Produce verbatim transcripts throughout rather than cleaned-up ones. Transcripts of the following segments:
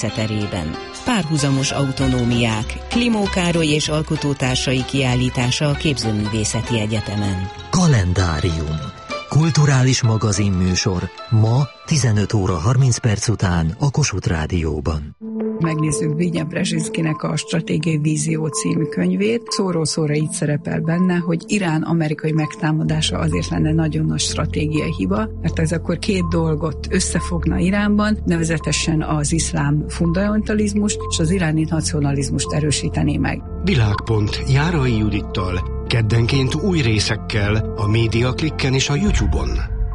terében. Párhuzamos autonómiák, Klimó Károly és alkotótársai kiállítása a Képzőművészeti Egyetemen. Kalendárium. Kulturális magazinműsor ma tizenöt óra harminc perc után a Kossuth Rádióban. Megnézzük Zbigniew Brzezinskinek a Stratégiai Vízió című könyvét. Szóról szóra így szerepel benne, hogy Irán amerikai megtámadása azért lenne nagyon nagy stratégiai hiba, mert ez akkor két dolgot összefogna Iránban, nevezetesen az iszlám fundamentalizmust és az iráni nacionalizmust erősítené meg. Világpont Járai Judittal, keddenként új részekkel a Médiaklikken és a YouTube-on.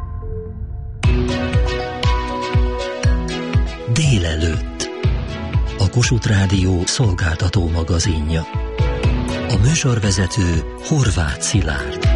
Délelőtt. A Kossuth Rádió szolgáltató magazinja. A műsorvezető Horváth Szilárd.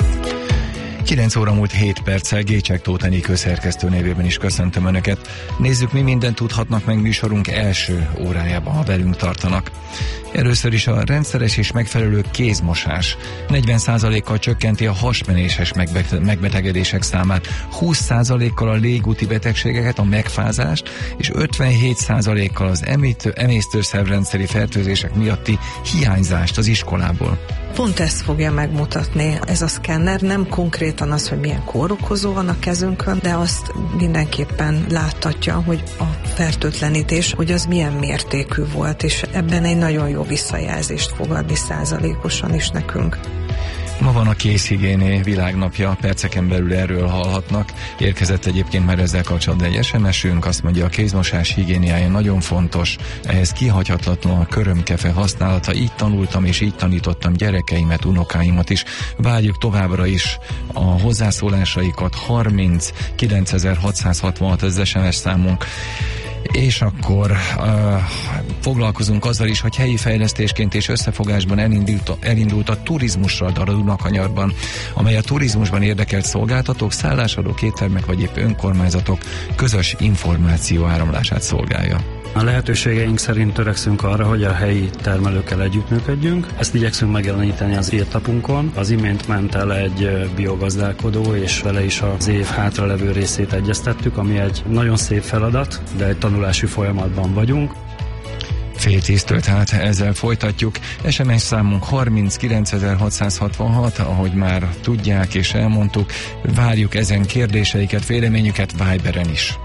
kilenc óra múlt hét perccel Gécsek Tóth Enikő szerkesztő névében is köszöntöm Önöket. Nézzük, mi mindent tudhatnak meg műsorunk első órájában, ha velünk tartanak. Először is a rendszeres és megfelelő kézmosás negyven százalékkal csökkenti a hasmenéses megbetegedések számát, húsz százalékkal a légúti betegségeket, a megfázást, és ötvenhét százalékkal az emésztőszervrendszeri fertőzések miatti hiányzást az iskolából. Pont ezt fogja megmutatni ez a szkenner, nem konkrétan az, hogy milyen kórokozó van a kezünkön, de azt mindenképpen láttatja, hogy a fertőtlenítés, hogy az milyen mértékű volt, és ebben egy nagyon jó visszajelzést fog adni százalékosan is nekünk. Ma van a kézhigiéné világnapja, perceken belül erről hallhatnak. Érkezett egyébként már ezzel kapcsolatban egy es em es-ünk, azt mondja, a kézmosás higiéniája nagyon fontos, ehhez kihagyhatatlan a körömkefe használata, így tanultam és így tanítottam gyerekeimet, unokáimat is. Várjuk továbbra is a hozzászólásaikat, harminc kilencezer-hatszázhatvanhat az es em es számunk. És akkor uh, foglalkozunk azzal is, hogy helyi fejlesztésként és összefogásban elindult, elindult a turizmusra a Dunakanyarban, amely a turizmusban érdekelt szolgáltatók, szállásadók, éttermek vagy épp önkormányzatok közös információ áramlását szolgálja. A lehetőségeink szerint törekszünk arra, hogy a helyi termelőkkel együttműködjünk. Ezt igyekszünk megjeleníteni az írtapunkon. Az imént ment el egy biogazdálkodó, és vele is az év hátralevő részét egyeztettük, ami egy nagyon szép feladat, de egy tanulási folyamatban vagyunk. Fél tíztől, tehát ezzel folytatjuk. es em es számunk harminc kilencezer-hatszázhatvanhat, ahogy már tudják és elmondtuk. Várjuk ezen kérdéseiket, véleményüket Viberen is.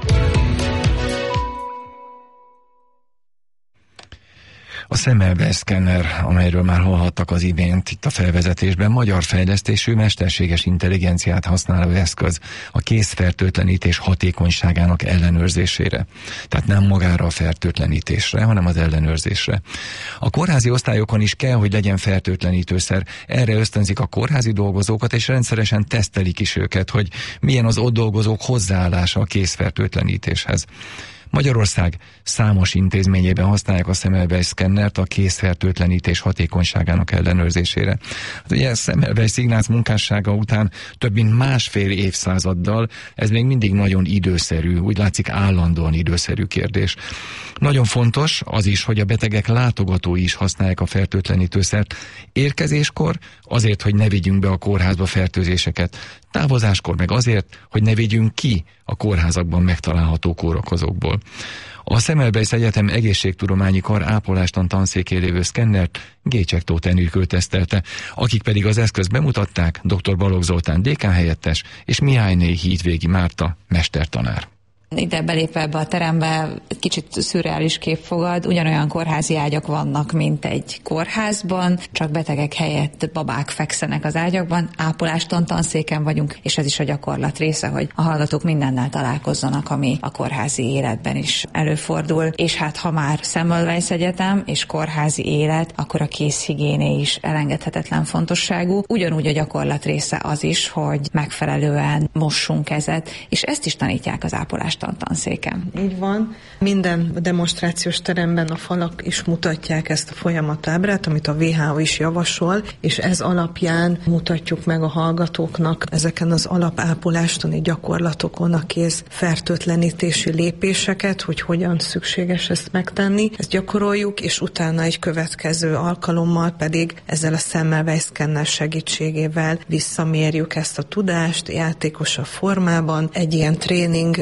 A szemmelweis-szkenner, amelyről már hallhattak az imént itt a felvezetésben, magyar fejlesztésű, mesterséges intelligenciát használó eszköz a kézfertőtlenítés hatékonyságának ellenőrzésére. Tehát nem magára a fertőtlenítésre, hanem az ellenőrzésre. A kórházi osztályokon is kell, hogy legyen fertőtlenítőszer. Erre ösztönzik a kórházi dolgozókat, és rendszeresen tesztelik is őket, hogy milyen az ott dolgozók hozzáállása a kézfertőtlenítéshez. Magyarország számos intézményében használják a szemmelweis-szkennert a kézfertőtlenítés hatékonyságának ellenőrzésére. Hát ugye Semmelweis Ignác munkássága után több mint másfél évszázaddal ez még mindig nagyon időszerű, úgy látszik állandóan időszerű kérdés. Nagyon fontos az is, hogy a betegek látogatói is használják a fertőtlenítőszert érkezéskor, azért, hogy ne vigyünk be a kórházba fertőzéseket, távozáskor meg azért, hogy ne vigyünk ki a kórházakban megtalálható kórokozókból. A Semmelweis Egyetem egészségtudományi kar ápolástan tanszékén lévő szkennert Gécsek Tóth Enikő tesztelte, akik pedig az eszközt bemutatták, dr. Balogh Zoltán dékán helyettes és Mihályné Hídvégi Márta mestertanár. Ide belépve ebbe a terembe kicsit szürreális kép fogad, ugyanolyan kórházi ágyak vannak, mint egy kórházban, csak betegek helyett babák fekszenek az ágyakban, ápolástan tanszéken vagyunk, és ez is a gyakorlat része, hogy a hallgatók mindennel találkozzanak, ami a kórházi életben is előfordul, és hát ha már Semmelweis Egyetem és kórházi élet, akkor a kézhigiéné is elengedhetetlen fontosságú, ugyanúgy a gyakorlat része az is, hogy megfelelően mossunk kezet, és ezt is tanítják az ápolást tanszéken. Így van. Minden demonstrációs teremben a falak is mutatják ezt a folyamatábrát, amit a vé há o is javasol, és ez alapján mutatjuk meg a hallgatóknak ezeken az alapápolástani gyakorlatokon a kéz fertőtlenítési lépéseket, hogy hogyan szükséges ezt megtenni. Ezt gyakoroljuk, és utána egy következő alkalommal pedig ezzel a Semmelweis-szkenner segítségével visszamérjük ezt a tudást játékosabb formában. Egy ilyen tréning zselé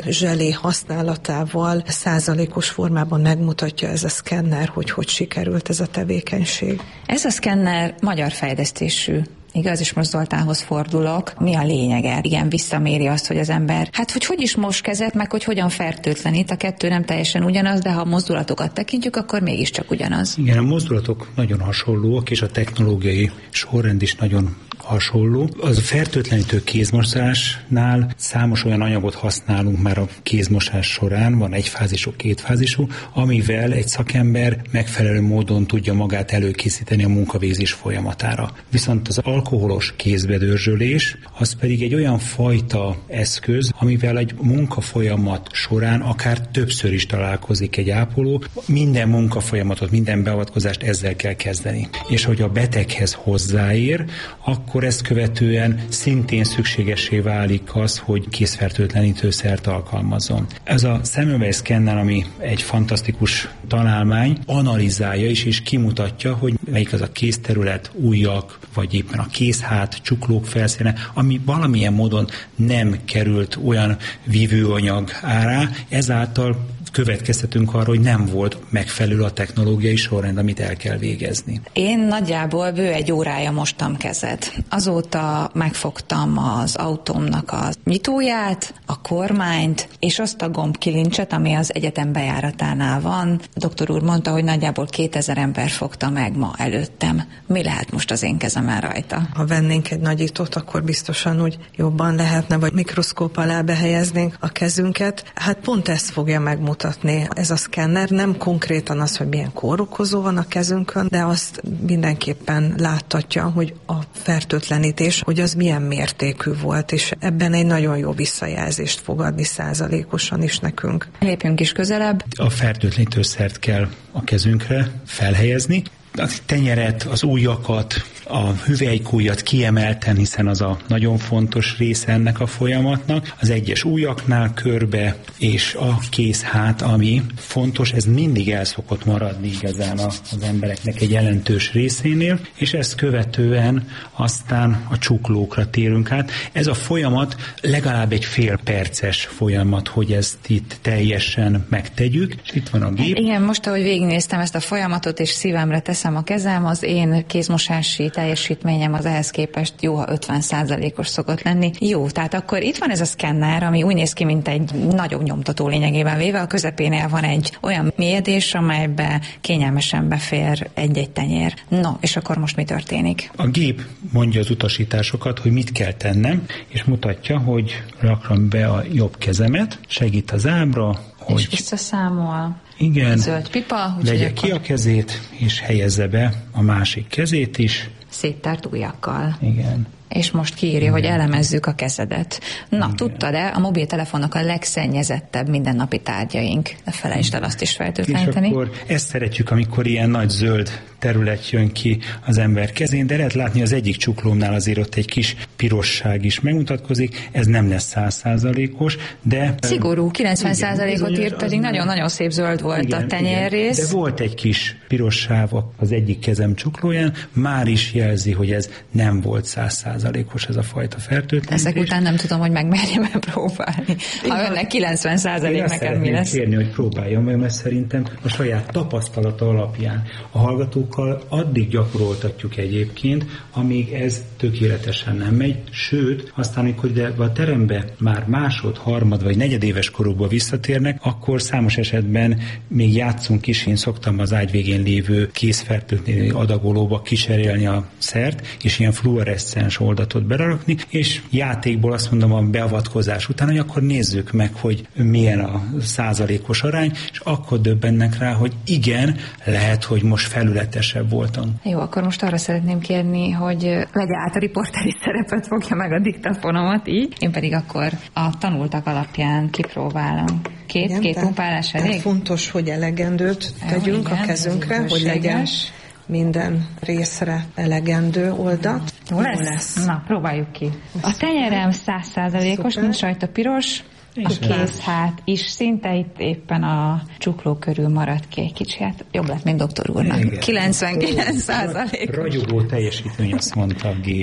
mellé használatával százalékos formában megmutatja ez a szkenner, hogy hogy sikerült ez a tevékenység. Ez a szkenner magyar fejlesztésű. Igaz, és most Zoltánhoz fordulok. Mi a lényege? Igen, visszaméri azt, hogy az ember, hát hogy hogy is mos kezet, meg hogy hogyan fertőtlenít. A kettő nem teljesen ugyanaz, de ha a mozdulatokat tekintjük, akkor mégiscsak ugyanaz. Igen, a mozdulatok nagyon hasonlóak, és a technológiai sorrend is nagyon hasonló. Az a fertőtlenítő kézmosásnál számos olyan anyagot használunk már a kézmosás során, van egyfázisú, kétfázisú, amivel egy szakember megfelelő módon tudja magát előkészíteni a munkavégzés folyamatára. Viszont az alkoholos kézbedörzsölés, az pedig egy olyan fajta eszköz, amivel egy munkafolyamat során akár többször is találkozik egy ápoló. Minden munkafolyamatot, minden beavatkozást ezzel kell kezdeni. És hogy a beteghez hozzáér, akkor ezt követően szintén szükségessé válik az, hogy kézfertőtlenítőszert alkalmazzon. Ez a Semmelweis szkenner, ami egy fantasztikus találmány, analizálja is és kimutatja, hogy melyik az a kézterület, ujjak, vagy éppen a kézhát, csuklók felszíne, ami valamilyen módon nem került olyan vívőanyag árá, ezáltal következtetünk arra, hogy nem volt megfelelő a technológiai sorrend, amit el kell végezni. Én nagyjából bő egy órája mostam kezed. Azóta megfogtam az autómnak a nyitóját, a kormányt, és azt a gombkilincset, ami az egyetem bejáratánál van. A doktor úr mondta, hogy nagyjából kétezer ember fogta meg ma előttem. Mi lehet most az én kezemen rajta? Ha vennénk egy nagyítót, akkor biztosan úgy jobban lehetne, vagy mikroszkóp alá behelyeznénk a kezünket. Hát pont ezt fogja megmutatni. Ez a szkenner nem konkrétan az, hogy milyen kórokozó van a kezünkön, de azt mindenképpen láttatja, hogy a fertőtlenítés, hogy az milyen mértékű volt, és ebben egy nagyon jó visszajelzést fog adni százalékosan is nekünk. Lépjünk is közelebb. A fertőtlenítőszert kell a kezünkre felhelyezni, a tenyeret, az ujjakat, a hüvelykujjat kiemelten, hiszen az a nagyon fontos része ennek a folyamatnak, az egyes ujjaknál körbe, és a kézhát, ami fontos, ez mindig el szokott maradni igazán az embereknek egy jelentős részénél, és ezt követően aztán a csuklókra térünk át. Ez a folyamat legalább egy fél perces folyamat, hogy ezt itt teljesen megtegyük, és itt van a gép. Igen, most ahogy végignéztem ezt a folyamatot, és szívemre teszem a kezem, az én kézmosási teljesítményem az ehhez képest jó, ha ötven százalékos szokott lenni. Jó, tehát akkor itt van ez a szkenner, ami úgy néz ki, mint egy nagyobb nyomtató lényegében véve. A közepénél van egy olyan mélyedés, amelybe kényelmesen befér egy-egy tenyér. No, és akkor most mi történik? A gép mondja az utasításokat, hogy mit kell tennem, és mutatja, hogy rakjam be a jobb kezemet, segít az ábra, hogy... És visszaszámol. Igen, zöld pipa, vegye ki a kezét, és helyezze be a másik kezét is. Széttárt ujjakkal. Igen. És most kiírja, igen, hogy elemezzük a kezedet. Na, igen. Tudtad-e, a mobiltelefonok a legszennyezettebb mindennapi tárgyaink. Ne felejtsd el azt is fertőtleníteni. És akkor ezt szeretjük, amikor ilyen nagy zöld terület jön ki az ember kezén, de lehet látni az egyik csuklómnál azért ott egy kis pirosság is megmutatkozik, ez nem lesz száz százalékos, de... Szigorú, kilencven százalékot írt, pedig nagyon-nagyon szép zöld volt, igen, a tenyérrész. De volt egy kis piros sáv az egyik kezem csuklóján, már is jelzi, hogy ez nem volt száz százalékos ez a fajta fertőtlenítés. Ezek után nem tudom, hogy megmerjem próbálni. Ha önnek kilencven százalék, nekem mi lesz? Kérni, hogy próbáljam meg, mert szerintem a saját tapasztalata alapján a hallgatókkal addig gyakoroltatjuk egyébként, amíg ez tökéletesen nem megy, sőt, aztán, amikor ide a terembe már másod, harmad vagy negyedéves korukba visszatérnek, akkor számos esetben még játszunk is, én szoktam az ágy végén lévő kézfertőtlenítő adagolóba kísérelni a szert, és ilyen fluoreszcens oldatot belerakni, és játékból azt mondom a beavatkozás után, hogy akkor nézzük meg, hogy milyen a százalékos arány, és akkor döbbennek rá, hogy igen, lehet, hogy most felületesebb voltam. Jó, akkor most arra szeretném kérni, hogy vegye át a riporteri szerepet, fogja meg a diktafonomat így, én pedig akkor a tanultak alapján kipróbálom. Két, igen, két pumpálás elég? Fontos, hogy elegendőt tegyünk igen, a kezünkre, hogy legyen minden részre elegendő oldat. Jó lesz? lesz? Na, próbáljuk ki. A tenyerem száz százalékos, nincs rajta piros, a kézhát is szinte itt éppen a csukló körül maradt ki egy kicsit. Hát jobb lett, mint doktor úrnak. Igen. kilencvenkilenc százalék. Ragyogó teljesítmény, azt mondta a gép.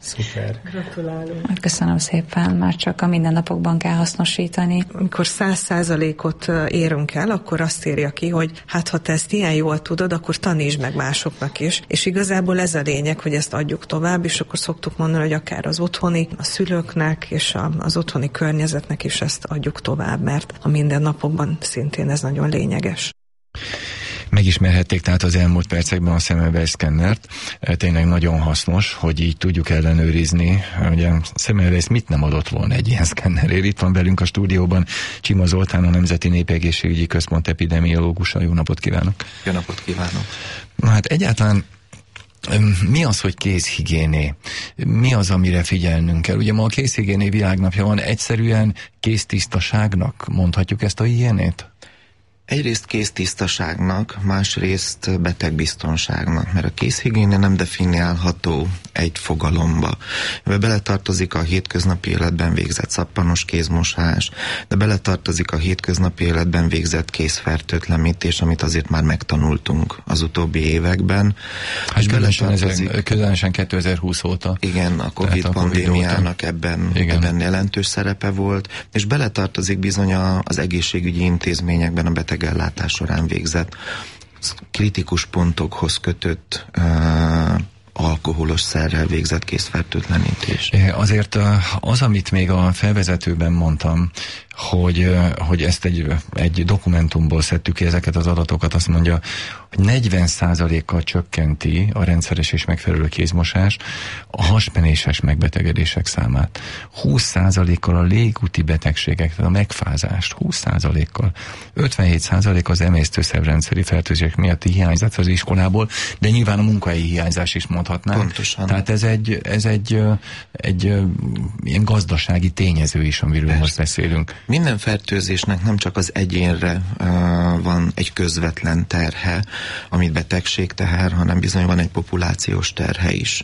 Szuper. Gratulálunk. Köszönöm szépen, már csak a mindennapokban kell hasznosítani. Amikor száz százalékot érünk el, akkor azt írja ki, hogy hát ha te ezt ilyen jól tudod, akkor tanítsd meg másoknak is. És igazából ez a lényeg, hogy ezt adjuk tovább, és akkor szoktuk mondani, hogy akár az otthoni, a szülőknek és a, az otthoni környezetnek is ezt adjuk tovább, mert a mindennapokban szintén ez nagyon lényeges. Megismerhették tehát az elmúlt percekben a Semmelweis szkennert. Tényleg nagyon hasznos, hogy így tudjuk ellenőrizni. Ugye Semmelweis mit nem adott volna egy ilyen szkennerért? Itt van velünk a stúdióban Csima Zoltán, a Nemzeti Népegészségügyi Központ epidemiológusa. Jó napot kívánok! Jó napot kívánok! Na hát egyáltalán mi az, hogy kézhigiéné? Mi az, amire figyelnünk kell? Ugye ma a kézhigiéné világnapja van, egyszerűen kéztisztaságnak mondhatjuk ezt a higiénét? Egyrészt kéztisztaságnak, másrészt betegbiztonságnak, mert a kézhigiénia nem definiálható egy fogalomba. Ebbe beletartozik a hétköznapi életben végzett szappanos kézmosás, de beletartozik a hétköznapi életben végzett kézfertőtlenítés, amit azért már megtanultunk az utóbbi években. Hát és beletartozik különösen kétezer-húsz óta. Igen, a Covid pandémiának ebben, ebben jelentős szerepe volt, és beletartozik bizony az egészségügyi intézményekben a beteg ellátás során végzett kritikus pontokhoz kötött uh, alkoholos szerrel végzett kézfertőtlenítés. Azért az, amit még a felvezetőben mondtam, hogy, hogy ezt egy, egy dokumentumból szedtük ki ezeket az adatokat, azt mondja, hogy negyven százalékkal csökkenti a rendszeres és megfelelő kézmosás a hasmenéses megbetegedések számát. húsz százalékkal a légúti betegségek, tehát a megfázást, húsz százalékkal. ötvenhét százalék az emésztőszervrendszeri fertőzések miatti hiányzat az iskolából, de nyilván a munkahelyi hiányzás is mondhatnánk. Pontosan. Tehát ez egy, ez egy, egy, egy ilyen gazdasági tényező is, amiről Persze. most beszélünk. Minden fertőzésnek nem csak az egyénre uh, van egy közvetlen terhe, amit betegség teher, hanem bizony van egy populációs terhe is.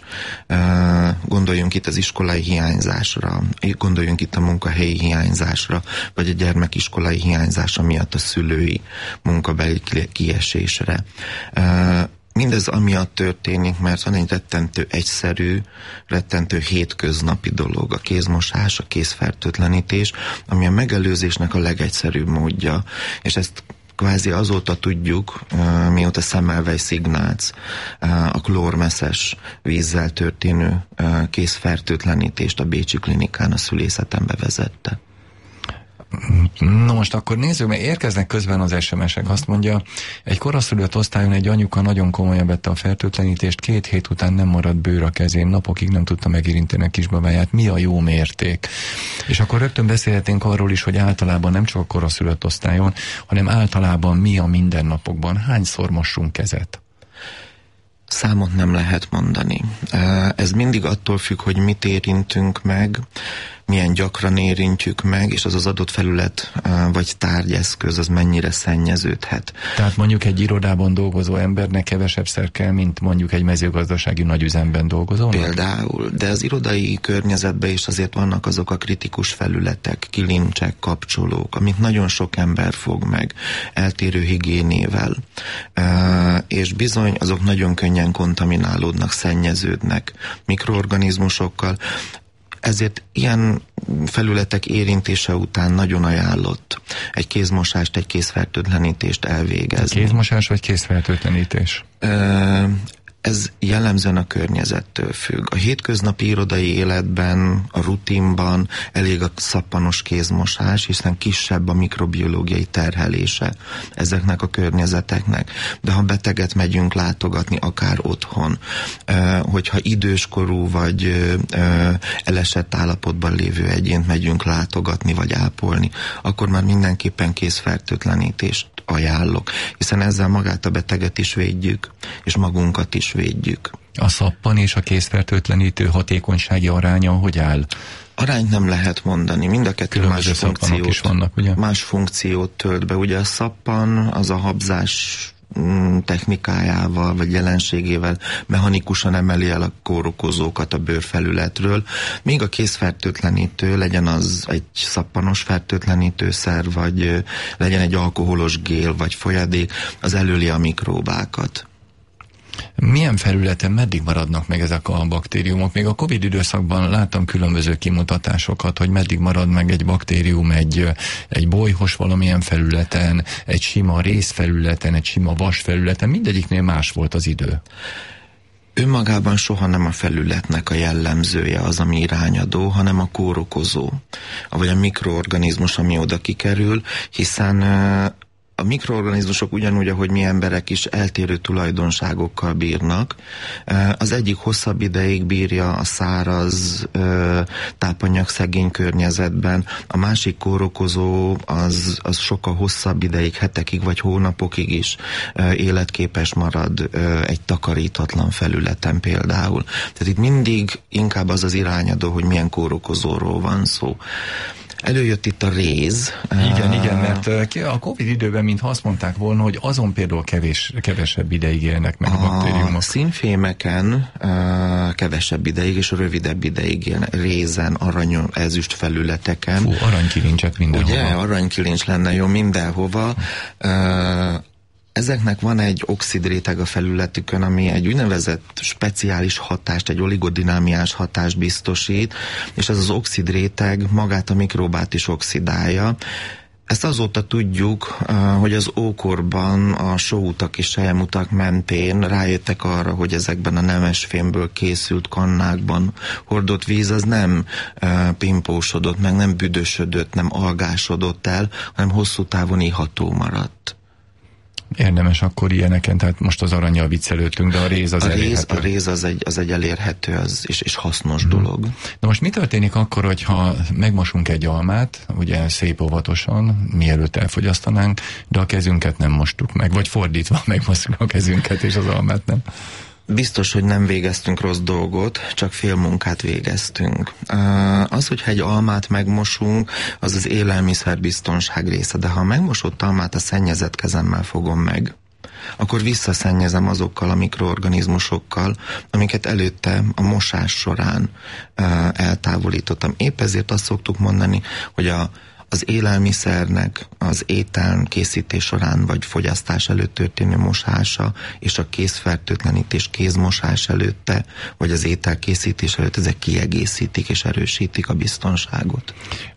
Uh, gondoljunk itt az iskolai hiányzásra, gondoljunk itt a munkahelyi hiányzásra, vagy a gyermekiskolai hiányzásra miatt a szülői munkabeli kiesésre. Uh, Mindez amiatt történik, mert van egy rettentő egyszerű, rettentő hétköznapi dolog, a kézmosás, a kézfertőtlenítés, ami a megelőzésnek a legegyszerűbb módja, és ezt kvázi azóta tudjuk, mióta Semmelweis Ignác a klórmeszes vízzel történő kézfertőtlenítést a bécsi klinikán a szülészeten bevezette. No most akkor nézzük, mert érkeznek közben az es em esek. Azt mondja, egy koraszülött osztályon egy anyuka nagyon komolyan vette a fertőtlenítést, két hét után nem maradt bőr a kezén, napokig nem tudta megérinteni a kisbabáját. Mi a jó mérték? És akkor rögtön beszélhetünk arról is, hogy általában nem csak a koraszülött osztályon, hanem általában mi a mindennapokban. Hányszor mossunk kezet? Számot nem lehet mondani. Ez mindig attól függ, hogy mit érintünk meg, milyen gyakran érintjük meg, és az az adott felület vagy tárgyeszköz az mennyire szennyeződhet. Tehát mondjuk egy irodában dolgozó embernek kevesebb szer kell, mint mondjuk egy mezőgazdasági nagyüzemben dolgozó? Például, de az irodai környezetben is azért vannak azok a kritikus felületek, kilincsek, kapcsolók, amit nagyon sok ember fog meg, eltérő higiénével, és bizony azok nagyon könnyen kontaminálódnak, szennyeződnek mikroorganizmusokkal. Ezért ilyen felületek érintése után nagyon ajánlott egy kézmosást, egy kézfertőtlenítést elvégezni. Kézmosás vagy kézfertőtlenítés? Ö, ez jellemzően a környezettől függ. A hétköznapi irodai életben, a rutinban elég a szappanos kézmosás, hiszen kisebb a mikrobiológiai terhelése ezeknek a környezeteknek. De ha beteget megyünk látogatni, akár otthon, hogyha időskorú vagy elesett állapotban lévő egyént megyünk látogatni vagy ápolni, akkor már mindenképpen kézfertőtlenítést ajánlok, hiszen ezzel magát a beteget is védjük, és magunkat is védjük. A szappan és a kézfertőtlenítő hatékonysági aránya hogy áll? Arányt nem lehet mondani, mind a kettő más funkciót, is vannak, ugye? más funkciót tölt be. Ugye a szappan az a habzás technikájával vagy jelenségével mechanikusan emeli el a kórokozókat a bőrfelületről, míg a kézfertőtlenítő, legyen az egy szappanos fertőtlenítőszer, vagy legyen egy alkoholos gél vagy folyadék, az elöli a mikróbákat. Milyen felületen meddig maradnak meg ezek a baktériumok? Még a Covid időszakban láttam különböző kimutatásokat, hogy meddig marad meg egy baktérium egy, egy bolyhos valamilyen felületen, egy sima rézfelületen, egy sima vasfelületen, mindegyiknél más volt az idő. Önmagában soha nem a felületnek a jellemzője az, ami irányadó, hanem a kórokozó, vagy a mikroorganizmus, ami oda kikerül, hiszen a mikroorganizmusok ugyanúgy, ahogy mi emberek is eltérő tulajdonságokkal bírnak. Az egyik hosszabb ideig bírja a száraz, tápanyagszegény környezetben, a másik kórokozó az, az sokkal hosszabb ideig, hetekig vagy hónapokig is életképes marad egy takarítatlan felületen például. Tehát itt mindig inkább az az irányadó, hogy milyen kórokozóról van szó. Előjött itt a réz. Igen, igen, mert a Covid időben, mintha azt mondták volna, hogy azon például kevés, kevesebb ideig élnek meg a, a baktériumok. A színfémeken uh, kevesebb ideig és rövidebb ideig élnek. Rézen, arany, ezüst felületeken. Fú, aranykilincset mindenhova. Ugye, aranykilincs lenne jó mindenhova. Uh, Ezeknek van egy oxidréteg a felületükön, ami egy úgynevezett speciális hatást, egy oligodinamiás hatást biztosít, és ez az oxidréteg magát a mikróbát is oxidálja. Ezt azóta tudjuk, hogy az ókorban a sóutak és selyemútak mentén rájöttek arra, hogy ezekben a nemesfémből készült kannákban hordott víz az nem pimpósodott, meg nem büdösödött, nem algásodott el, hanem hosszú távon iható maradt. Érdemes akkor ilyeneken, tehát most az arannyal viccelődtünk, de a réz az a elérhető. Réz, a réz az egy, az egy elérhető az, és, és hasznos hmm. dolog. Na most mi történik akkor, hogyha megmosunk egy almát, ugye szép óvatosan, mielőtt elfogyasztanánk, de a kezünket nem mostuk meg, vagy fordítva megmosszuk a kezünket és az almát nem? Biztos, hogy nem végeztünk rossz dolgot, csak fél munkát végeztünk. Az, hogyha egy almát megmosunk, az az élelmiszerbiztonság része, de ha a megmosott almát a szennyezett kezemmel fogom meg, akkor visszaszennyezem azokkal a mikroorganizmusokkal, amiket előtte a mosás során eltávolítottam. Épp ezért azt szoktuk mondani, hogy a az élelmiszernek az étel készítés során vagy fogyasztás előtt történő mosása és a kézfertőtlenítés kézmosás előtte, vagy az étel készítés előtt, ezek kiegészítik és erősítik a biztonságot.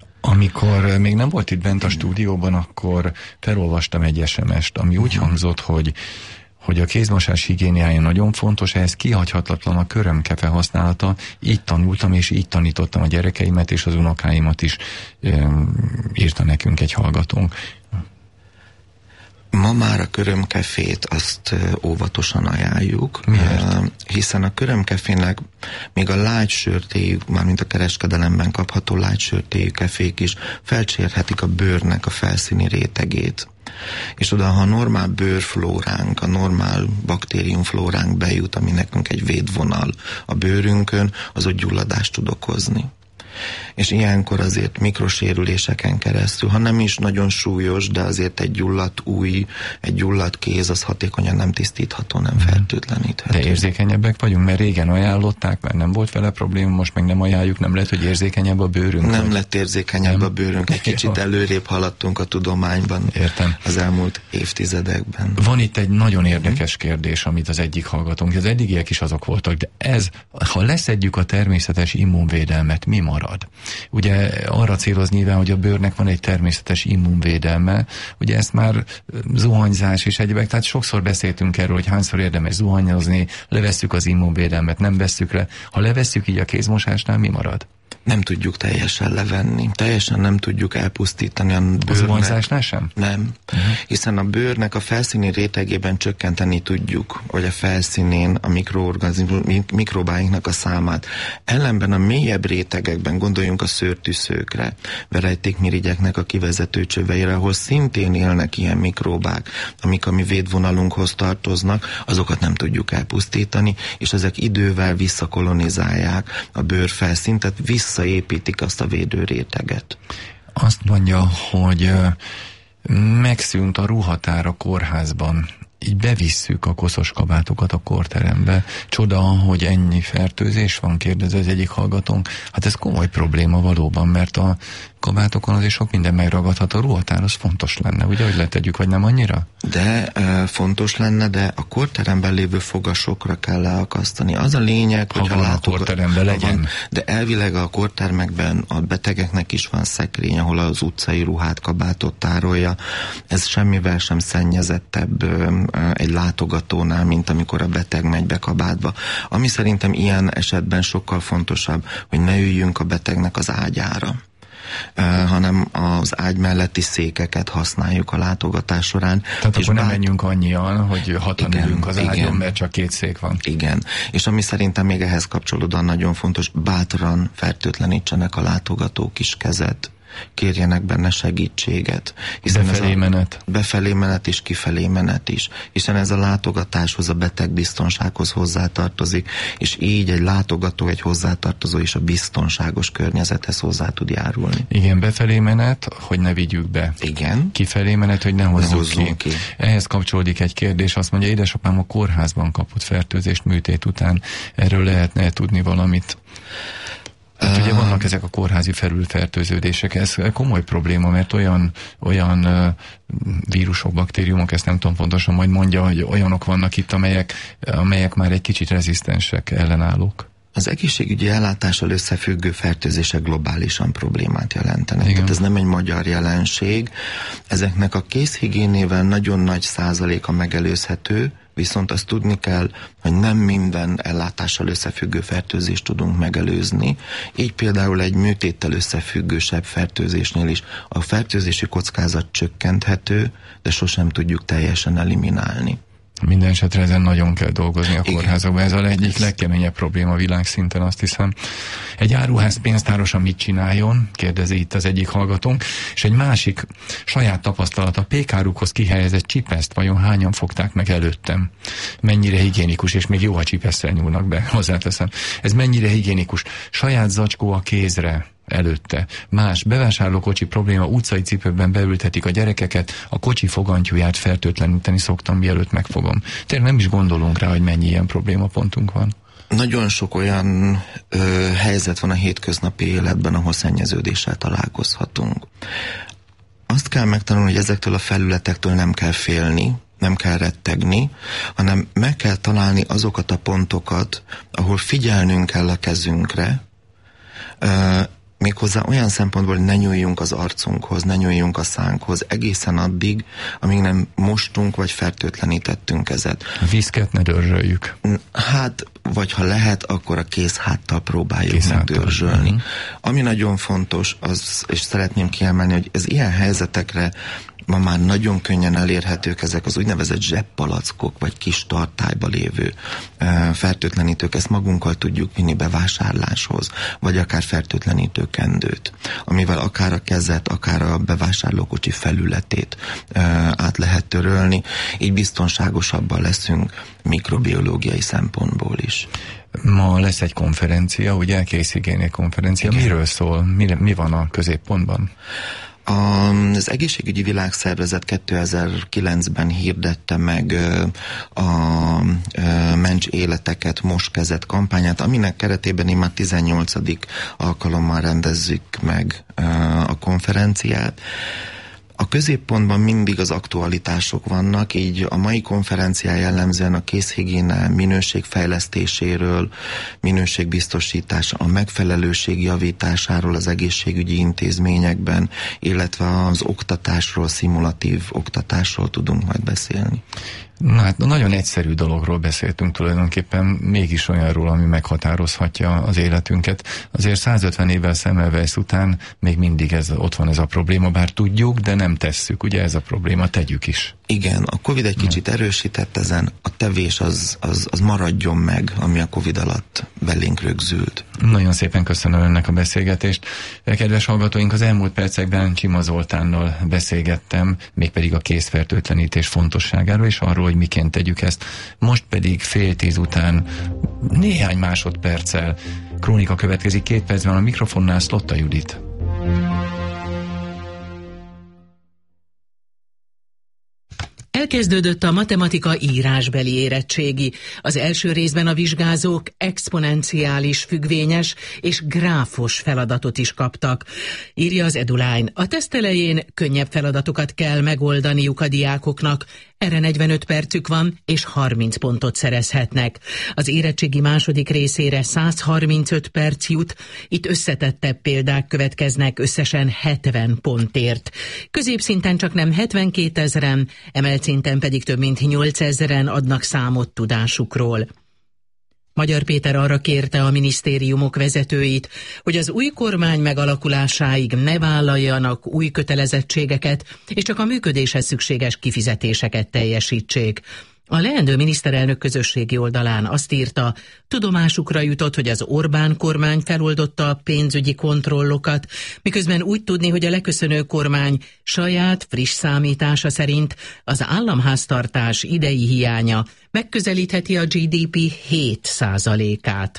Amikor még nem volt itt bent a stúdióban, akkor felolvastam egy es em est, ami úgy hangzott, hogy hogy a kézmosás higiéniája nagyon fontos, ehhez kihagyhatatlan a körömkefe használata. Így tanultam, és így tanítottam a gyerekeimet, és az unokáimat is, írta nekünk egy hallgatónk. Ma már a körömkefét azt óvatosan ajánljuk. Miért? Hiszen a körömkefének még a light sörtéjű, mármint a kereskedelemben kapható light sörtéjű kefék is felcsérhetik a bőrnek a felszíni rétegét. És oda, ha a normál bőrflóránk, a normál baktériumflóránk bejut, ami nekünk egy védvonal a bőrünkön, az ott gyulladást tud okozni. És ilyenkor azért mikrosérüléseken keresztül, ha nem is nagyon súlyos, de azért egy gyulladt ujj, egy gyulladt kéz, az hatékonyan nem tisztítható, nem fertőtleníthető. De érzékenyebbek vagyunk, mert régen ajánlották, mert nem volt vele probléma, most meg nem ajánljuk, nem lehet, hogy érzékenyebb a bőrünk? Nem vagy? lett érzékenyebb nem? a bőrünk, egy kicsit előrébb haladtunk a tudományban. Értem. Az elmúlt évtizedekben. Van itt egy nagyon érdekes kérdés, amit az egyik hallgatónk, az eddigiek is azok voltak, de ez, ha leszedjük a természetes immunvédelmet, mi marad? Ugye arra céloz nyilván, hogy a bőrnek van egy természetes immunvédelme, ugye ezt már zuhanyzás és egyébek, tehát sokszor beszéltünk erről, hogy hányszor érdemes zuhanyozni, levesszük az immunvédelmet, nem vesszük le. Ha levesszük így a kézmosásnál, mi marad? Nem tudjuk teljesen levenni. Teljesen nem tudjuk elpusztítani a bőrnek. A zuhanyzásnál sem? Nem. Uh-huh. Hiszen a bőrnek a felszíni rétegében csökkenteni tudjuk, vagy a felszínén a mikroorganizmus, mikrobáinknak a számát. Ellenben a mélyebb rétegekben, gondoljunk a szőrtűszőkre, verejtékmirigyeknek a kivezető csöveire, ahol szintén élnek ilyen mikróbák, amik a mi védvonalunkhoz tartoznak, azokat nem tudjuk elpusztítani, és ezek idővel visszakolonizálják a bőr felszínt, tehát visszaépítik azt a védőréteget. Azt mondja, hogy megszűnt a ruhatár a kórházban. Így bevisszük a koszos kabátokat a kórterembe. Csoda, hogy ennyi fertőzés van, kérdez az egyik hallgatónk. Hát ez komoly probléma valóban, mert a kabátokon azért sok minden megragadhat, a ruhatár az fontos lenne, ugye, hogy letegyük, vagy nem annyira? De e, fontos lenne, de a kórteremben lévő fogasokra kell leakasztani. Az a lényeg, ha hogy van a kórteremben legyen. Van, de elvileg a kórtermekben a betegeknek is van szekrény, ahol az utcai ruhát, kabátot tárolja. Ez semmivel sem szennyezettebb e, egy látogatónál, mint amikor a beteg megy be kabátba. Ami szerintem ilyen esetben sokkal fontosabb, hogy ne üljünk a betegnek az ágyára, Uh, hanem az ágy melletti székeket használjuk a látogatás során. Tehát és akkor nem bát... menjünk annyian, hogy hatan igen, ülünk az ágyon, igen, mert csak két szék van. Igen, és ami szerintem még ehhez kapcsolódóan nagyon fontos, bátran fertőtlenítsenek a látogatók is kezet, kérjenek benne segítséget. Hiszen befelé ez a menet. Befelé menet és kifelé menet is. Hiszen ez a látogatáshoz, a betegbiztonsághoz hozzátartozik, és így egy látogató, egy hozzátartozó is a biztonságos környezethez hozzá tud járulni. Igen, befelé menet, hogy ne vigyük be. Igen. Kifelé menet, hogy ne hozzuk, ne ki. ki. Ehhez kapcsolódik egy kérdés, azt mondja, édesapám a kórházban kapott fertőzést műtét után. Erről lehetne tudni valamit? Hát ugye vannak ezek a kórházi felülfertőződések, ez komoly probléma, mert olyan, olyan uh, vírusok, baktériumok, ezt nem tudom pontosan, majd mondja, hogy olyanok vannak itt, amelyek, amelyek már egy kicsit rezisztensek, ellenállók. Az egészségügyi ellátással összefüggő fertőzések globálisan problémát jelentenek. Tehát ez nem egy magyar jelenség. Ezeknek a kézhigiénével nagyon nagy százaléka megelőzhető, viszont azt tudni kell, hogy nem minden ellátással összefüggő fertőzést tudunk megelőzni. Így például egy műtéttel összefüggősebb fertőzésnél is a fertőzési kockázat csökkenthető, de sosem tudjuk teljesen eliminálni. Minden esetre ezen nagyon kell dolgozni a kórházakban. Ez a egyik legkeményebb probléma világszinten, azt hiszem. Egy áruház pénztárosa mit csináljon? Kérdezi itt az egyik hallgatónk. És egy másik saját tapasztalat, a pékárukhoz kihelyezett csipeszt vajon hányan fogták meg előttem? Mennyire higiénikus, és még jó, ha csipesszel nyúlnak be, hozzáteszem. Ez mennyire higiénikus? Saját zacskó a kézre előtte. Más bevásárlókocsi probléma, utcai cipőben beültetik a gyerekeket, a kocsi fogantyúját fertőtleníteni szoktam, mielőtt megfogom. Tényleg nem is gondolunk rá, hogy mennyi ilyen problémapontunk van. Nagyon sok olyan ö, helyzet van a hétköznapi életben, ahol szennyeződéssel találkozhatunk. Azt kell megtanulni, hogy ezektől a felületektől nem kell félni, nem kell rettegni, hanem meg kell találni azokat a pontokat, ahol figyelnünk kell a kezünkre, ö, méghozzá olyan szempontból, hogy ne nyúljunk az arcunkhoz, ne nyúljunk a szánkhoz, egészen addig, amíg nem mostunk vagy fertőtlenítettünk kezet. A viszket ne dörzsöljük. Hát, vagy ha lehet, akkor a kézháttal próbáljuk megdörzsölni. Uh-huh. Ami nagyon fontos, az, és szeretném kiemelni, hogy ez ilyen helyzetekre ma már nagyon könnyen elérhetők ezek az úgynevezett zseppalackok, vagy kis tartályba lévő e, fertőtlenítők. Ezt magunkkal tudjuk vinni bevásárláshoz, vagy akár fertőtlenítő kendőt, amivel akár a kezet, akár a bevásárlókocsi felületét e, át lehet törölni. Így biztonságosabban leszünk mikrobiológiai szempontból is. Ma lesz egy konferencia, ugye, készhigiénia konferencia. Igen. Miről szól? Mi, mi van a középpontban? Az Egészségügyi Világszervezet kétezer-kilencben hirdette meg a Mencs életeket, most kezet kampányát, aminek keretében én már tizennyolcadik alkalommal rendezzük meg a konferenciát. A középpontban mindig az aktualitások vannak, így a mai konferencián jellemzően a kézhigiénia minőségfejlesztéséről, minőségbiztosítása, a megfelelőség javításáról az egészségügyi intézményekben, illetve az oktatásról, szimulatív oktatásról tudunk majd beszélni. Na hát nagyon egyszerű dologról beszéltünk tulajdonképpen, mégis olyanról, ami meghatározhatja az életünket. Azért százötven évvel Semmelweis után még mindig ez, ott van ez a probléma, bár tudjuk, de nem tesszük, ugye ez a probléma, tegyük is. Igen, a Covid egy kicsit erősített ezen, a tevés az, az, az maradjon meg, ami a Covid alatt belénk rögzült. Nagyon szépen köszönöm önnek a beszélgetést. Kedves hallgatóink, az elmúlt percekben Csima Zoltánnal beszélgettem, mégpedig a kézfertőtlenítés fontosságáról, és arról, hogy miként tegyük ezt. Most pedig fél tíz után néhány másodperccel krónika következik, két percben a mikrofonnál Szlotta Judit. Elkezdődött a matematika írásbeli érettségi. Az első részben a vizsgázók exponenciális, függvényes és gráfos feladatot is kaptak. Írja az Eduline. A teszt elején könnyebb feladatokat kell megoldaniuk a diákoknak. Erre negyvenöt percük van, és harminc pontot szerezhetnek. Az érettségi második részére száz harmincöt perc jut, itt összetettebb példák következnek összesen hetven pontért. Középszinten csak nem hetvenkétezren, emelt szinten pedig több mint nyolcezren adnak számot tudásukról. Magyar Péter arra kérte a minisztériumok vezetőit, hogy az új kormány megalakulásáig ne vállaljanak új kötelezettségeket, és csak a működéshez szükséges kifizetéseket teljesítsék. A leendő miniszterelnök közösségi oldalán azt írta, tudomásukra jutott, hogy az Orbán kormány feloldotta a pénzügyi kontrollokat, miközben úgy tudni, hogy a leköszönő kormány saját friss számítása szerint az államháztartás idei hiánya megközelítheti a gé dé pé hét százalékát.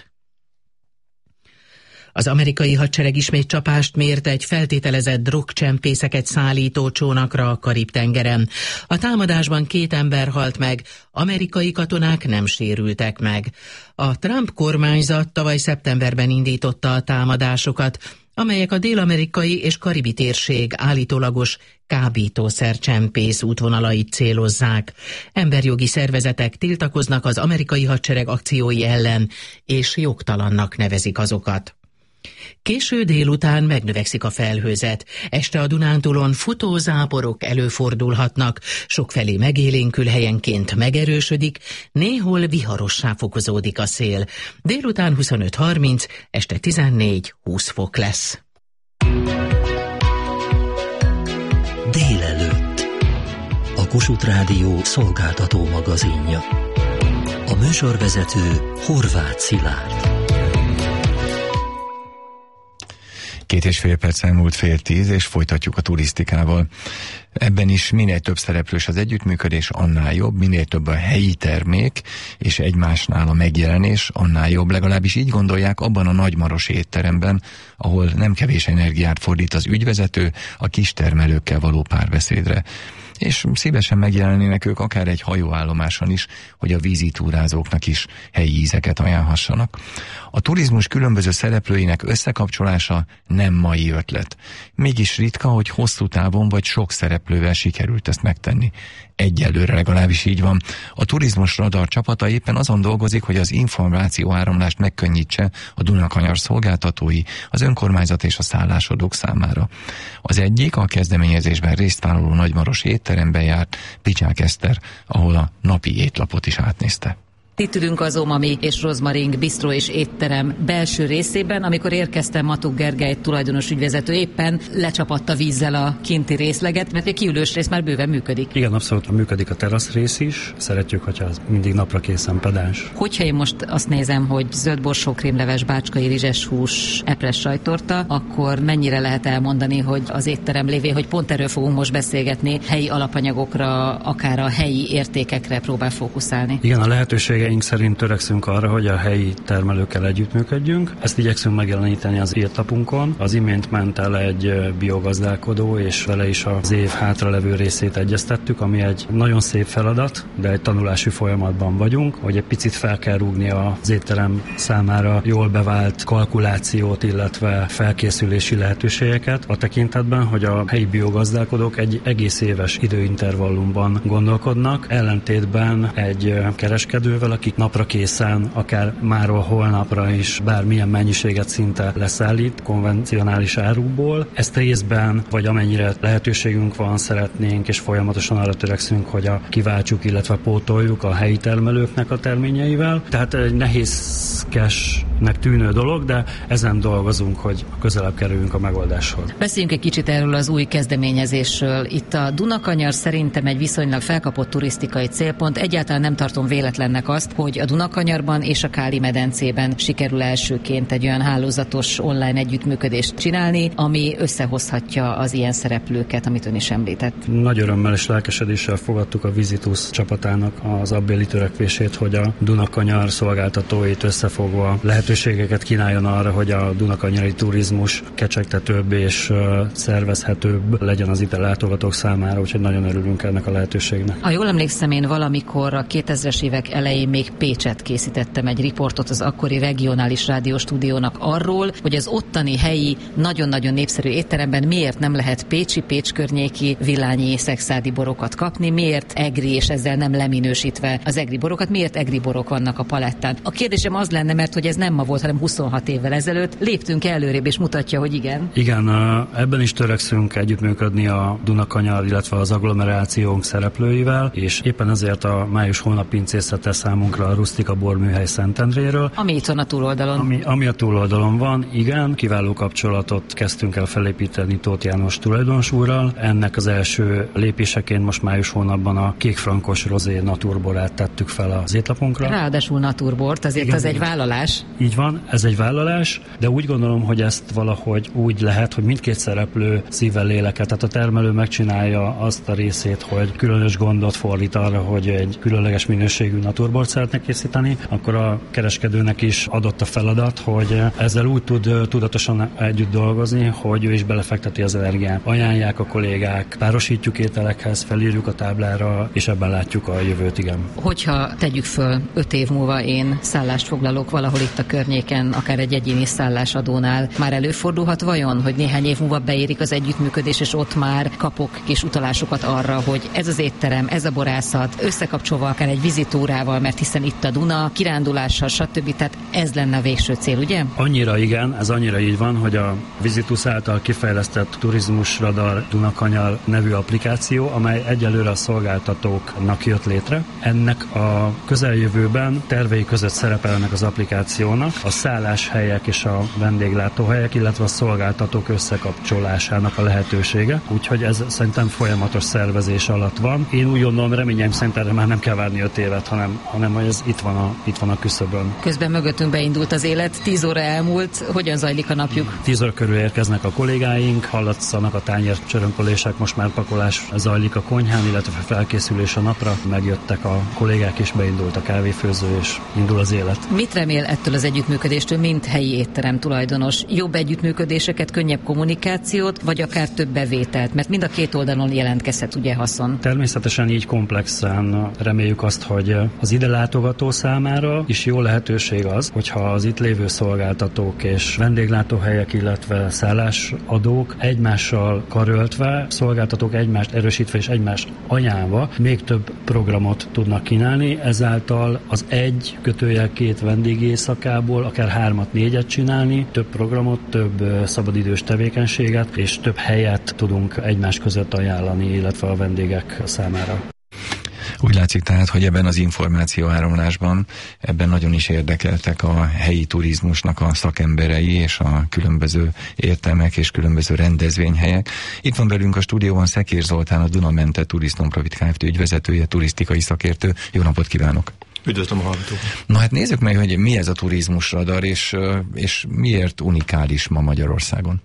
Az amerikai hadsereg ismét csapást mért egy feltételezett drogcsempészeket szállító csónakra a Karib-tengeren. A támadásban két ember halt meg, amerikai katonák nem sérültek meg. A Trump kormányzat tavaly szeptemberben indította a támadásokat, amelyek a dél-amerikai és karibi térség állítólagos kábítószercsempész útvonalait célozzák. Emberjogi szervezetek tiltakoznak az amerikai hadsereg akciói ellen, és jogtalannak nevezik azokat. Késő délután megnövekszik a felhőzet. Este a Dunántúlon futózáporok előfordulhatnak, sokfelé megélénkül, helyenként megerősödik, néhol viharossá fokozódik a szél. Délután huszonöt harminc, este tizennégy húsz fok lesz. Délelőtt. A Kossuth Rádió szolgáltató magazinja. A műsorvezető Horváth Szilárd. Két és fél perc elmúlt fél tíz, és folytatjuk a turisztikával. Ebben is minél több szereplős az együttműködés, annál jobb, minél több a helyi termék, és egymásnál a megjelenés, annál jobb. Legalábbis így gondolják abban a nagymarosi étteremben, ahol nem kevés energiát fordít az ügyvezető a kistermelőkkel való párbeszédre. És szívesen megjelennének ők akár egy hajóállomáson is, hogy a vízitúrázóknak is helyi ízeket ajánlhassanak. A turizmus különböző szereplőinek összekapcsolása nem mai ötlet. Mégis ritka, hogy hosszú távon vagy sok szereplővel sikerült ezt megtenni. Egyelőre legalábbis így van. A turizmus radar csapata éppen azon dolgozik, hogy az információ áramlást megkönnyítse a Dunakanyar szolgáltatói, az önkormányzat és a szállásodók számára. Az egyik a kezdeményezésben résztvállaló nagymarosi étteremben járt, Picsák Eszter, ahol a napi étlapot is átnézte. Itt ülünk az Omami és Rozmaring bistró és étterem belső részében, amikor érkeztem, Matuk Gergely tulajdonos ügyvezető éppen lecsapatta vízzel a kinti részleget, mert a kiülős rész már bőven működik. Igen, abszolút működik a terasz rész is. Szeretjük, hogyha az mindig napra készen pedás. Hogyha én most azt nézem, hogy zöld borsó, krémleves, bácskai rizses hús, epres sajtorta, akkor mennyire lehet elmondani, hogy az étterem lévén, hogy pont erről fogunk most beszélgetni, helyi alapanyagokra, akár a helyi értékekre próbál fókuszálni. Igen, a lehetőség szerint törekszünk arra, hogy a helyi termelőkkel együttműködjünk. Ezt igyekszünk megjeleníteni az étlapunkon. Az imént ment el egy biogazdálkodó, és vele is az év hátralevő részét egyeztettük, ami egy nagyon szép feladat, de egy tanulási folyamatban vagyunk, hogy egy picit fel kell rúgni az étterem számára jól bevált kalkulációt, illetve felkészülési lehetőségeket a tekintetben, hogy a helyi biogazdálkodók egy egész éves időintervallumban gondolkodnak, ellentétben egy kereskedővel, akik napra készen, akár máról holnapra is bármilyen mennyiséget szinte leszállít konvencionális árukból. Ezt részben, vagy amennyire lehetőségünk van, szeretnénk, és folyamatosan arra törekszünk, hogy a kiváltsuk, illetve pótoljuk a helyi termelőknek a terményeivel. Tehát egy nehézkesnek tűnő dolog, de ezen dolgozunk, hogy közelebb kerüljünk a megoldáshoz. Beszéljünk egy kicsit erről az új kezdeményezésről. Itt a Dunakanyar szerintem egy viszonylag felkapott turisztikai célpont. Egyáltalán nem tartom véletlennek azt, hogy a Dunakanyarban és a Káli-medencében sikerül elsőként egy olyan hálózatos online együttműködést csinálni, ami összehozhatja az ilyen szereplőket, amit ön is említett. Nagy örömmel és lelkesedéssel fogadtuk a Visitus csapatának az abbéli törekvését, hogy a Dunakanyar szolgáltatóit összefogva lehetőség lehetőségeket kínáljon arra, hogy a dunakanyari turizmus kecsegtetőbb és szervezhetőbb legyen az ide látogatók számára, úgyhogy nagyon örülünk ennek a lehetőségnek. Ha jól emlékszem, én valamikor a kétezres évek elején még Pécset készítettem egy riportot az akkori regionális rádióstúdiónak arról, hogy az ottani helyi, nagyon-nagyon népszerű étteremben miért nem lehet pécsi, Pécs környéki villányi szexádi borokat kapni, miért egri, és ezzel nem leminősítve az egri borokat, miért egri borok vannak a palettán. A kérdésem az lenne, mert hogy ez nem ma volt, hanem huszonhat évvel ezelőtt. Léptünk előrébb, és mutatja, hogy igen. Igen, ebben is törekszünk együttműködni a Dunakanyar, illetve az agglomerációnk szereplőivel, és éppen ezért a május hónap pincészete számunkra a Rusztika borműhely Szentendréről. Ami itt van a túloldalon. Ami, ami a túloldalon van, igen. Kiváló kapcsolatot kezdtünk el felépíteni Tóth János tulajdonosúrral. Ennek az első lépéseként most május hónapban a kékfrankos rozé naturborát tettük fel az étlapunkra. Ráadásul naturbort, azért igen, az egy vállalás. Így van, ez egy vállalás, de úgy gondolom, hogy ezt valahogy úgy lehet, hogy mindkét szereplő szívvel léleket, tehát a termelő megcsinálja azt a részét, hogy különös gondot fordít arra, hogy egy különleges minőségű naturbort szeretne készíteni, akkor a kereskedőnek is adott a feladat, hogy ezzel úgy tud tudatosan együtt dolgozni, hogy ő is belefekteti az energiát. Ajánlják a kollégák, párosítjuk ételekhez, felírjuk a táblára, és ebben látjuk a jövőt, igen. Hogyha tegyük föl, öt év múlva én szállást foglalok valahol itt a környéken, akár egy egyéni szállásadónál, már előfordulhat vajon, hogy néhány év múlva beérik az együttműködés, és ott már kapok kis utalásokat arra, hogy ez az étterem, ez a borászat, összekapcsolva akár egy vizitúrával, mert hiszen itt a Duna, kirándulással, stb. Tehát ez lenne a végső cél, ugye? Annyira igen, ez annyira így van, hogy a Vizitus által kifejlesztett Turizmus Radar Dunakanyar nevű applikáció, amely egyelőre a szolgáltatóknak jött létre. Ennek a közeljövőben tervei között szerepel ennek az applikációnak a szálláshelyek és a vendéglátóhelyek, illetve a szolgáltatók összekapcsolásának a lehetősége. Úgyhogy ez szerintem folyamatos szervezés alatt van. Én úgy gondolom, reményeim szerint erre már nem kell várni öt évet, hanem, hanem hogy ez itt van a, itt van a küszöbön. Közben mögöttünk beindult az élet, tíz óra elmúlt, hogyan zajlik a napjuk? Tíz óra körül érkeznek a kollégáink, hallatszanak a tányér csörömpölések, most már pakolás zajlik a konyhán, illetve felkészülés a napra. Megjöttek a kollégák, és beindult a kávéfőző, és indul az élet. Mit remél ettől az együttműködéstől, mint helyi étterem tulajdonos? Jobb együttműködéseket, könnyebb kommunikációt, vagy akár több bevételt? Mert mind a két oldalon jelentkezhet ugye haszon. Természetesen így komplexen reméljük azt, hogy az ide látogató számára is jó lehetőség az, hogyha az itt lévő szolgáltatók és vendéglátóhelyek, illetve szállásadók egymással karöltve, szolgáltatók egymást erősítve és egymást ajánlva még több programot tudnak kínálni, ezáltal az egy kötőjel két vendégészakából akár hármat, négyet csinálni, több programot, több szabadidős tevékenységet és több helyet tudunk egymás között ajánlani, illetve a vendégek számára. Úgy látszik tehát, hogy ebben az információ áramlásban ebben nagyon is érdekeltek a helyi turizmusnak a szakemberei és a különböző értelmek és különböző rendezvényhelyek. Itt van velünk a stúdióban Szekér Zoltán, a Dunamente Tourist Non-Profit Kft. Ügyvezetője, turisztikai szakértő. Jó napot kívánok! Üdvözlöm a hallgatókat! Na hát nézzük meg, hogy mi ez a turizmusradar, és, és miért unikális ma Magyarországon?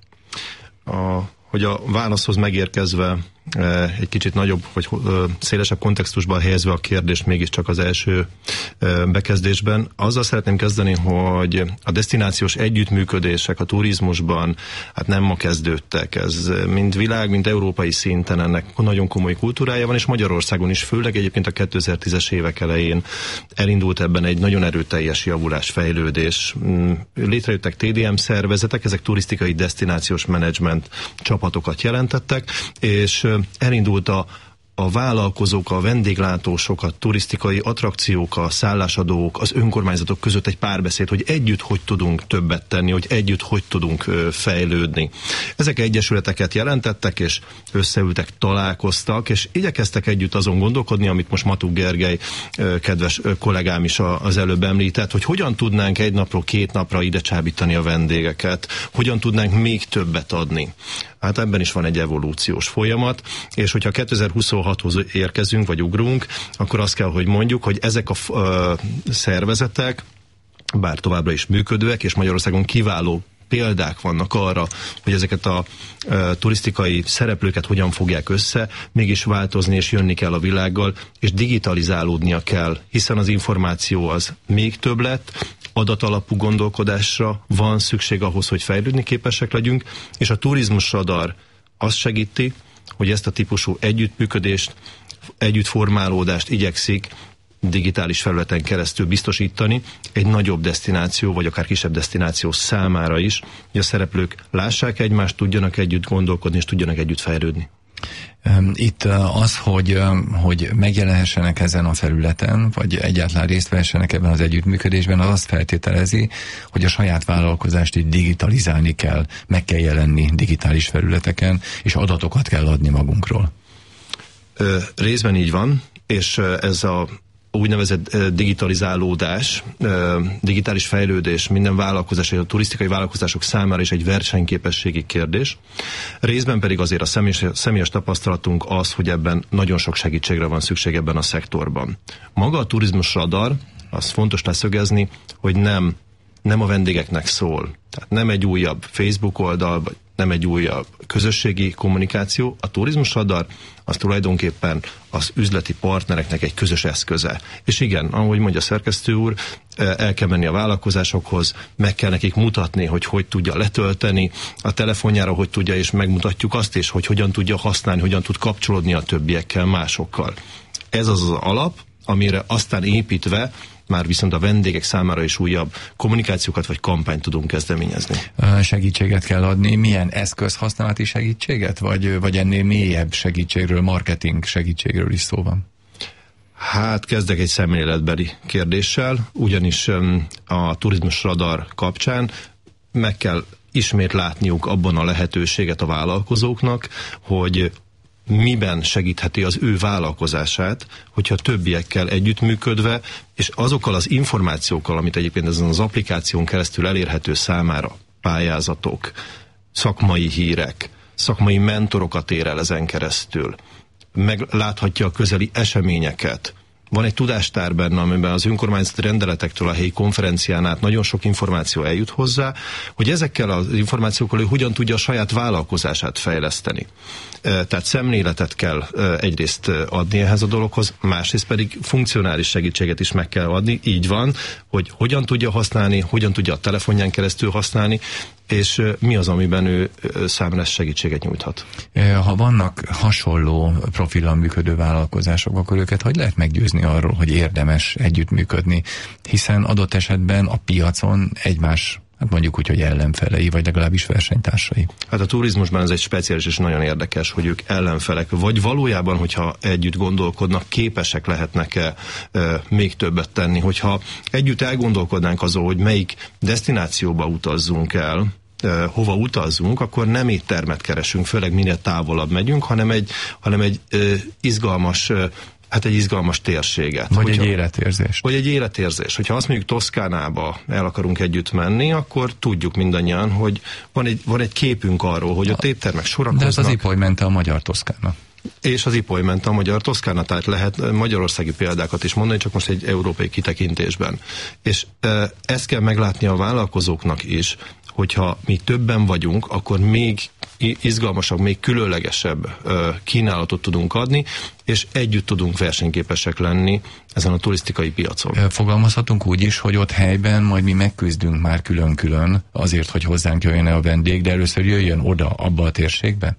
A, hogy a válaszhoz megérkezve egy kicsit nagyobb, vagy szélesebb kontextusban helyezve a kérdést mégiscsak az első bekezdésben. Azzal szeretném kezdeni, hogy a desztinációs együttműködések a turizmusban hát nem ma kezdődtek. Ez mind világ, mind európai szinten ennek nagyon komoly kultúrája van, és Magyarországon is, főleg egyébként a kétezer-tízes évek elején elindult ebben egy nagyon erőteljes javulás, fejlődés. Létrejöttek té dé em szervezetek, ezek turisztikai desztinációs menedzsment csapatokat jelentettek, és elindult a, a vállalkozók, a vendéglátósok, a turisztikai attrakciók, a szállásadók, az önkormányzatok között egy párbeszéd, hogy együtt hogy tudunk többet tenni, hogy együtt hogy tudunk fejlődni. Ezek egyesületeket jelentettek, és összeültek, találkoztak, és igyekeztek együtt azon gondolkodni, amit most Matuk Gergely, kedves kollégám is az előbb említett, hogy hogyan tudnánk egy napról két napra ide csábítani a vendégeket, hogyan tudnánk még többet adni. Hát ebben is van egy evolúciós folyamat, és hogyha kétezer-huszonhathoz érkezünk, vagy ugrunk, akkor azt kell, hogy mondjuk, hogy ezek a uh, szervezetek, bár továbbra is működőek, és Magyarországon kiváló példák vannak arra, hogy ezeket a uh, turisztikai szereplőket hogyan fogják össze, mégis változni és jönni kell a világgal, és digitalizálódnia kell, hiszen az információ az még több lett, adatalapú gondolkodásra van szükség ahhoz, hogy fejlődni képesek legyünk, és a turizmusradar azt segíti, hogy ezt a típusú együttműködést, együttformálódást igyekszik digitális felületen keresztül biztosítani egy nagyobb desztináció, vagy akár kisebb desztináció számára is, hogy a szereplők lássák egymást, tudjanak együtt gondolkodni, és tudjanak együtt fejlődni. Itt az, hogy, hogy megjelenhessenek ezen a felületen, vagy egyáltalán részt vehessenek ebben az együttműködésben, az azt feltételezi, hogy a saját vállalkozást így digitalizálni kell, meg kell jelenni digitális felületeken, és adatokat kell adni magunkról. Ö, részben így van, és ez a úgynevezett digitalizálódás, digitális fejlődés minden vállalkozás, és a turisztikai vállalkozások számára is egy versenyképességi kérdés. Részben pedig azért a személyes, személyes tapasztalatunk az, hogy ebben nagyon sok segítségre van szükség ebben a szektorban. Maga a turizmusradar, az fontos leszögezni, hogy nem, nem a vendégeknek szól. Tehát nem egy újabb Facebook oldal, vagy nem egy újabb közösségi kommunikáció. A turizmusradar az tulajdonképpen az üzleti partnereknek egy közös eszköze. És igen, ahogy mondja a szerkesztő úr, el kell menni a vállalkozásokhoz, meg kell nekik mutatni, hogy hogy tudja letölteni a telefonjára, hogy tudja, és megmutatjuk azt is, hogy hogyan tudja használni, hogyan tud kapcsolódni a többiekkel, másokkal. Ez az az alap, amire aztán építve már viszont a vendégek számára is újabb kommunikációkat vagy kampányt tudunk kezdeményezni. Segítséget kell adni. Milyen eszközhasználati segítséget? Vagy, vagy ennél mélyebb segítségről, marketing segítségről is szó van? Hát kezdek egy szemléletbeli kérdéssel, ugyanis a turizmusradar kapcsán meg kell ismét látniuk abban a lehetőséget a vállalkozóknak, hogy miben segítheti az ő vállalkozását, hogyha többiekkel együttműködve, és azokkal az információkkal, amit egyébként ezen az applikáción keresztül elérhető számára, pályázatok, szakmai hírek, szakmai mentorokat ér el ezen keresztül, megláthatja a közeli eseményeket. Van egy tudástár benne, amiben az önkormányzati rendeletektől a helyi konferencián át nagyon sok információ eljut hozzá, hogy ezekkel az információkkal ő hogyan tudja a saját vállalkozását fejleszteni. Tehát szemléletet kell egyrészt adni ehhez a dologhoz, másrészt pedig funkcionális segítséget is meg kell adni. Így van, hogy hogyan tudja használni, hogyan tudja a telefonján keresztül használni, és mi az, amiben ő számára segítséget nyújthat. Ha vannak hasonló profillal működő vállalkozások, akkor őket hogy lehet meggyőzni arról, hogy érdemes együttműködni, hiszen adott esetben a piacon egymás, hát mondjuk úgy, hogy ellenfelei, vagy legalábbis versenytársai. Hát a turizmusban ez egy speciális és nagyon érdekes, hogy ők ellenfelek, vagy valójában, hogyha együtt gondolkodnak, képesek lehetnek-e e, még többet tenni. Hogyha együtt elgondolkodnánk azon, hogy melyik desztinációba utazzunk el, e, hova utazzunk, akkor nem éttermet keresünk, főleg minél távolabb megyünk, hanem egy, hanem egy e, izgalmas e, hát egy izgalmas térséget. Vagy hogyha, egy életérzés. Vagy egy életérzés. Hogyha azt mondjuk Toszkánába el akarunk együtt menni, akkor tudjuk mindannyian, hogy van egy, van egy képünk arról, hogy ott éttermek sorakoznak. De ez az Ipoly mente a magyar Toszkána. És az Ipoly mente a magyar Toszkána, tehát lehet magyarországi példákat is mondani, csak most egy európai kitekintésben. És e, ezt kell meglátni a vállalkozóknak is, hogyha mi többen vagyunk, akkor még izgalmasabb, még különlegesebb kínálatot tudunk adni, és együtt tudunk versenyképesek lenni ezen a turisztikai piacon. Fogalmazhatunk úgy is, hogy ott helyben majd mi megküzdünk már külön-külön azért, hogy hozzánk jöjjön a vendég, de először jöjjön oda, abba a térségbe?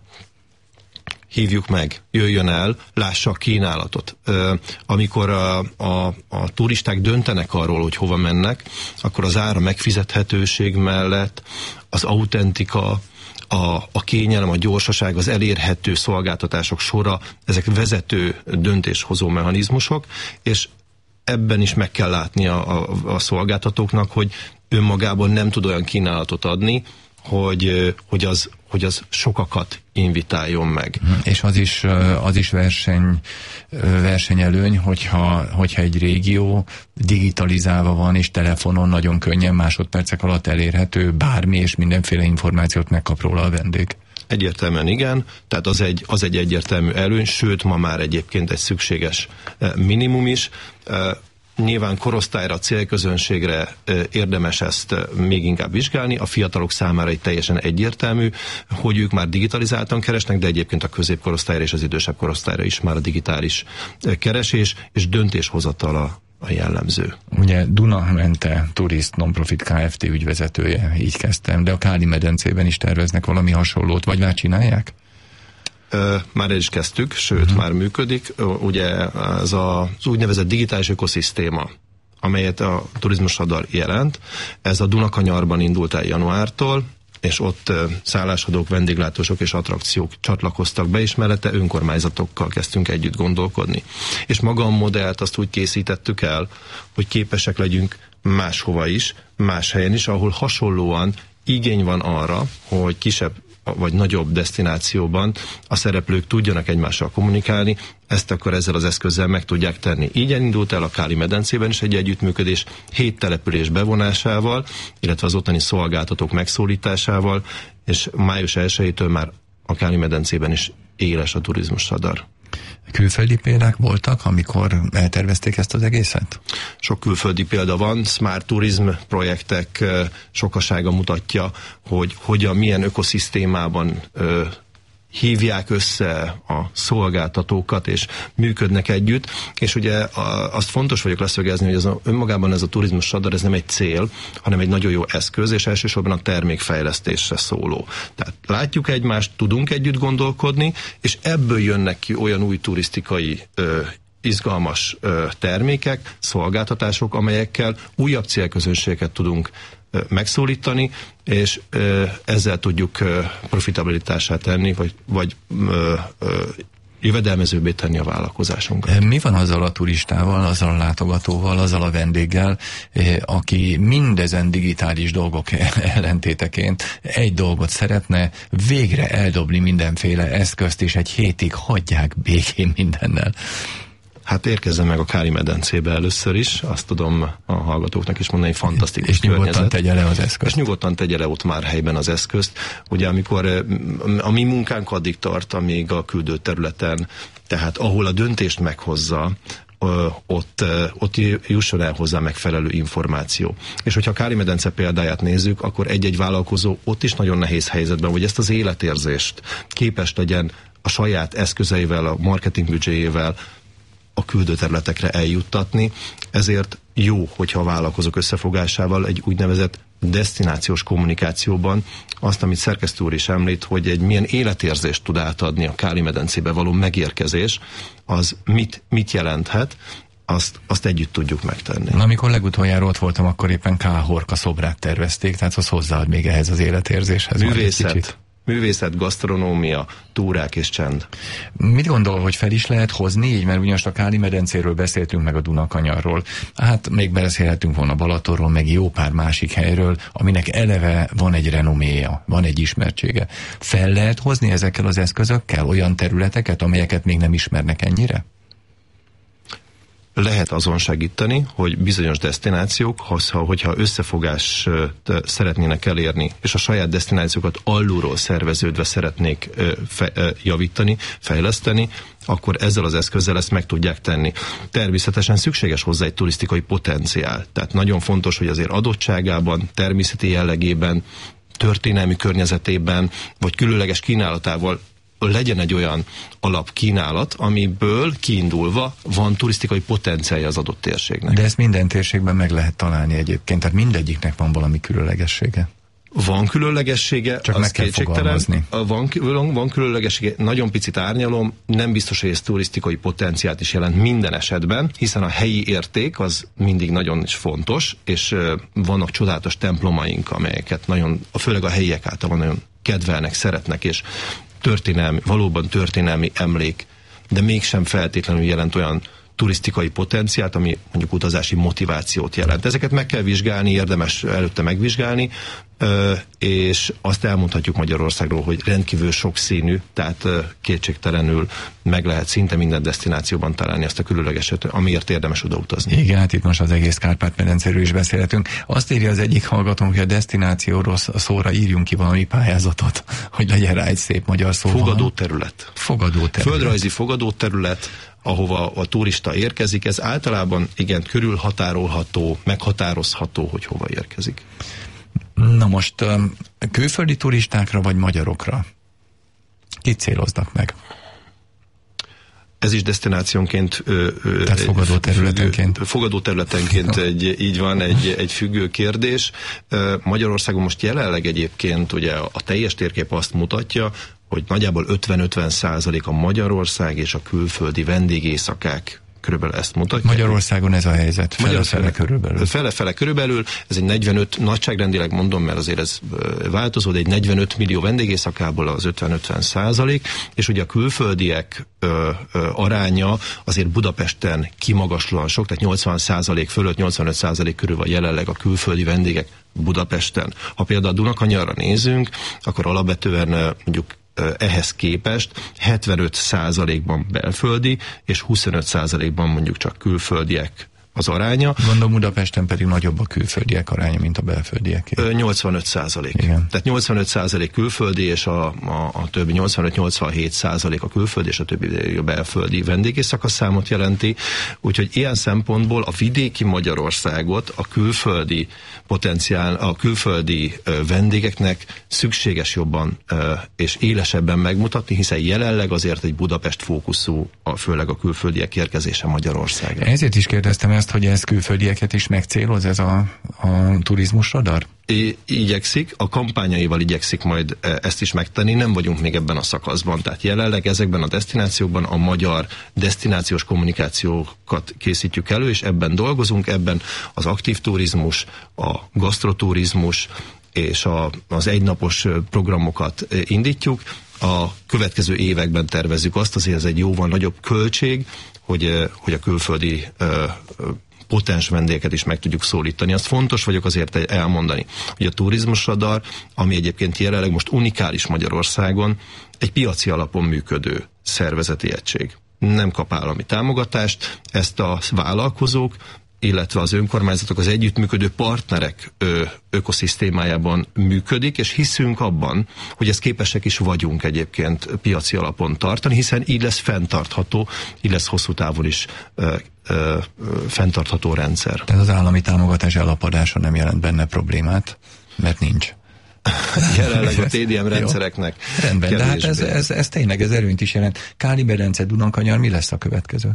Hívjuk meg, jöjjön el, lássa a kínálatot. Amikor a, a, a turisták döntenek arról, hogy hova mennek, akkor az ára megfizethetőség mellett az autentika, A, a kényelem, a gyorsaság, az elérhető szolgáltatások sora, ezek vezető döntéshozó mechanizmusok, és ebben is meg kell látni a, a, a szolgáltatóknak, hogy önmagában nem tud olyan kínálatot adni, hogy, hogy, az, hogy az sokakat invitáljon meg. És az is, az is verseny, versenyelőny, hogyha, hogyha egy régió digitalizálva van, és telefonon nagyon könnyen másodpercek alatt elérhető, bármi és mindenféle információt megkap róla a vendég. Egyértelműen igen, tehát az egy, az egy egyértelmű előny, sőt ma már egyébként egy szükséges minimum is. Nyilván korosztályra, célközönségre érdemes ezt még inkább vizsgálni. A fiatalok számára egy teljesen egyértelmű, hogy ők már digitalizáltan keresnek, de egyébként a középkorosztályra és az idősebb korosztályra is már a digitális keresés és döntéshozatal a a jellemző. Ugye Dunamente Turist Nonprofit Kft. Ügyvezetője, így kezdtem, de a Káli-medencében is terveznek valami hasonlót, vagy már csinálják? Már el is kezdtük, sőt, uh-huh. már működik. Ugye ez az úgynevezett digitális ökoszisztéma, amelyet a turizmus radar jelent, ez a Dunakanyarban indult el januártól, és ott szállásadók, vendéglátósok és attrakciók csatlakoztak be, és mellette önkormányzatokkal kezdtünk együtt gondolkodni. És maga a modellt azt úgy készítettük el, hogy képesek legyünk máshova is, más helyen is, ahol hasonlóan igény van arra, hogy kisebb vagy nagyobb desztinációban a szereplők tudjanak egymással kommunikálni, ezt akkor ezzel az eszközzel meg tudják tenni. Így elindult el a Káli-medencében is egy együttműködés hét település bevonásával, illetve az ottani szolgáltatók megszólításával, és május elsejétől már a Káli-medencében is éles a turizmus radar. Külföldi példák voltak, amikor eltervezték ezt az egészet? Sok külföldi példa van, Smart Tourism projektek sokasága mutatja, hogy hogyan, milyen ökoszisztémában ö, hívják össze a szolgáltatókat, és működnek együtt, és ugye a, azt fontos vagyok leszögezni, hogy ez a, önmagában ez a turizmus radar, ez nem egy cél, hanem egy nagyon jó eszköz, és elsősorban a termékfejlesztésre szóló. Tehát látjuk egymást, tudunk együtt gondolkodni, és ebből jönnek ki olyan új turisztikai ö, izgalmas ö, termékek, szolgáltatások, amelyekkel újabb célközönségeket tudunk megszólítani, és ö, ezzel tudjuk ö, profitabilitását tenni, vagy, vagy ö, ö, jövedelmezőbbé tenni a vállalkozásunkat. Mi van azzal a turistával, azzal a látogatóval, azzal a vendéggel, aki mindezen digitális dolgok ellentéteként egy dolgot szeretne, végre eldobni mindenféle eszközt, és egy hétig hagyják békén mindennel? Hát érkezzen meg a Káli-medencébe először is, azt tudom a hallgatóknak is mondani, fantasztikus és környezet. nyugodtan tegye le az eszközt. És nyugodtan tegye le ott már helyben az eszközt. Ugye amikor a mi munkánk addig tart, amíg a küldő területen, tehát ahol a döntést meghozza, ott, ott jusson el hozzá megfelelő információ. És hogyha a Káli-medence példáját nézzük, akkor egy-egy vállalkozó ott is nagyon nehéz helyzetben, hogy ezt az életérzést képes legyen a saját eszközeivel, a marketing büdzséjével a küldőterületekre eljuttatni, ezért jó, hogyha a vállalkozók összefogásával egy úgynevezett desztinációs kommunikációban azt, amit szerkesztő úr is említ, hogy egy milyen életérzést tud átadni a Káli-medencébe való megérkezés, az mit, mit jelenthet, azt, azt együtt tudjuk megtenni. Na, amikor legutoljára ott voltam, akkor éppen K. Horka szobrát tervezték, tehát az hozzáad még ehhez az életérzéshez. Művészet. Művészet, gasztronómia, túrák és csend. Mit gondol, hogy fel is lehet hozni így? Mert ugyanis a Káli-medencéről beszéltünk, meg a Dunakanyarról. Hát még beszélhetünk volna Balatonról, meg jó pár másik helyről, aminek eleve van egy renoméja, van egy ismertsége. Fel lehet hozni ezekkel az eszközökkel olyan területeket, amelyeket még nem ismernek ennyire? Lehet azon segíteni, hogy bizonyos desztinációk, ha, hogyha összefogást szeretnének elérni, és a saját desztinációkat alulról szerveződve szeretnék fe, javítani, fejleszteni, akkor ezzel az eszközzel ezt meg tudják tenni. Természetesen szükséges hozzá egy turisztikai potenciál. Tehát nagyon fontos, hogy azért adottságában, természeti jellegében, történelmi környezetében, vagy különleges kínálatával legyen egy olyan alapkínálat, amiből kiindulva van turisztikai potenciálja az adott térségnek. De ezt minden térségben meg lehet találni egyébként, tehát mindegyiknek van valami különlegessége. Van különlegessége, csak meg kell fogalmazni. Van, van különlegessége, nagyon picit árnyalom, nem biztos, hogy ez turisztikai potenciált is jelent minden esetben, hiszen a helyi érték az mindig nagyon is fontos, és uh, vannak csodálatos templomaink, amelyeket nagyon, főleg a helyiek által nagyon kedvelnek, szeretnek, és történelmi, valóban történelmi emlék, de mégsem feltétlenül jelent olyan turisztikai potenciált, ami mondjuk utazási motivációt jelent. Ezeket meg kell vizsgálni, érdemes előtte megvizsgálni, és azt elmondhatjuk Magyarországról, hogy rendkívül sokszínű, tehát kétségtelenül meg lehet szinte minden desztinációban találni ezt a különlegeset, amiért érdemes oda utazni. Igen, hát itt most az egész Kárpát-medencéről is beszélhetünk. Azt írja az egyik hallgatón, hogy a desztinációról szóra írjunk ki valami pályázatot, hogy legyen rá egy szép magyar szó. Fogadó terület. Fogadó terület. Földrajzi fogadó terület, ahova a turista érkezik, ez általában igen körülhatárolható, meghatározható, hogy hova érkezik. Na most külföldi turistákra vagy magyarokra? Kit céloznak meg? Ez is desztinációnként... Tehát fogadó területenként. Fogadó területenként egy, így van, egy, egy függő kérdés. Magyarországon most jelenleg egyébként ugye a teljes térkép azt mutatja, hogy nagyjából ötven-ötven százalék a Magyarország és a külföldi vendégészakák körülbelül ezt mutatja. Magyarországon ez a helyzet, fele-fele körülbelül. Fele-fele körülbelül, ez egy negyvenöt, nagyságrendileg mondom, mert azért ez változó, de egy negyvenöt millió vendégészakából az ötven-ötven százalék, és ugye a külföldiek ö, ö, aránya azért Budapesten kimagaslóan sok, tehát nyolcvan százalék fölött, nyolcvanöt százalék körül van jelenleg a külföldi vendégek Budapesten. Ha például a Dunakanyarra nézünk, akkor alapvetően mondjuk ehhez képest hetvenöt százalékban belföldi, és huszonöt százalékban mondjuk csak külföldiek az aránya. Gondolom Budapesten pedig nagyobb a külföldiek aránya, mint a belföldiek. nyolcvanöt százalék. Tehát nyolcvanöt százalék külföldi, és a, a, a többi nyolcvanöt-nyolcvanhét százalék a külföldi, és a többi a belföldi vendégészakasz számot jelenti. Úgyhogy ilyen szempontból a vidéki Magyarországot a külföldi potenciál, a külföldi ö, vendégeknek szükséges jobban ö, és élesebben megmutatni, hiszen jelenleg azért egy Budapest fókuszú, a, főleg a külföldiek érkezése Magyarországra. Ezért is kérdeztem ezt, hogy ez külföldieket is megcéloz, ez a, a turizmusradar? I- igyekszik, a kampányaival igyekszik majd ezt is megtenni, nem vagyunk még ebben a szakaszban, tehát jelenleg ezekben a desztinációkban a magyar desztinációs kommunikációkat készítjük elő, és ebben dolgozunk, ebben az aktív turizmus, a gasztroturizmus és a, az egynapos programokat indítjuk. A következő években tervezzük azt, azért ez egy jóval nagyobb költség, hogy, hogy a külföldi ö, potens vendégeket is meg tudjuk szólítani. Azt fontos vagyok azért elmondani, hogy a turizmusradar, ami egyébként jelenleg most unikális Magyarországon, egy piaci alapon működő szervezeti egység. Nem kap állami támogatást, ezt a vállalkozók, illetve az önkormányzatok, az együttműködő partnerek ö, ökoszisztémájában működik, és hiszünk abban, hogy ezt képesek is vagyunk egyébként piaci alapon tartani, hiszen így lesz fenntartható, így lesz hosszú távon is ö, ö, fenntartható rendszer. Tehát az állami támogatás elapadása nem jelent benne problémát, mert nincs. Jelenleg a té dé em rendszereknek. Rendben, kevésbé. De hát ez, ez, ez tényleg ez erőnyt is jelent. Káli-medence, Dunakanyar, mi lesz a következő?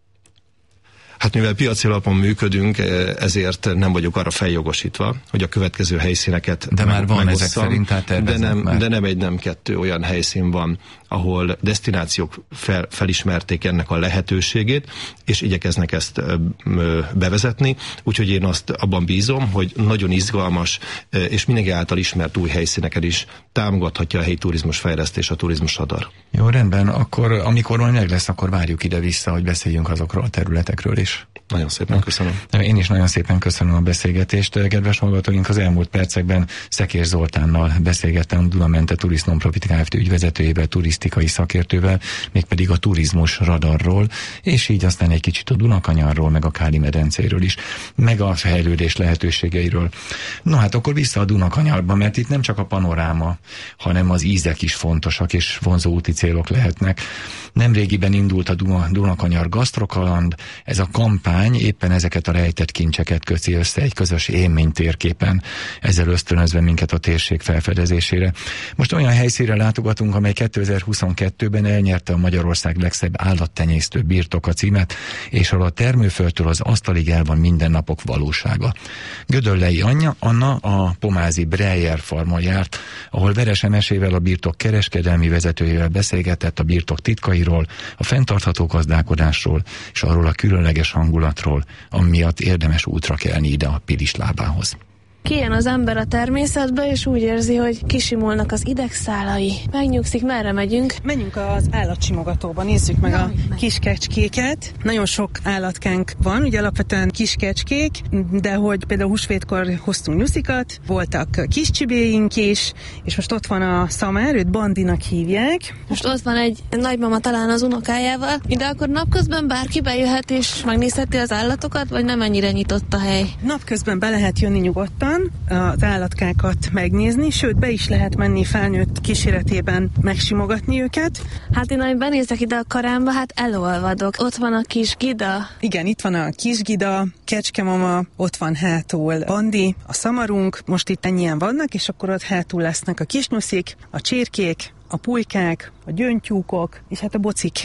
Hát mivel piaci alapon működünk, ezért nem vagyok arra feljogosítva, hogy a következő helyszíneket de már van ezek szerint, tehát de nem, már. de nem egy, nem kettő olyan helyszín van, ahol desztinációk fel, felismerték ennek a lehetőségét, és igyekeznek ezt ö, bevezetni, úgyhogy én azt abban bízom, hogy nagyon izgalmas és mindenki által ismert új helyszíneket is támogathatja a helyi turizmus fejlesztés, a turizmusradar. Jó, rendben, akkor amikor majd meg lesz, akkor várjuk ide vissza, hogy beszéljünk azokról a területekről is. Nagyon szépen köszönöm. Én is nagyon szépen köszönöm a beszélgetést. Kedves hallgatóink, az elmúlt percekben Szekér Zoltánnal beszélgettem, Dunamente Tourist Non-Profit Kft. Ügyvezetőjével, turisztikai szakértővel, mégpedig a turizmus radarról, és így aztán egy kicsit a Dunakanyarról, meg a Káli-medencéről is, meg a fejlődés lehetőségeiről. Na hát akkor vissza a Dunakanyarba, mert itt nem csak a panoráma, hanem az ízek is fontosak, és vonzó úti célok lehetnek. Nemrégiben indult a Dunakanyar gasztrokaland, ez a kampány éppen ezeket a rejtett kincseket köti össze egy közös élménytérképen, ezzel ösztönözve minket a térség felfedezésére. Most olyan helyszínre látogatunk, amely kétezer-huszonkettőben elnyerte a Magyarország legszebb állattenyésztő birtoka címet, és ahol a termőföldtől az asztalig el van mindennapok valósága. Gödöllei Anya, Anna a pomázi Breyer farmon járt, ahol Veres Emesével, a birtok kereskedelmi vezetőjével beszélgetett a birtok titkairól, a fenntartható gazdálkodásról, és arról a különleges hangulatról, ami miatt érdemes útra kelni ide a Pilis lábához. Kijön az ember a természetbe, és úgy érzi, hogy kisimulnak az idegszálai. Megnyugszik, merre megyünk? Menjünk az állatsimogatóba, nézzük meg a kis kecskéket. Nagyon sok állatkánk van, ugye alapvetően kis kecskék, de hogy például húsvétkor hoztunk nyuszikat, voltak kis csibéink is, és most ott van a szamár, őt Bandinak hívják. Most ott van egy nagymama talán az unokájával, de akkor napközben bárki bejöhet és megnézheti az állatokat, vagy nem ennyire nyitott a hely? Napközben be lehet jönni nyugodtan, az állatkákat megnézni, sőt be is lehet menni felnőtt kíséretében megsimogatni őket. Hát én, ahogy benézek ide a karámba, hát elolvadok. Ott van a kis gida. Igen, itt van a kis gida, kecskemama, ott van hátul Bandi, a szamarunk, most itt ennyien vannak, és akkor ott hátul lesznek a kisnyuszik, a csirkék, a pulykák, a gyöngytyúkok, és hát a bocik.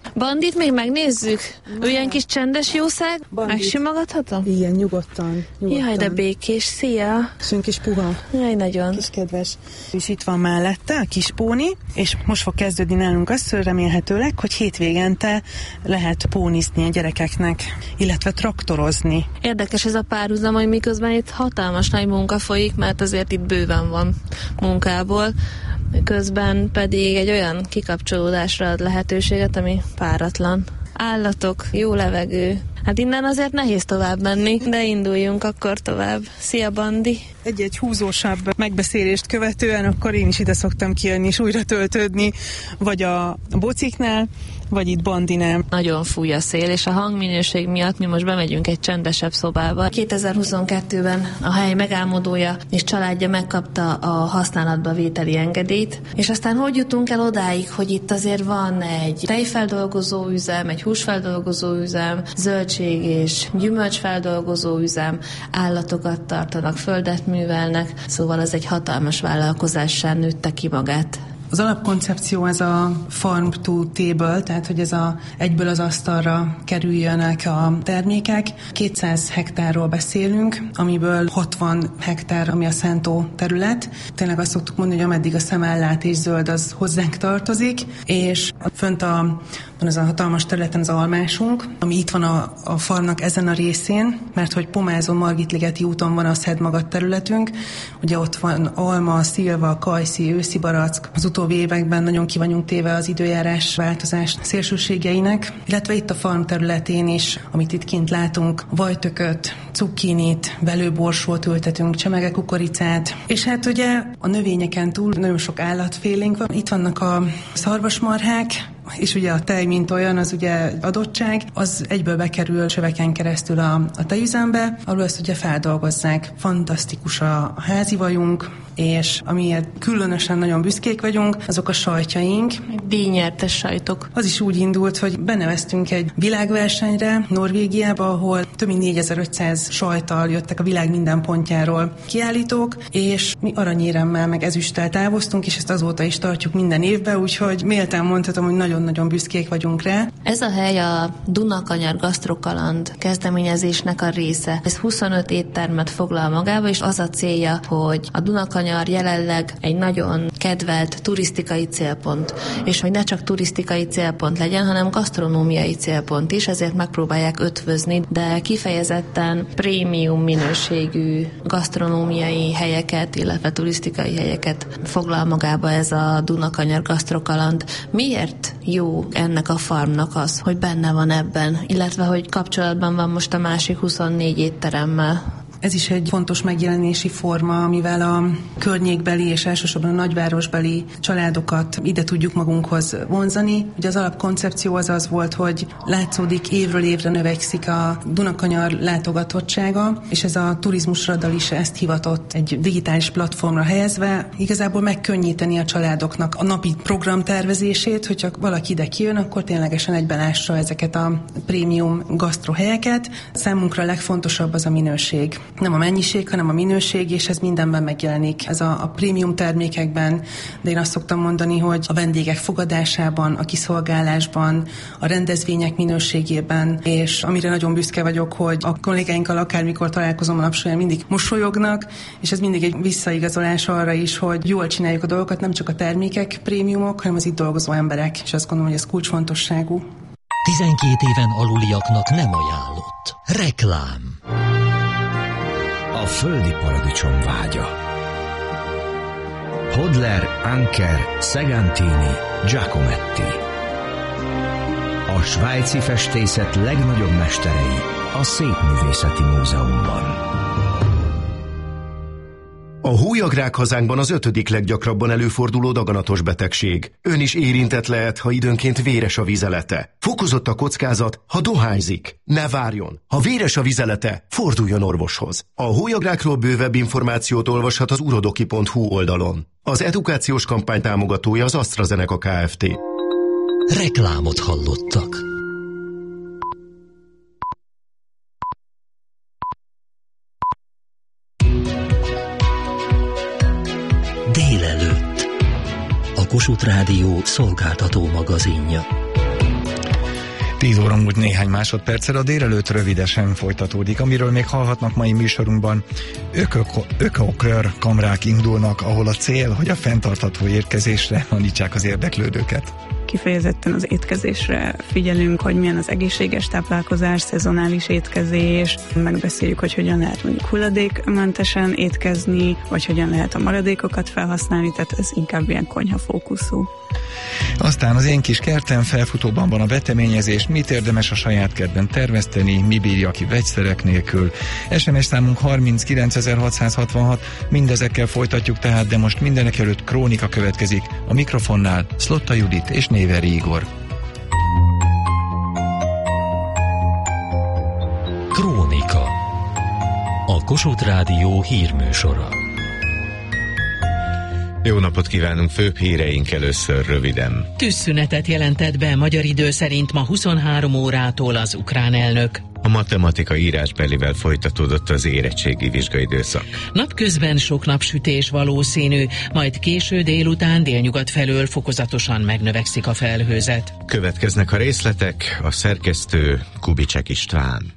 Bandit még megnézzük? Ő ilyen kis csendes jószág? Megsimogathatom? Igen, nyugodtan, nyugodtan. Jaj, de békés, szia! Szűn kis puha. Jaj, nagyon. Kis kedves. És itt van mellette a kis póni, és most fog kezdődni nálunk az, remélhetőleg, hogy hétvégente lehet pónizni a gyerekeknek, illetve traktorozni. Érdekes ez a párhuzam, hogy miközben itt hatalmas nagy munka folyik, mert azért itt bőven van munkából, közben pedig egy olyan kikapcsolódásra ad lehetőséget, ami páratlan. Állatok, jó levegő. Hát innen azért nehéz tovább menni, de induljunk akkor tovább. Szia, Bandi! Egy-egy húzósabb megbeszélést követően akkor én is ide szoktam kijönni és újra töltődni, vagy a bociknál, vagy itt Bandinál. Nagyon fúj a szél, és a hangminőség miatt mi most bemegyünk egy csendesebb szobába. kétezer-huszonkettőben a hely megálmodója és családja megkapta a használatba vételi engedélyt, és aztán hogy jutunk el odáig, hogy itt azért van egy tejfeldolgozó üzem, egy húsfeldolgozó üzem, zöldség és gyümölcsfeldolgozó üzem, állatokat tartanak, földet művelnek, szóval az egy hatalmas vállalkozássá nőtte ki magát. Az alapkoncepció ez a farm to table, tehát hogy ez a egyből az asztalra kerüljönek a termékek. kétszáz hektárról beszélünk, amiből hatvan hektár, ami a szántó terület. Tényleg azt szoktuk mondani, hogy ameddig a szem ellát és zöld, az hozzánk tartozik, és fönt a van ez a hatalmas területen az almásunk, ami itt van a, a farmnak ezen a részén, mert hogy Pomázon, Margitligeti úton van a Szedmagad területünk, ugye ott van alma, szilva, kajszi, őszi barack. Az utóbbi években nagyon ki vagyunk téve az időjárás változás szélsőségeinek, illetve itt a farm területén is, amit itt kint látunk, vajtököt, cukkinit, velőborsót ültetünk, csemegekukoricát, és hát ugye a növényeken túl nagyon sok állatfélénk van. Itt vannak a szarvasmarhák, és ugye a tej, mint olyan, az ugye adottság, az egyből bekerül csöveken keresztül a, a tejüzembe, ahol ezt ugye feldolgozzák. Fantasztikus a, a házi vajunk, és amiért különösen nagyon büszkék vagyunk, azok a sajtjaink. Díjnyertes sajtok. Az is úgy indult, hogy beneveztünk egy világversenyre Norvégiába, ahol több mint négyezer-ötszáz sajttal jöttek a világ minden pontjáról kiállítók, és mi aranyéremmel meg ezüsttel távoztunk, és ezt azóta is tartjuk minden évben, úgyhogy méltán mondhatom, hogy nagyon-nagyon büszkék vagyunk rá. Ez a hely a Dunakanyar Gasztrokaland kezdeményezésnek a része. Ez huszonöt éttermet foglal magába, és az a célja, hogy a Dunakanyar jelenleg egy nagyon kedvelt turisztikai célpont, és hogy ne csak turisztikai célpont legyen, hanem gasztronómiai célpont is, ezért megpróbálják ötvözni, de kifejezetten prémium minőségű gasztronómiai helyeket, illetve turisztikai helyeket foglal magába ez a Dunakanyar Gasztrokaland. Miért jó ennek a farmnak az, hogy benne van ebben, illetve hogy kapcsolatban van most a másik huszonnégy étteremmel? Ez is egy fontos megjelenési forma, amivel a környékbeli és elsősorban a nagyvárosbeli családokat ide tudjuk magunkhoz vonzani. Ugye az alapkoncepció az az volt, hogy látszódik, évről évre növekszik a Dunakanyar látogatottsága, és ez a turizmusradar is ezt hivatott egy digitális platformra helyezve, igazából megkönnyíteni a családoknak a napi programtervezését, hogyha valaki ide kijön, akkor ténylegesen egyben lássa ezeket a prémium gasztrohelyeket. Számunkra a legfontosabb az a minőség. Nem a mennyiség, hanem a minőség, és ez mindenben megjelenik. Ez a, a prémium termékekben, de én azt szoktam mondani, hogy a vendégek fogadásában, a kiszolgálásban, a rendezvények minőségében, és amire nagyon büszke vagyok, hogy a kollégáinkkal akármikor találkozom a nap során mindig mosolyognak, és ez mindig egy visszaigazolás arra is, hogy jól csináljuk a dolgokat, nem csak a termékek prémiumok, hanem az itt dolgozó emberek, és azt gondolom, hogy ez kulcsfontosságú. tizenkét éven aluliaknak nem ajánlott. Reklám. A földi paradicsom vágya. Hodler, Anker, Segantini, Giacometti. A svájci festészet legnagyobb mesterei a Szépművészeti Múzeumban. A hólyagrák hazánkban az ötödik leggyakrabban előforduló daganatos betegség. Ön is érintett lehet, ha időnként véres a vizelete. Fokozott a kockázat, ha dohányzik. Ne várjon! Ha véres a vizelete, forduljon orvoshoz. A hólyagrákról bővebb információt olvashat az urodoki pont hu oldalon. Az edukációs kampány támogatója az AstraZeneca Kft. Reklámot hallottak. Délelőtt. A Kossuth Rádió szolgáltató magazinja. tíz óra múlt néhány másodperccel, a délelőtt rövidesen folytatódik, amiről még hallhatnak mai műsorunkban. Ökokör kamrák indulnak, ahol a cél, hogy a fenntartható étkezésre tanítsák az érdeklődőket. Kifejezetten az étkezésre figyelünk, hogy milyen az egészséges táplálkozás, szezonális étkezés, megbeszéljük, hogy hogyan lehet mondjuk hulladékmentesen étkezni, vagy hogyan lehet a maradékokat felhasználni, tehát ez inkább ilyen konyha fókuszú. Aztán az én kis kertem felfutóban van a veteményezés, mit érdemes a saját kertben termeszteni, mi bírja ki vegyszerek nélkül. es em es számunk harminckilencezer-hatszázhatvanhat, mindezekkel folytatjuk tehát, de most mindenek előtt krónika következik. A mikrofonnál Szlotta Judit és Néveri Igor. Krónika. A Kossuth Rádió hírműsora. Jó napot kívánunk, főbb híreink először röviden. Tűzszünetet jelentett be magyar idő szerint ma huszonhárom órától az ukrán elnök. A matematika írásbelivel folytatódott az érettségi vizsgaidőszak. Napközben sok napsütés valószínű, majd késő délután délnyugat felől fokozatosan megnövekszik a felhőzet. Következnek a részletek, a szerkesztő Kubicsek István.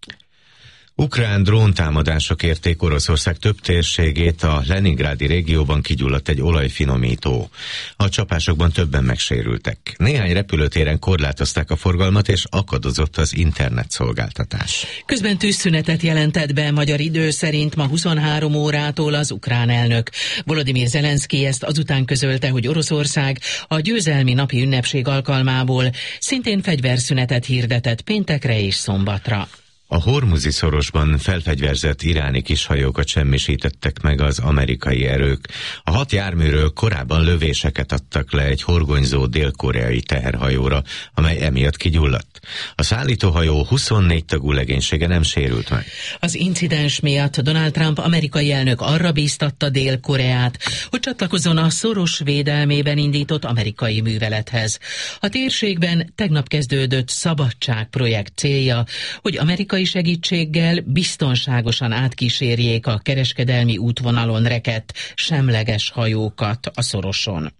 Ukrán dróntámadások érték Oroszország több térségét, a Leningrádi régióban kigyulladt egy olajfinomító. A csapásokban többen megsérültek. Néhány repülőtéren korlátozták a forgalmat, és akadozott az internetszolgáltatás. Közben tűzszünetet jelentett be magyar idő szerint ma huszonhárom órától az ukrán elnök. Volodymyr Zelenszkij ezt azután közölte, hogy Oroszország a győzelmi napi ünnepség alkalmából szintén fegyverszünetet hirdetett péntekre és szombatra. A Hormuzi szorosban felfegyverzett iráni kishajókat semmisítettek meg az amerikai erők. A hat járműről korábban lövéseket adtak le egy horgonyzó dél-koreai teherhajóra, amely emiatt kigyulladt. A szállítóhajó huszonnégy tagú legénysége nem sérült meg. Az incidens miatt Donald Trump amerikai elnök arra bíztatta Dél-Koreát, hogy csatlakozzon a szoros védelmében indított amerikai művelethez. A térségben tegnap kezdődött Szabadság-projekt célja, hogy amerikai segítséggel biztonságosan átkísérjék a kereskedelmi útvonalon rekedt semleges hajókat a szoroson.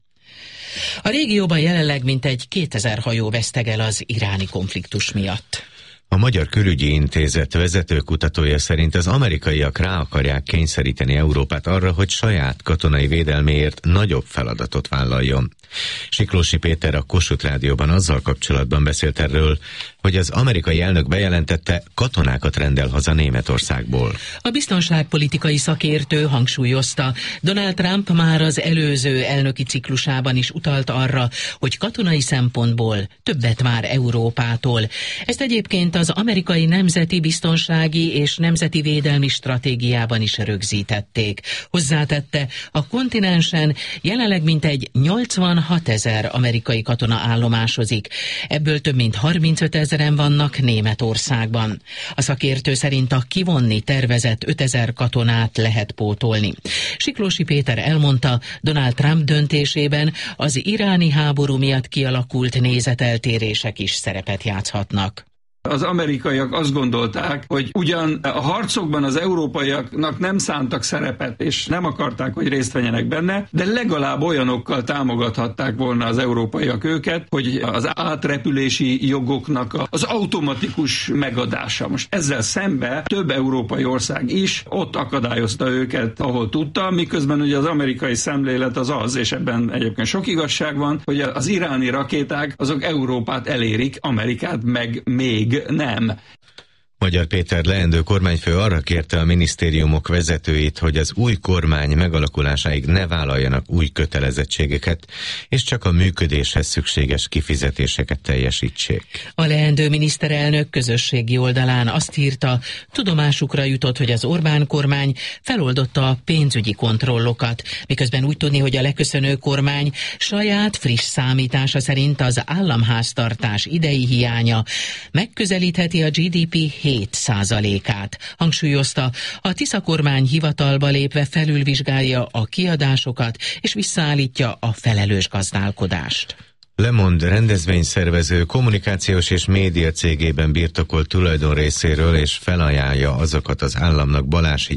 A régióban jelenleg mintegy kétezer hajó vesztegel az iráni konfliktus miatt. A Magyar Külügyi Intézet vezetőkutatója szerint az amerikaiak rá akarják kényszeríteni Európát arra, hogy saját katonai védelméért nagyobb feladatot vállaljon. Siklósi Péter a Kossuth Rádióban azzal kapcsolatban beszélt erről, hogy az amerikai elnök bejelentette, katonákat rendel haza Németországból. A biztonságpolitikai szakértő hangsúlyozta, Donald Trump már az előző elnöki ciklusában is utalt arra, hogy katonai szempontból többet vár Európától. Ezt egyébként az amerikai nemzeti biztonsági és nemzeti védelmi stratégiában is rögzítették. Hozzátette, a kontinensen jelenleg mintegy nyolcvanhatezer amerikai katona állomásozik, ebből több mint harmincöt ezeren vannak Németországban. A szakértő szerint a kivonni tervezett ötezer katonát lehet pótolni. Siklósi Péter elmondta, Donald Trump döntésében az iráni háború miatt kialakult nézeteltérések is szerepet játszhatnak. Az amerikaiak azt gondolták, hogy ugyan a harcokban az európaiaknak nem szántak szerepet, és nem akarták, hogy részt vegyenek benne, de legalább olyanokkal támogathatták volna az európaiak őket, hogy az átrepülési jogoknak az automatikus megadása. Most ezzel szembe több európai ország is ott akadályozta őket, ahol tudta, miközben ugye az amerikai szemlélet az az, és ebben egyébként sok igazság van, hogy az iráni rakéták azok Európát elérik, Amerikát meg még nem. Magyar Péter leendő kormányfő arra kérte a minisztériumok vezetőit, hogy az új kormány megalakulásáig ne vállaljanak új kötelezettségeket, és csak a működéshez szükséges kifizetéseket teljesítsék. A leendő miniszterelnök közösségi oldalán azt írta, tudomásukra jutott, hogy az Orbán kormány feloldotta a pénzügyi kontrollokat, miközben úgy tudni, hogy a leköszönő kormány saját friss számítása szerint az államháztartás idei hiánya megközelítheti a gé dé pé hét százalékát. Hangsúlyozta, a Tisza kormány hivatalba lépve felülvizsgálja a kiadásokat és visszaállítja a felelős gazdálkodást. Le Monde rendezvényszervező kommunikációs és média cégében birtokolt tulajdon részéről és felajánlja azokat az államnak Balási Gyula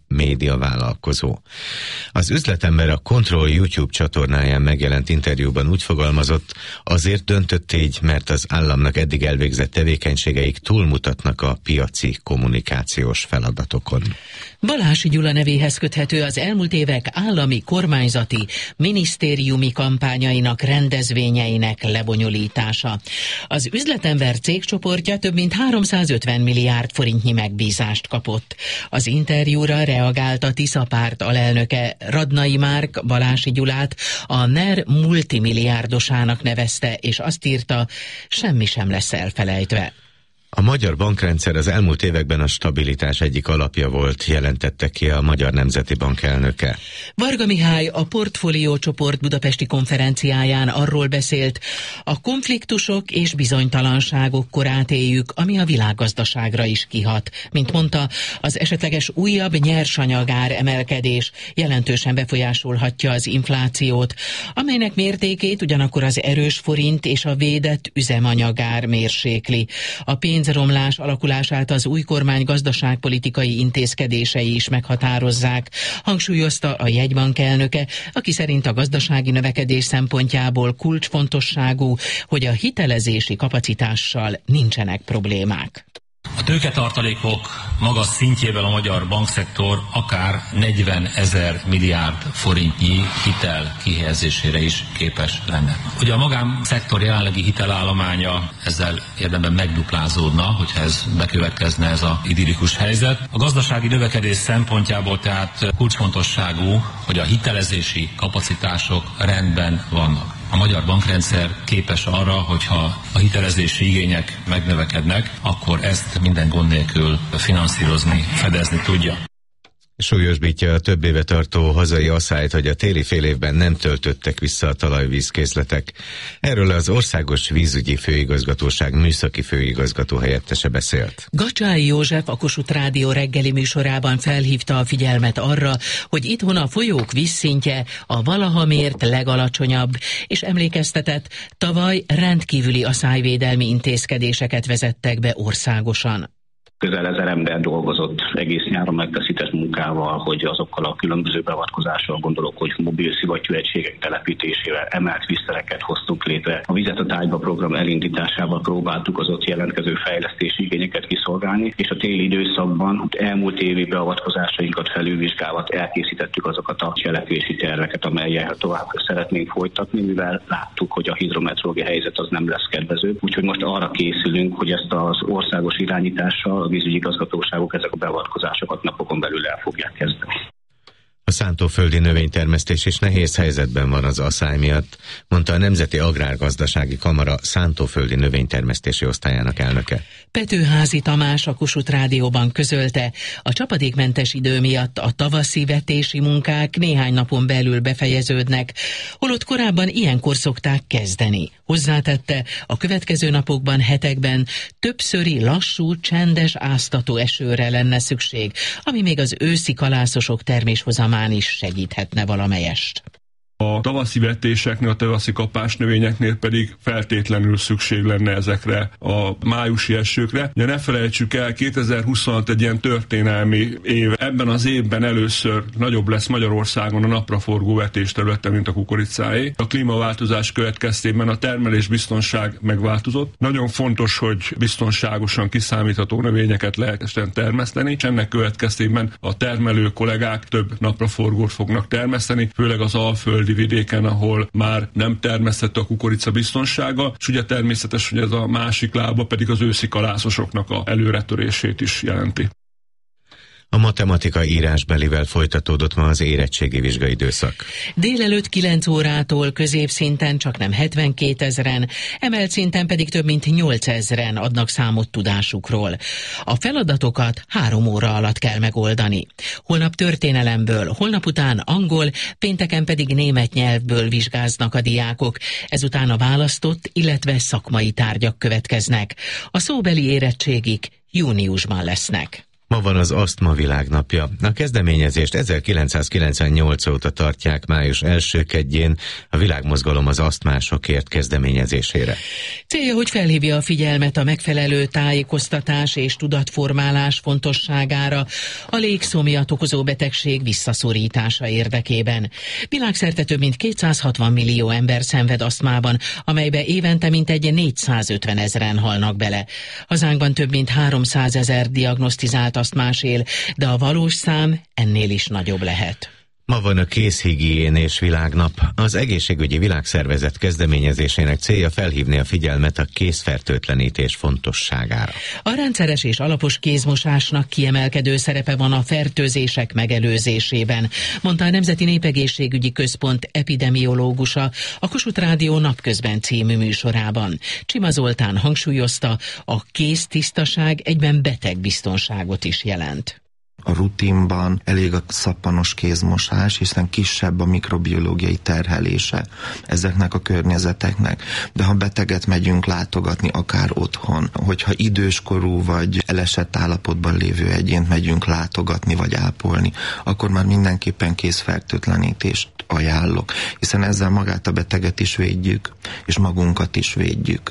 médiavállalkozó. Az üzletember a Control YouTube csatornáján megjelent interjúban úgy fogalmazott, azért döntött így, mert az államnak eddig elvégzett tevékenységeik túlmutatnak a piaci kommunikációs feladatokon. Balási Gyula nevéhez köthető az elmúlt évek állami, kormányzati, minisztériumi kampányainak, rendezvényeinek lebonyolítása. Az üzletember cégcsoportja több mint háromszázötven milliárd forintnyi megbízást kapott. Az interjúra reagált a Tisza párt alelnöke, Radnai Márk Balási Gyulát a en e er multimilliárdosának nevezte, és azt írta, semmi sem lesz elfelejtve. A magyar bankrendszer az elmúlt években a stabilitás egyik alapja volt, jelentette ki a Magyar Nemzeti Bank elnöke. Varga Mihály a Portfólió csoport budapesti konferenciáján arról beszélt, a konfliktusok és bizonytalanságok korát éljük, ami a világgazdaságra is kihat. Mint mondta, az esetleges újabb nyersanyagár emelkedés jelentősen befolyásolhatja az inflációt, amelynek mértékét ugyanakkor az erős forint és a védett üzemanyagár mérsékli. A pénzromlás alakulását az új kormány gazdaságpolitikai intézkedései is meghatározzák, hangsúlyozta a jegybank elnöke, aki szerint a gazdasági növekedés szempontjából kulcsfontosságú, hogy a hitelezési kapacitással nincsenek problémák. A tőketartalékok magas szintjével a magyar bankszektor akár negyvenezer milliárd forintnyi hitel kihelyezésére is képes lenne. Ugye a magánszektor jelenlegi hitelállománya ezzel érdemben megduplázódna, hogyha ez bekövetkezne, ez a idillikus helyzet. A gazdasági növekedés szempontjából tehát kulcsfontosságú, hogy a hitelezési kapacitások rendben vannak. A magyar bankrendszer képes arra, hogyha a hitelezési igények megnövekednek, akkor ezt minden gond nélkül finanszírozni, fedezni tudja. Súlyosbítja a több éve tartó hazai asszályt, hogy a téli fél évben nem töltöttek vissza a talajvízkészletek. Erről az Országos Vízügyi Főigazgatóság műszaki főigazgató helyettese beszélt. Gacsái József a Kossuth Rádió reggeli műsorában felhívta a figyelmet arra, hogy itthon a folyók vízszintje a valaha mért legalacsonyabb, és emlékeztetett, tavaly rendkívüli asszályvédelmi intézkedéseket vezettek be országosan. Közel ezer ember dolgozott egész nyáron megfeszített munkával, hogy azokkal a különböző beavatkozással, gondolok, hogy mobil szivattyúegységek telepítésével emelt víztereket hoztunk létre. A Vizet a Tájba program elindításával próbáltuk az ott jelentkező fejlesztési igényeket kiszolgálni, és a téli időszakban elmúlt évi beavatkozásainkat felülvizsgálva elkészítettük azokat a cselekvési terveket, amelyel tovább szeretnénk folytatni, mivel láttuk, hogy a hidrometeorológiai helyzet az nem lesz kedvező. Úgyhogy most arra készülünk, hogy ezt az országos irányítással a vízügyi igazgatóságok ezek a beavatkozásokat napokon belül el fogják kezdeni. A szántóföldi növénytermesztés is nehéz helyzetben van az asszály miatt, mondta a Nemzeti Agrárgazdasági Kamara szántóföldi növénytermesztési osztályának elnöke. Petőházi Tamás a Kossuth Rádióban közölte, a csapadékmentes idő miatt a tavaszi vetési munkák néhány napon belül befejeződnek, holott korábban ilyenkor szokták kezdeni. Hozzátette, a következő napokban, hetekben többszöri lassú, csendes áztató esőre lenne szükség, ami még az őszi kalászosok terméshozamán is segíthetne valamelyest. A tavaszi vetéseknél, a tavaszi kapásnövényeknél pedig feltétlenül szükség lenne ezekre a májusi esőkre. De ne felejtsük el, kétezer-huszonhat egy ilyen történelmi év. Ebben az évben először nagyobb lesz Magyarországon a napraforgó vetés területe, mint a kukoricáé. A klímaváltozás következtében a termelésbiztonság megváltozott. Nagyon fontos, hogy biztonságosan kiszámítható növényeket lehessen termeszteni, és ennek következtében a termelő kollégák több napraforgót fognak termeszteni, főleg az alföld vidéken, ahol már nem termeszthető a kukorica biztonsága, és ugye természetes, hogy ez a másik lába pedig az őszi kalászosoknak a előretörését is jelenti. A matematika írásbelivel folytatódott ma az érettségi vizsgai időszak. Délelőtt kilenc órától középszinten csaknem hetvenkétezren, emelt szinten pedig több mint nyolcezren adnak számot tudásukról. A feladatokat három óra alatt kell megoldani. Holnap történelemből, holnap után angol, pénteken pedig német nyelvből vizsgáznak a diákok. Ezután a választott, illetve szakmai tárgyak következnek. A szóbeli érettségik júniusban lesznek. Ma van az Asztma Világnapja. A kezdeményezést ezerkilencszázkilencvennyolc óta tartják május első kedjén a Világmozgalom az asztmásokért kezdeményezésére. Célja, hogy felhívja a figyelmet a megfelelő tájékoztatás és tudatformálás fontosságára a légszomjat okozó betegség visszaszorítása érdekében. Világszerte több mint kétszázhatvan millió ember szenved asztmában, amelybe évente mintegy négyszázötven ezeren halnak bele. Hazánkban több mint háromszázezer diagnosztizált asztmás él, de a valós szám ennél is nagyobb lehet. Ma van a kézhigiénés világnap. Az Egészségügyi Világszervezet kezdeményezésének célja felhívni a figyelmet a kézfertőtlenítés fontosságára. A rendszeres és alapos kézmosásnak kiemelkedő szerepe van a fertőzések megelőzésében, mondta a Nemzeti Népegészségügyi Központ epidemiológusa a Kossuth Rádió Napközben című műsorában. Csima Zoltán hangsúlyozta, a kéztisztaság egyben betegbiztonságot is jelent. A rutinban elég a szappanos kézmosás, hiszen kisebb a mikrobiológiai terhelése ezeknek a környezeteknek. De ha beteget megyünk látogatni, akár otthon, hogyha időskorú vagy elesett állapotban lévő egyént megyünk látogatni vagy ápolni, akkor már mindenképpen kézfertőtlenítést ajánlok, hiszen ezzel magát a beteget is védjük, és magunkat is védjük.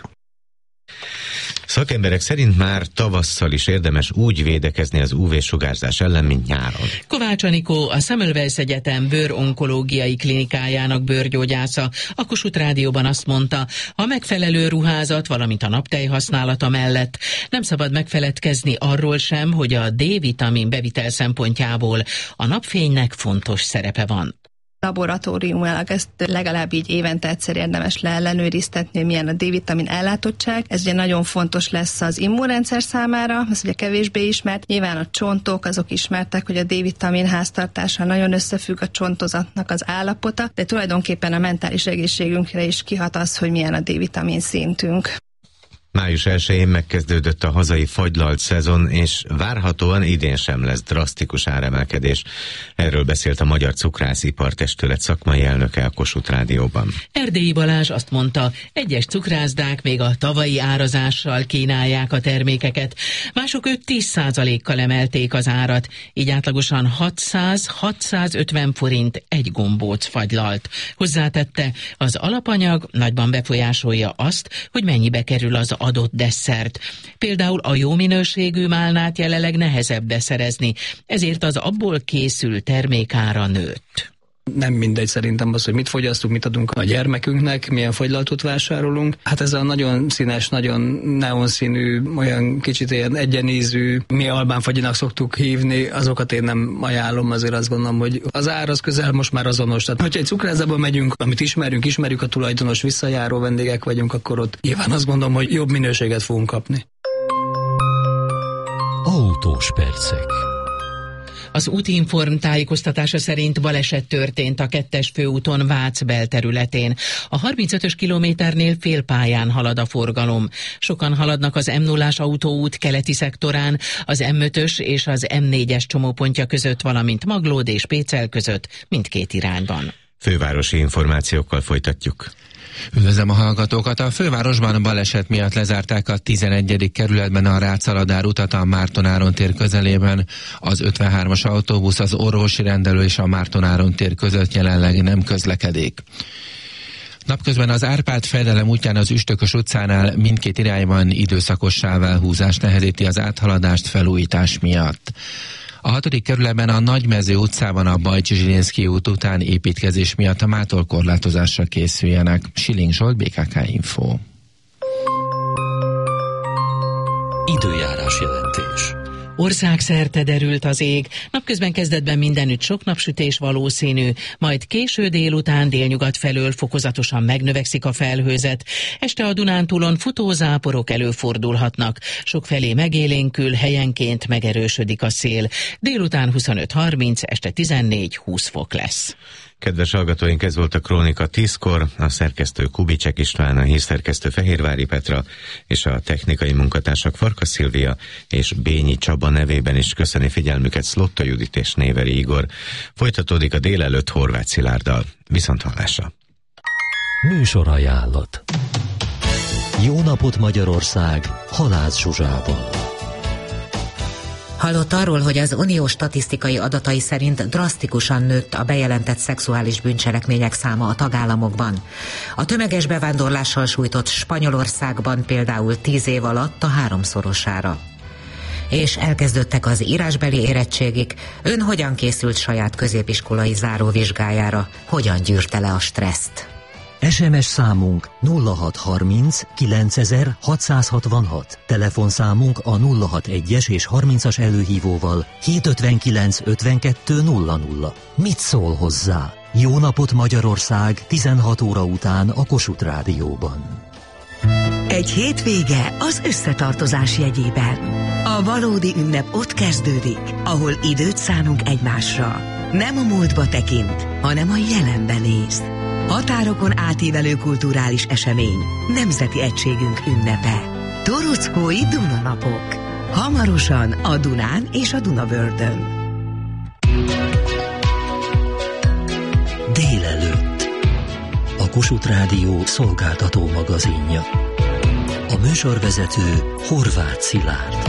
Szakemberek szerint már tavasszal is érdemes úgy védekezni az ú vé-sugárzás ellen, mint nyáron. Kovács Anikó, a Semmelweis Egyetem bőronkológiai klinikájának bőrgyógyásza a Kossuth Rádióban azt mondta, a megfelelő ruházat, valamint a naptej használata mellett nem szabad megfeledkezni arról sem, hogy a D-vitamin bevitel szempontjából a napfénynek fontos szerepe van. Laboratóriumilag ezt legalább így évente egyszer érdemes leellenőriztetni, hogy milyen a D-vitamin ellátottság. Ez ugye nagyon fontos lesz az immunrendszer számára, ez ugye kevésbé ismert. Nyilván a csontok, azok ismertek, hogy a D-vitamin háztartása nagyon összefügg a csontozatnak az állapota, de tulajdonképpen a mentális egészségünkre is kihat az, hogy milyen a D-vitamin szintünk. Május elsején megkezdődött a hazai fagylalt szezon, és várhatóan idén sem lesz drasztikus áremelkedés. Erről beszélt a Magyar Cukrászipartestület szakmai elnöke a Kossuth Rádióban. Erdélyi Balázs azt mondta, egyes cukrászdák még a tavalyi árazással kínálják a termékeket, mások öt-tíz százalékkal emelték az árat, így átlagosan hatszáz-hatszázötven forint egy gombóc fagylalt. Hozzátette, az alapanyag nagyban befolyásolja azt, hogy mennyibe kerül az adott desszert. Például a jó minőségű málnát jelenleg nehezebb beszerezni, ezért az abból készült termékára nőtt. Nem mindegy szerintem az, hogy mit fogyasztunk, mit adunk a gyermekünknek, milyen fagylaltot vásárolunk. Hát ez a nagyon színes, nagyon neonszínű, olyan kicsit ilyen egyenízű, mi albánfagyinak szoktuk hívni, azokat én nem ajánlom, azért azt gondolom, hogy az ár az közel most már azonos. Tehát, hogyha egy cukrászdába megyünk, amit ismerünk, ismerjük a tulajdonos, visszajáró vendégek vagyunk, akkor ott nyilván azt gondolom, hogy jobb minőséget fogunk kapni. Autós percek. Az Útinform tájékoztatása szerint baleset történt a kettes főúton Vác belterületén. A harmincötös kilométernél félpályán halad a forgalom. Sokan haladnak az M nullás autóút keleti szektorán, az M ötös és az M négyes csomópontja között, valamint Maglód és Pécel között mindkét irányban. Fővárosi információkkal folytatjuk. Üdvözlöm a hallgatókat! A fővárosban baleset miatt lezárták a tizenegyedik kerületben a Rácz-Aladár utat a Márton-Áron tér közelében. Az ötvenhármas autóbusz, az orvosi rendelő és a Márton-Áron tér között jelenleg nem közlekedik. Napközben az Árpád-fejedelem útján az Üstökös utcánál mindkét irányban időszakos sávellhúzás nehezíti az áthaladást felújítás miatt. A hatodik kerületben a Nagymező utcában a Bajcsi-Zsilinszky út után építkezés miatt a mától korlátozásra készüljenek. Siling Zsolt, bé ká ká Info. Időjárás jelentés. Országszerte derült az ég, napközben kezdetben mindenütt sok napsütés valószínű, majd késő délután délnyugat felől fokozatosan megnövekszik a felhőzet. Este a Dunántúlon futózáporok előfordulhatnak, sokfelé megélénkül, helyenként megerősödik a szél. Délután huszonöt harminc, este tizennégy-húsz fok lesz. Kedves hallgatóink, ez volt a Krónika tízkor, a szerkesztő Kubicek István, a hírszerkesztő Fehérvári Petra és a technikai munkatársak Farkas Szilvia és Bényi Csaba nevében is köszöni figyelmüket Szlotta Judit és Néveri Igor. Folytatódik a délelőtt Horváth Szilárddal. Viszonthallásra! Műsorajánlat. Jó napot Magyarország! Halász Zsuzsával. Hallott arról, hogy az Unió statisztikai adatai szerint drasztikusan nőtt a bejelentett szexuális bűncselekmények száma a tagállamokban. A tömeges bevándorlással sújtott Spanyolországban például tíz év alatt a háromszorosára. És elkezdődtek az írásbeli érettségik. Ön hogyan készült saját középiskolai záróvizsgájára? Hogyan gyűrte le a stresszt? es em es számunk nulla hat harminc kilencezer hatszázhatvanhat, telefonszámunk a nulla hatvanas és harmincas előhívóval hétszázötvenkilenc ötvenkettő nulla nulla. Mit szól hozzá? Jó napot Magyarország tizenhat óra után a Kossuth Rádióban. Egy hétvége az összetartozás jegyében. A valódi ünnep ott kezdődik, ahol időt szánunk egymásra. Nem a múltba tekint, hanem a jelenben néz. Határokon átívelő kulturális esemény, nemzeti egységünk ünnepe. Torockói Dunanapok. Hamarosan a Dunán és a Dunavördön. Délelőtt. A Kossuth Rádió szolgáltató magazinja. A műsorvezető Horváth Szilárd.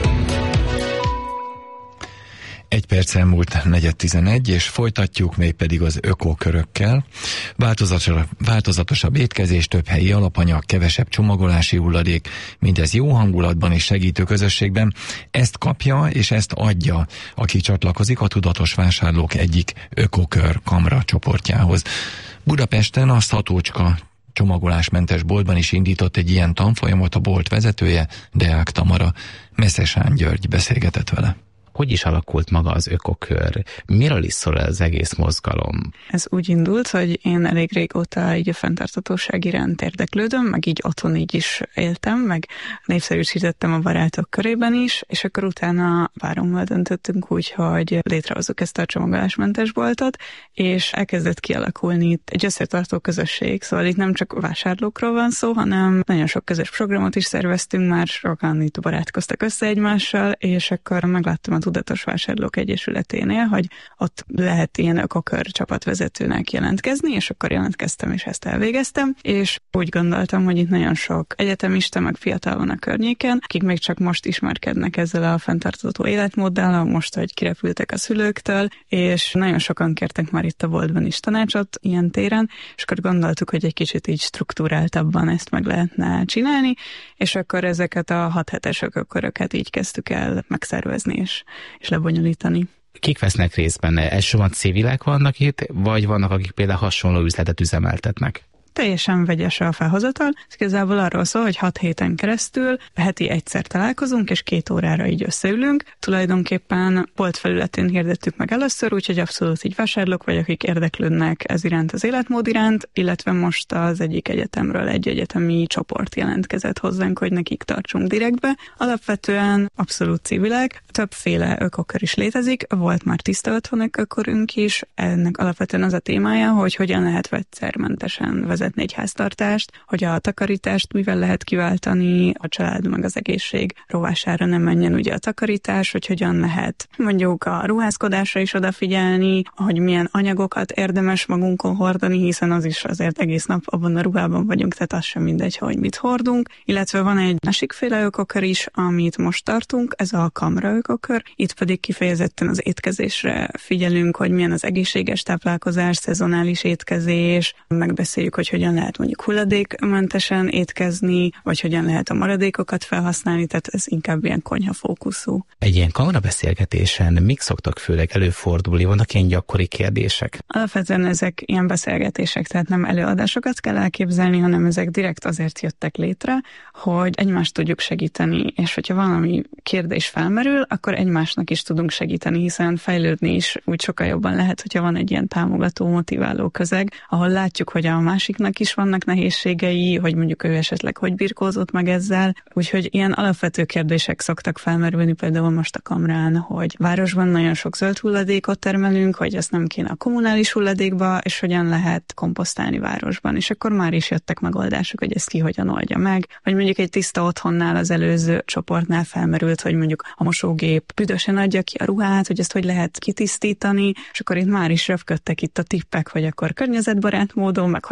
Egy perc elmúlt negyed tizenegy, és folytatjuk, még pedig az ökokörökkel. Változatosabb, változatosabb étkezés, több helyi alapanyag, kevesebb csomagolási hulladék, mindez jó hangulatban és segítő közösségben. Ezt kapja és ezt adja, aki csatlakozik a Tudatos Vásárlók egyik ökokör kamra csoportjához. Budapesten a Szatócska csomagolásmentes boltban is indított egy ilyen tanfolyamot a bolt vezetője, Deák Tamara. Messzesán György beszélgetett vele. Hogy is alakult maga az ökokör? Miről is szól az egész mozgalom? Ez úgy indult, hogy én elég régóta így a fenntarthatóság iránt érdeklődöm, meg így otthon így is éltem, meg népszerűsítettem a barátok körében is, és akkor utána párommal döntöttünk úgy, hogy létrehozzuk ezt a csomagolásmentes boltot, és elkezdett kialakulni itt egy összetartó közösség, szóval itt nem csak vásárlókról van szó, hanem nagyon sok közös programot is szerveztünk, már sokan itt barátkoztak össze egymással, és akkor megláttam a Tudatos Vásárlók Egyesületénél, hogy ott lehet ilyen ökokör csapatvezetőnek jelentkezni, és akkor jelentkeztem, és ezt elvégeztem, és úgy gondoltam, hogy itt nagyon sok egyetemista, meg fiatal van a környéken, akik még csak most ismerkednek ezzel a fenntartható életmóddal, most, hogy kirepültek a szülőktől, és nagyon sokan kértek már itt a boltban is tanácsot ilyen téren, és akkor gondoltuk, hogy egy kicsit így struktúráltabban ezt meg lehetne csinálni, és akkor ezeket a hat hetes ökoköröket így kezdtük el megszervezni, és és lebonyolítani. Kik vesznek részt benne? Elsősorban civilek vannak itt, vagy vannak, akik például hasonló üzletet üzemeltetnek? Teljesen vegyes a felhozatal. Ez igazából arról szól, hogy hat héten keresztül heti egyszer találkozunk, és két órára így összeülünk. Tulajdonképpen bolt felületén hirdettük meg először, úgyhogy abszolút így vásárlók vagy, akik érdeklődnek ez iránt, az életmód iránt, illetve most az egyik egyetemről egy egyetemi csoport jelentkezett hozzánk, hogy nekik tartsunk direktbe. Alapvetően abszolút civilek, többféle ökokör is létezik, volt már tiszta otthon ökokörünk is, ennek alapvetően az a témája, hogy hogyan lehet vegyszermentesen vezetni egy háztartást, hogy a takarítást mivel lehet kiváltani, a család meg az egészség rovására nem menjen ugye a takarítás, hogy hogyan lehet mondjuk a ruházkodásra is odafigyelni, hogy milyen anyagokat érdemes magunkon hordani, hiszen az is azért egész nap abban a ruhában vagyunk, tehát az sem mindegy, hogy mit hordunk. Illetve van egy másikféle ökokör is, amit most tartunk, ez a kamra ökokör. Itt pedig kifejezetten az étkezésre figyelünk, hogy milyen az egészséges táplálkozás, szezonális étkezés, megbeszéljük, hogy hogyan lehet mondjuk hulladékmentesen étkezni, vagy hogyan lehet a maradékokat felhasználni, tehát ez inkább ilyen konyhafókuszú. Egy ilyen kamerabeszélgetésen mik szoktak főleg előfordulni? Vannak ilyen gyakori kérdések? Alapvetően ezek ilyen beszélgetések, tehát nem előadásokat kell elképzelni, hanem ezek direkt azért jöttek létre, hogy egymást tudjuk segíteni, és hogyha valami kérdés felmerül, akkor egymásnak is tudunk segíteni, hiszen fejlődni is úgy sokkal jobban lehet, hogyha van egy ilyen támogató, motiváló közeg, ahol látjuk, hogy a másiknak is vannak nehézségei, hogy mondjuk ő esetleg hogy birkózott meg ezzel, úgyhogy ilyen alapvető kérdések szoktak felmerülni, például most a kamrán, hogy városban nagyon sok zöld hulladékot termelünk, hogy ezt nem kéne a kommunális hulladékba, és hogyan lehet komposztálni városban, és akkor már is jöttek megoldások, hogy ezt ki hogyan oldja meg, vagy mondjuk egy tiszta otthonnál az előző csoportnál felmerült, hogy mondjuk a mosógép büdösen adja ki a ruhát, hogy ezt hogy lehet kitisztítani, és akkor itt már is röpködtek itt a tippek, hogy akkor környezetbarát módon, meg hogy kell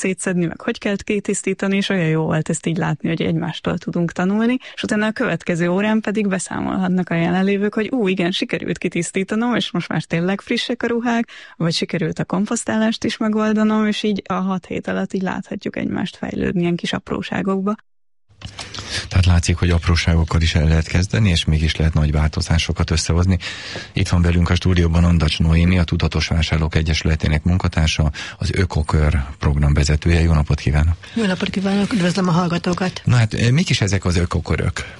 szétszedni, meg hogy kell kitisztítani, és olyan jó volt ezt így látni, hogy egymástól tudunk tanulni, és utána a következő órán pedig beszámolhatnak a jelenlévők, hogy ú, igen, sikerült kitisztítanom, és most már tényleg frissek a ruhák, vagy sikerült a komposztálást is megoldanom, és így a hat hét alatt így láthatjuk egymást fejlődni ilyen kis apróságokba. Tehát látszik, hogy apróságokkal is el lehet kezdeni, és mégis lehet nagy változásokat összehozni. Itt van velünk a stúdióban Andacs Noémi, a Tudatos Vásárlók Egyesületének munkatársa, az Ökokör programvezetője. Jó napot kívánok! Jó napot kívánok, üdvözlöm a hallgatókat! Na hát, mik is ezek az ökokörök?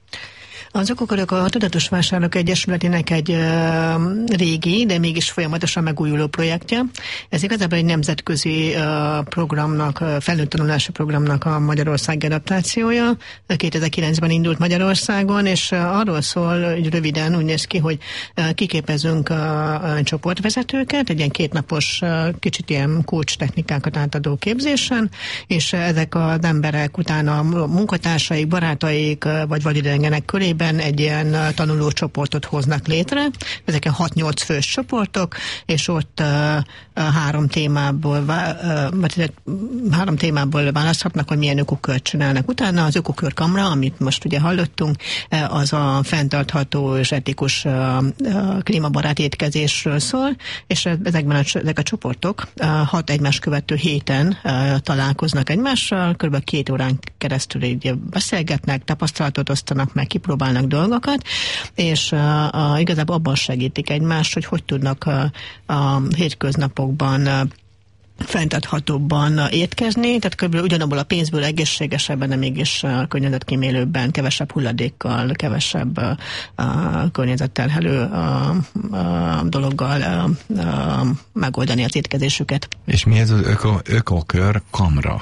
Az Ökokörök a Tudatos Vásárlók Egyesületének egy ö, régi, de mégis folyamatosan megújuló projektje. Ez igazából egy nemzetközi ö, programnak, ö, felnőtt tanulási programnak a Magyarország adaptációja. kétezer-kilencben indult Magyarországon, és ö, arról szól, hogy röviden úgy néz ki, hogy ö, kiképezünk ö, ö, csoportvezetőket, egy ilyen kétnapos, ö, kicsit ilyen coach technikákat átadó képzésen, és ö, ezek az emberek utána a munkatársaik, barátaik, ö, vagy vadidegenek körében egy ilyen tanuló csoportot hoznak létre. Ezeken hat-nyolc fős csoportok, és ott uh, három témából uh, három témából választhatnak, hogy milyen ökokört csinálnak. Utána az Ökokör Kamra, amit most ugye hallottunk, az a fenntartható és etikus uh, uh, klímabarát étkezésről szól, és ezekben a, ezek a csoportok uh, hat egymás követő héten uh, találkoznak egymással, kb. két órán keresztül így beszélgetnek, tapasztalatot osztanak meg, kipróbálnak dolgokat, és uh, uh, igazából abban segítik egymást, hogy hogy tudnak uh, a hétköznapokban uh, fenntarthatóbban étkezni, tehát kb. Ugyanabból a pénzből egészségesebben, de mégis uh, környezetkímélőbben, kevesebb hulladékkal, kevesebb uh, uh, környezetterhelő uh, uh, dologgal uh, uh, megoldani az étkezésüket. És mi ez az öko, Ökokör Kamra?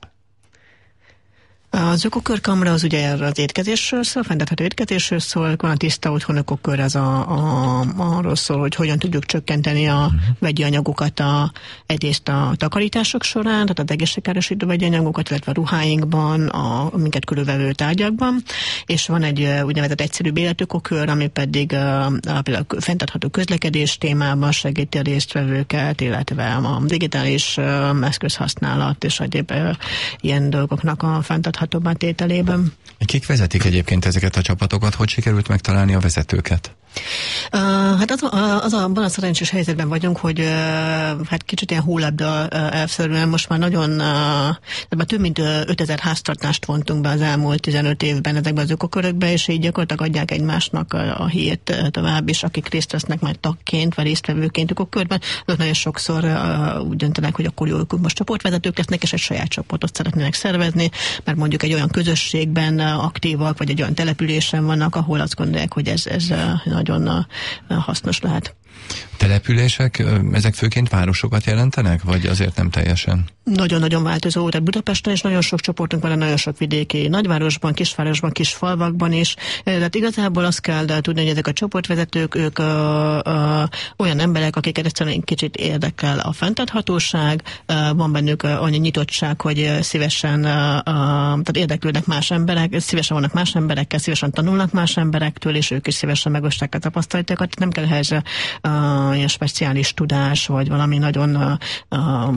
Az Ökokör Kamra az ugye erre az étkezésről szól, fenntartható étkezésről szól, van a Tiszta Otthon Ökokör, ez a, a, arról szól, hogy hogyan tudjuk csökkenteni a uh-huh. vegyi anyagokat a, egyrészt a takarítások során, tehát az egészségkárosító vegyi anyagokat, illetve a ruháinkban, a minket körülvevő tárgyakban, és van egy úgynevezett egyszerűbb életökokör, ami pedig a, a, például a fenntartható közlekedés témában segíti a résztvevőket, illetve a digitális eszközhasználat és egyéb ilyen dolgoknak a fenntartható tételében. Kik vezetik egyébként ezeket a csapatokat? Hogy sikerült megtalálni a vezetőket? Uh, hát az, az abban a szerencsés helyzetben vagyunk, hogy uh, hát kicsit ilyen hólabda uh, elszörűen most már nagyon, uh, már több mint uh, ötezer háztartást vontunk be az elmúlt tizenöt évben ezekben az ökokörökbe, és így gyakorlatilag adják egymásnak a, a hírt uh, tovább, és akik részt vesznek majd tagként, vagy résztvevőként ökokörben, azok nagyon sokszor uh, úgy döntenek, hogy akkor jó, most csoportvezetők lesznek, és egy saját csoportot szeretnének szervezni, mert mondjuk egy olyan közösségben uh, aktívak, vagy egy olyan településen vannak, ahol azt gondolják, hogy ez, ez uh, nagyon uh, hasznos lehet. Települések, ezek főként városokat jelentenek, vagy azért nem teljesen? Nagyon-nagyon változó, tehát Budapesten is nagyon sok csoportunk van, nagyon sok vidéki nagyvárosban, kisvárosban, kisfalvakban is. Tehát igazából azt kell tudni, hogy ezek a csoportvezetők, ők ö, ö, olyan emberek, akiket egyszerűen kicsit érdekel a fenntarthatóság, ö, van bennük annyi nyitottság, hogy szívesen, ö, ö, tehát érdeklődnek más emberek, szívesen vannak más emberekkel, szívesen tanulnak más emberektől, és ők is szívesen megosztják a tapasztalatokat. Nem kell ehhez ö, ilyen speciális tudás, vagy valami nagyon uh, uh,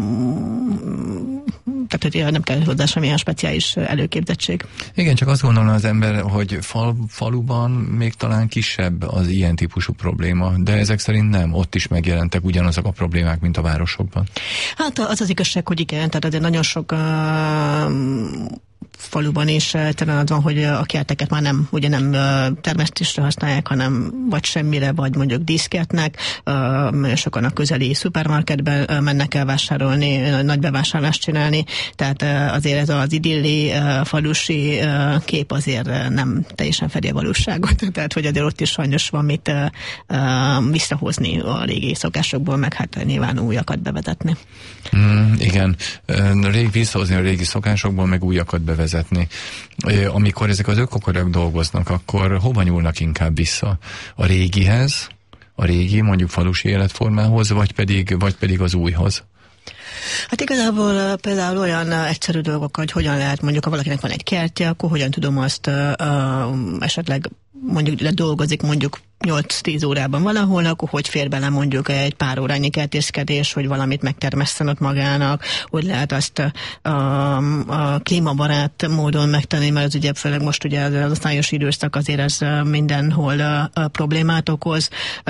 tehát hogy nem kell hozzá semmilyen speciális előképzettség. Igen, csak azt gondolom az ember, hogy fal, faluban még talán kisebb az ilyen típusú probléma, de ezek szerint nem, ott is megjelentek ugyanazok a problémák, mint a városokban. Hát az az igazság, hogy igen, tehát azért nagyon sok uh, faluban is talán az van, hogy a kerteket már nem, ugye nem termesztésre használják, hanem vagy semmire, vagy mondjuk díszkertnek. Sokan a közeli szupermarketben mennek el vásárolni, nagy bevásárlást csinálni, tehát azért ez az idilli falusi kép azért nem teljesen fedi a valóságot, tehát hogy azért ott is sajnos van mit visszahozni a régi szokásokból, meg hát nyilván újakat bevezetni. Mm, igen, rég visszahozni a régi szokásokból, meg újakat bevezetni. Amikor ezek az ökokörök dolgoznak, akkor hova nyúlnak inkább vissza? A régihez, a régi, mondjuk falusi életformához, vagy pedig, vagy pedig az újhoz? Hát igazából például olyan egyszerű dolgok, hogy hogyan lehet, mondjuk ha valakinek van egy kertje, akkor hogyan tudom azt uh, esetleg mondjuk ledolgozik mondjuk nyolc-tíz órában valahol, akkor hogy fér bele mondjuk egy pár órányi kertészkedés, hogy valamit megtermesszen ott magának, hogy lehet azt a, a klímabarát módon megtenni, mert az ugye főleg most ugye az szájos időszak azért ez mindenhol a, a problémát okoz,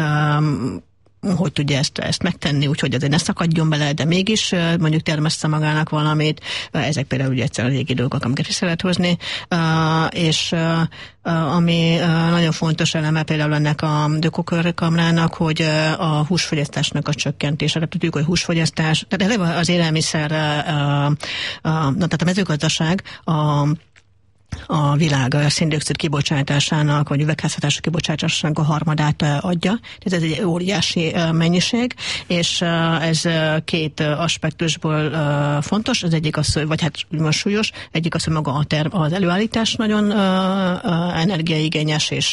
um, hogy tudja ezt, ezt megtenni, úgyhogy azért ne szakadjon bele, de mégis mondjuk termessze magának valamit. Ezek például ugye egyszer a régi dolgok, amiket is lehet hozni. És ami nagyon fontos eleme például ennek a dökokörkamrának, hogy a húsfogyasztásnak a csökkentése. Tehát tudjuk, hogy húsfogyasztás, tehát eleve az élelmiszer, a, a, tehát a mezőgazdaság a a világ a széndioxid kibocsátásának, vagy üvegházhatású kibocsátásának a harmadát adja. Tehát ez egy óriási mennyiség, és ez két aspektusból fontos. Az egyik az, vagy hát úgymond súlyos, egyik az, hogy maga a term, az előállítás nagyon energiaigényes és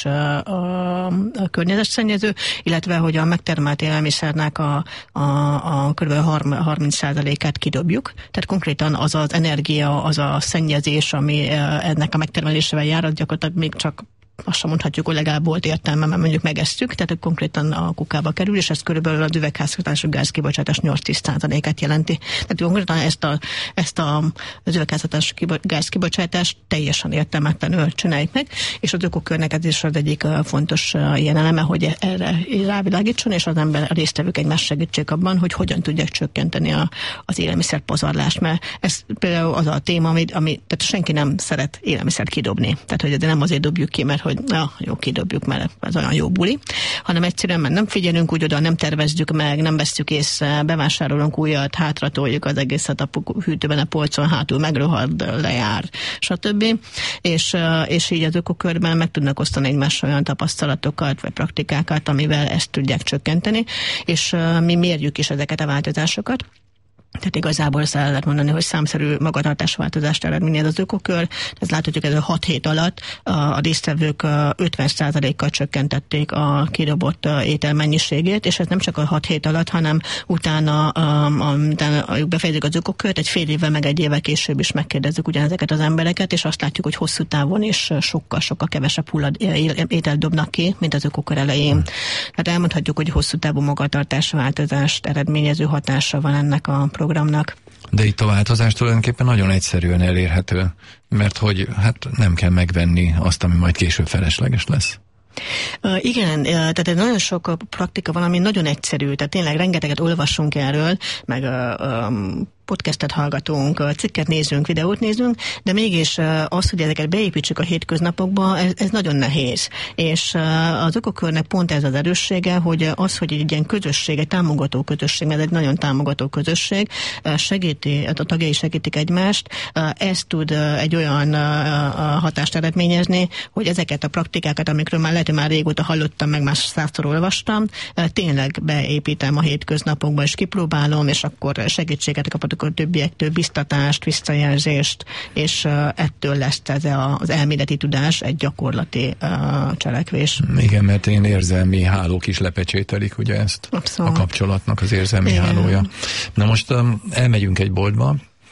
a környezetszennyező, illetve, hogy a megtermelt élelmiszernek a, a, a kb. harminc százalékát kidobjuk. Tehát konkrétan az az energia, az a szennyezés, ami ennek a megtermelésével jár, az gyakorlatilag még csak azt sem mondhatjuk, hogy legalább volt értelme, mert mondjuk megesztük, tehát konkrétan a kukába kerül, és ez körülbelül az üvegházhatású gázkibocsátás nyolc-tíz százalékát jelenti. Tehát konkrétan ezt, a, ezt a, az üvegházhatású gázkibocsátást teljesen értelmetlenül csináljuk meg, és az ökokörnek ez is az egyik fontos ilyen eleme, hogy erre rávilágítson, és az ember, a résztvevők egymást segítsék abban, hogy hogyan tudják csökkenteni a, az élelmiszer pazarlást, mert ez például az a téma, ami, ami tehát senki nem szeret élelmiszert kidobni. Tehát, hogy nem azért dobjuk ki, mert hogy na, jó, kidobjuk, mert ez olyan jó buli, hanem egyszerűen, mert nem figyelünk úgy oda, nem tervezzük meg, nem vesszük észre, bevásárolunk újat, hátratoljuk az egészet a hűtőben, a polcon, hátul megrohad, lejár, stb. És, és így az ökokörben meg tudnak osztani egymás olyan tapasztalatokat, vagy praktikákat, amivel ezt tudják csökkenteni, és mi mérjük is ezeket a változásokat. Tehát igazából ezt el lehet mondani, hogy számszerű magatartásváltozást eredményez az ökokör. Ez láthatjuk, ez a hat hét alatt a, a résztvevők ötven százalékkal csökkentették a kidobott étel mennyiségét, és ez nem csak a hat hét alatt, hanem utána, a, a, utána befejezik az ökokört, egy fél évvel, meg egy évvel később is megkérdezzük ugyanezeket az embereket, és azt látjuk, hogy hosszú távon is sokkal-sokkal kevesebb hullad ételt dobnak ki, mint az ökokör elején. Tehát elmondhatjuk, hogy hosszú távú magatartásváltozást eredményező hatása van ennek a programnak. De itt a változás tulajdonképpen nagyon egyszerűen elérhető, mert hogy hát nem kell megvenni azt, ami majd később felesleges lesz. Uh, igen, uh, tehát nagyon sok praktika van, ami nagyon egyszerű, tehát tényleg rengeteget olvassunk erről, meg uh, um, podcastet hallgatunk, cikket nézünk, videót nézünk, de mégis az, hogy ezeket beépítsük a hétköznapokba, ez, ez nagyon nehéz. És az ökokörnek pont ez az erőssége, hogy az, hogy egy ilyen közösség, egy támogató közösség, mert egy nagyon támogató közösség, segíti, a tagjai segítik egymást, ez tud egy olyan hatást eredményezni, hogy ezeket a praktikákat, amikről már lehet, hogy már régóta hallottam, meg már százszor olvastam, tényleg beépítem a hétköznapokba, és kipróbálom, és akkor segítséget kapok a többiektől, biztatást, visszajelzést, és uh, ettől lesz ez a, az elméleti tudás egy gyakorlati uh, cselekvés. Igen, mert én érzelmi hálók is lepecsételik ugye ezt. Abszolút. A kapcsolatnak az érzelmi Igen. hálója. Na most um, elmegyünk egy boltba,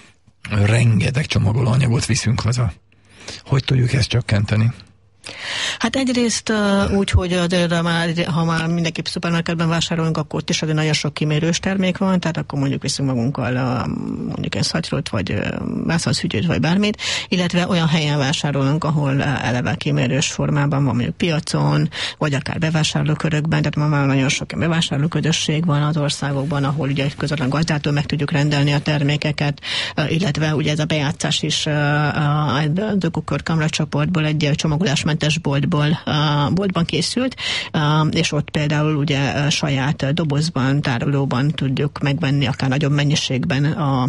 rengeteg csomagolóanyagot viszünk haza. Hogy tudjuk ezt csökkenteni? Hát egyrészt uh, úgy, hogy azért, már, ha már mindenképp szupermarketben vásárolunk, akkor ott is azért nagyon sok kimérős termék van, tehát akkor mondjuk viszünk magunkkal uh, mondjuk egy szatyrót, vagy uh, vászonszütyőt, vagy bármit, illetve olyan helyen vásárolunk, ahol uh, eleve kimérős formában van, mondjuk piacon, vagy akár bevásárlókörökben, tehát ma már nagyon sok bevásárlóközösség van az országokban, ahol ugye közvetlen gazdától meg tudjuk rendelni a termékeket, uh, illetve ugye ez a bejátszás is uh, a Ökokör Kamra csoportból egy csomagolásmentes boltból, uh, boltban készült, uh, és ott például ugye uh, saját dobozban, tárolóban tudjuk megvenni akár nagyobb mennyiségben a,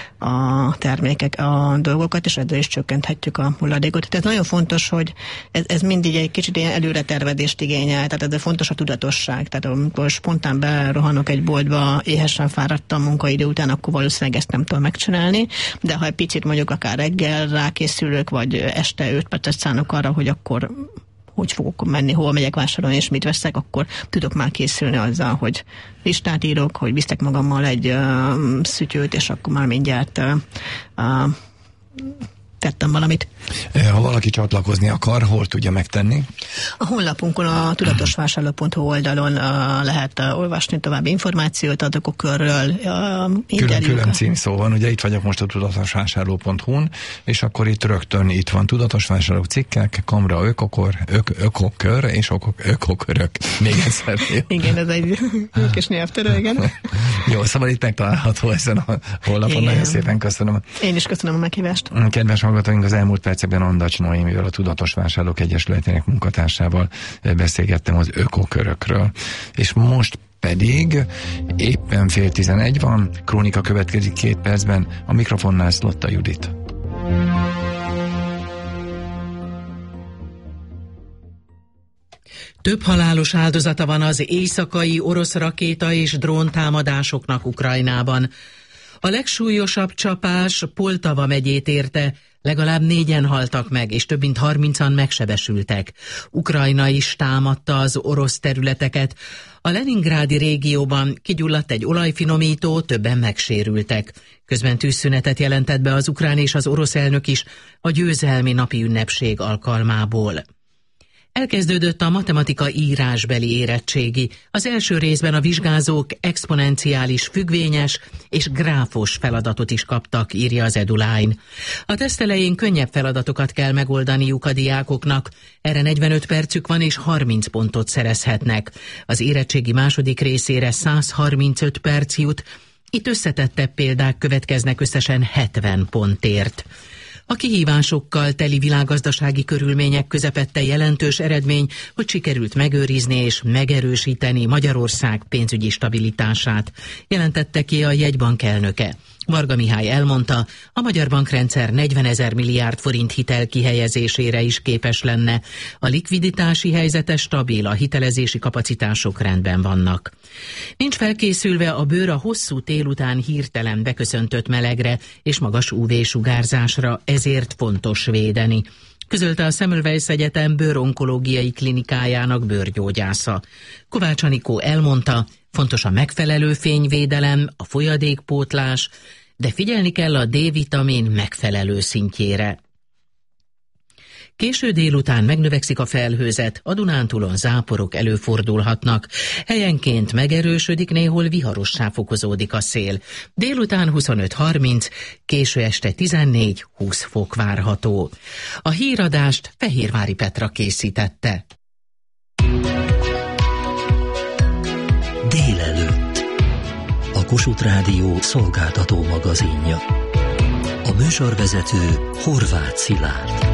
a termékek, a dolgokat, és ezzel is csökkenthetjük a hulladékot. Tehát ez nagyon fontos, hogy ez, ez mindig egy kicsit ilyen előre tervezést igényel, tehát ez fontos a tudatosság. Tehát amikor spontán berohanok egy boltba, éhesen fáradtam munkaidő után, akkor valószínűleg ezt nem tudom megcsinálni, de ha egy picit mondjuk akár reggel rákészülök, vagy este öt percet szánok arra, hogy akkor hogy fogok menni, hol megyek vásárolni, és mit veszek, akkor tudok már készülni azzal, hogy listát írok, hogy visztek magammal egy uh, szütyőt, és akkor már mindjárt uh, uh, tettem valamit. Ha valaki csatlakozni akar, hol tudja megtenni? A honlapunkon, a tudatosvásárló pont hu oldalon uh, lehet uh, olvasni további információt a ökokörről, uh, Külön-külön címszó van, ugye itt vagyok most a tudatosvásárló pont hu-n, és akkor itt rögtön itt van tudatosvásárló cikkek, kamra, ökokor, ök, ökokör és ökok, ökokörök. Még egyszer. Igen, ez egy kis nyelvtörő, igen. Jó, szóval itt megtalálható ezen a honlapon. Nagyon szépen köszönöm. Én is köszönöm a meghívást. Kedves hallgatóink, az elmúlt percekben Andacs Noémivel, a Tudatos Vásárlók Egyesületének munkatársával beszélgettem az ökokörökről. És most pedig éppen fél tizenegy van, krónika következik két percben, a mikrofonnál Szlotta Judit. Több halálos áldozata van az éjszakai orosz rakéta és dróntámadásoknak Ukrajnában. A legsúlyosabb csapás Poltava megyét érte, legalább négyen haltak meg, és több mint harmincan megsebesültek. Ukrajna is támadta az orosz területeket. A leningrádi régióban kigyulladt egy olajfinomító, többen megsérültek. Közben tűzszünetet jelentett be az ukrán és az orosz elnök is a győzelmi napi ünnepség alkalmából. Elkezdődött a matematika írásbeli érettségi. Az első részben a vizsgázók exponenciális függvényes és gráfos feladatot is kaptak, írja az Eduline. A teszt elején könnyebb feladatokat kell megoldaniuk a diákoknak. Erre negyvenöt percük van és harminc pontot szerezhetnek. Az érettségi második részére száz harmincöt perc jut. Itt összetettebb példák következnek összesen hetven pontért. A kihívásokkal teli világgazdasági körülmények közepette jelentős eredmény, hogy sikerült megőrizni és megerősíteni Magyarország pénzügyi stabilitását, jelentette ki a jegybank elnöke. Varga Mihály elmondta, a magyar bankrendszer negyvenezer milliárd forint hitel kihelyezésére is képes lenne. A likviditási helyzete stabil, a hitelezési kapacitások rendben vannak. Nincs felkészülve a bőr a hosszú tél után hirtelen beköszöntött melegre és magas ú vé-sugárzásra, ezért fontos védeni, közölte a Semmelweis Egyetem bőronkológiai klinikájának bőrgyógyásza. Kovács Anikó elmondta, fontos a megfelelő fényvédelem, a folyadékpótlás, de figyelni kell a D-vitamin megfelelő szintjére. Késő délután megnövekszik a felhőzet, a Dunántúlon záporok előfordulhatnak. Helyenként megerősödik, néhol viharossá fokozódik a szél. Délután huszonöt harminc, késő este tizennégy húsz fok várható. A híradást Fehérvári Petra készítette. Délelőtt. A Kossuth Rádió szolgáltató magazinja. A műsorvezető Horváth Szilárd.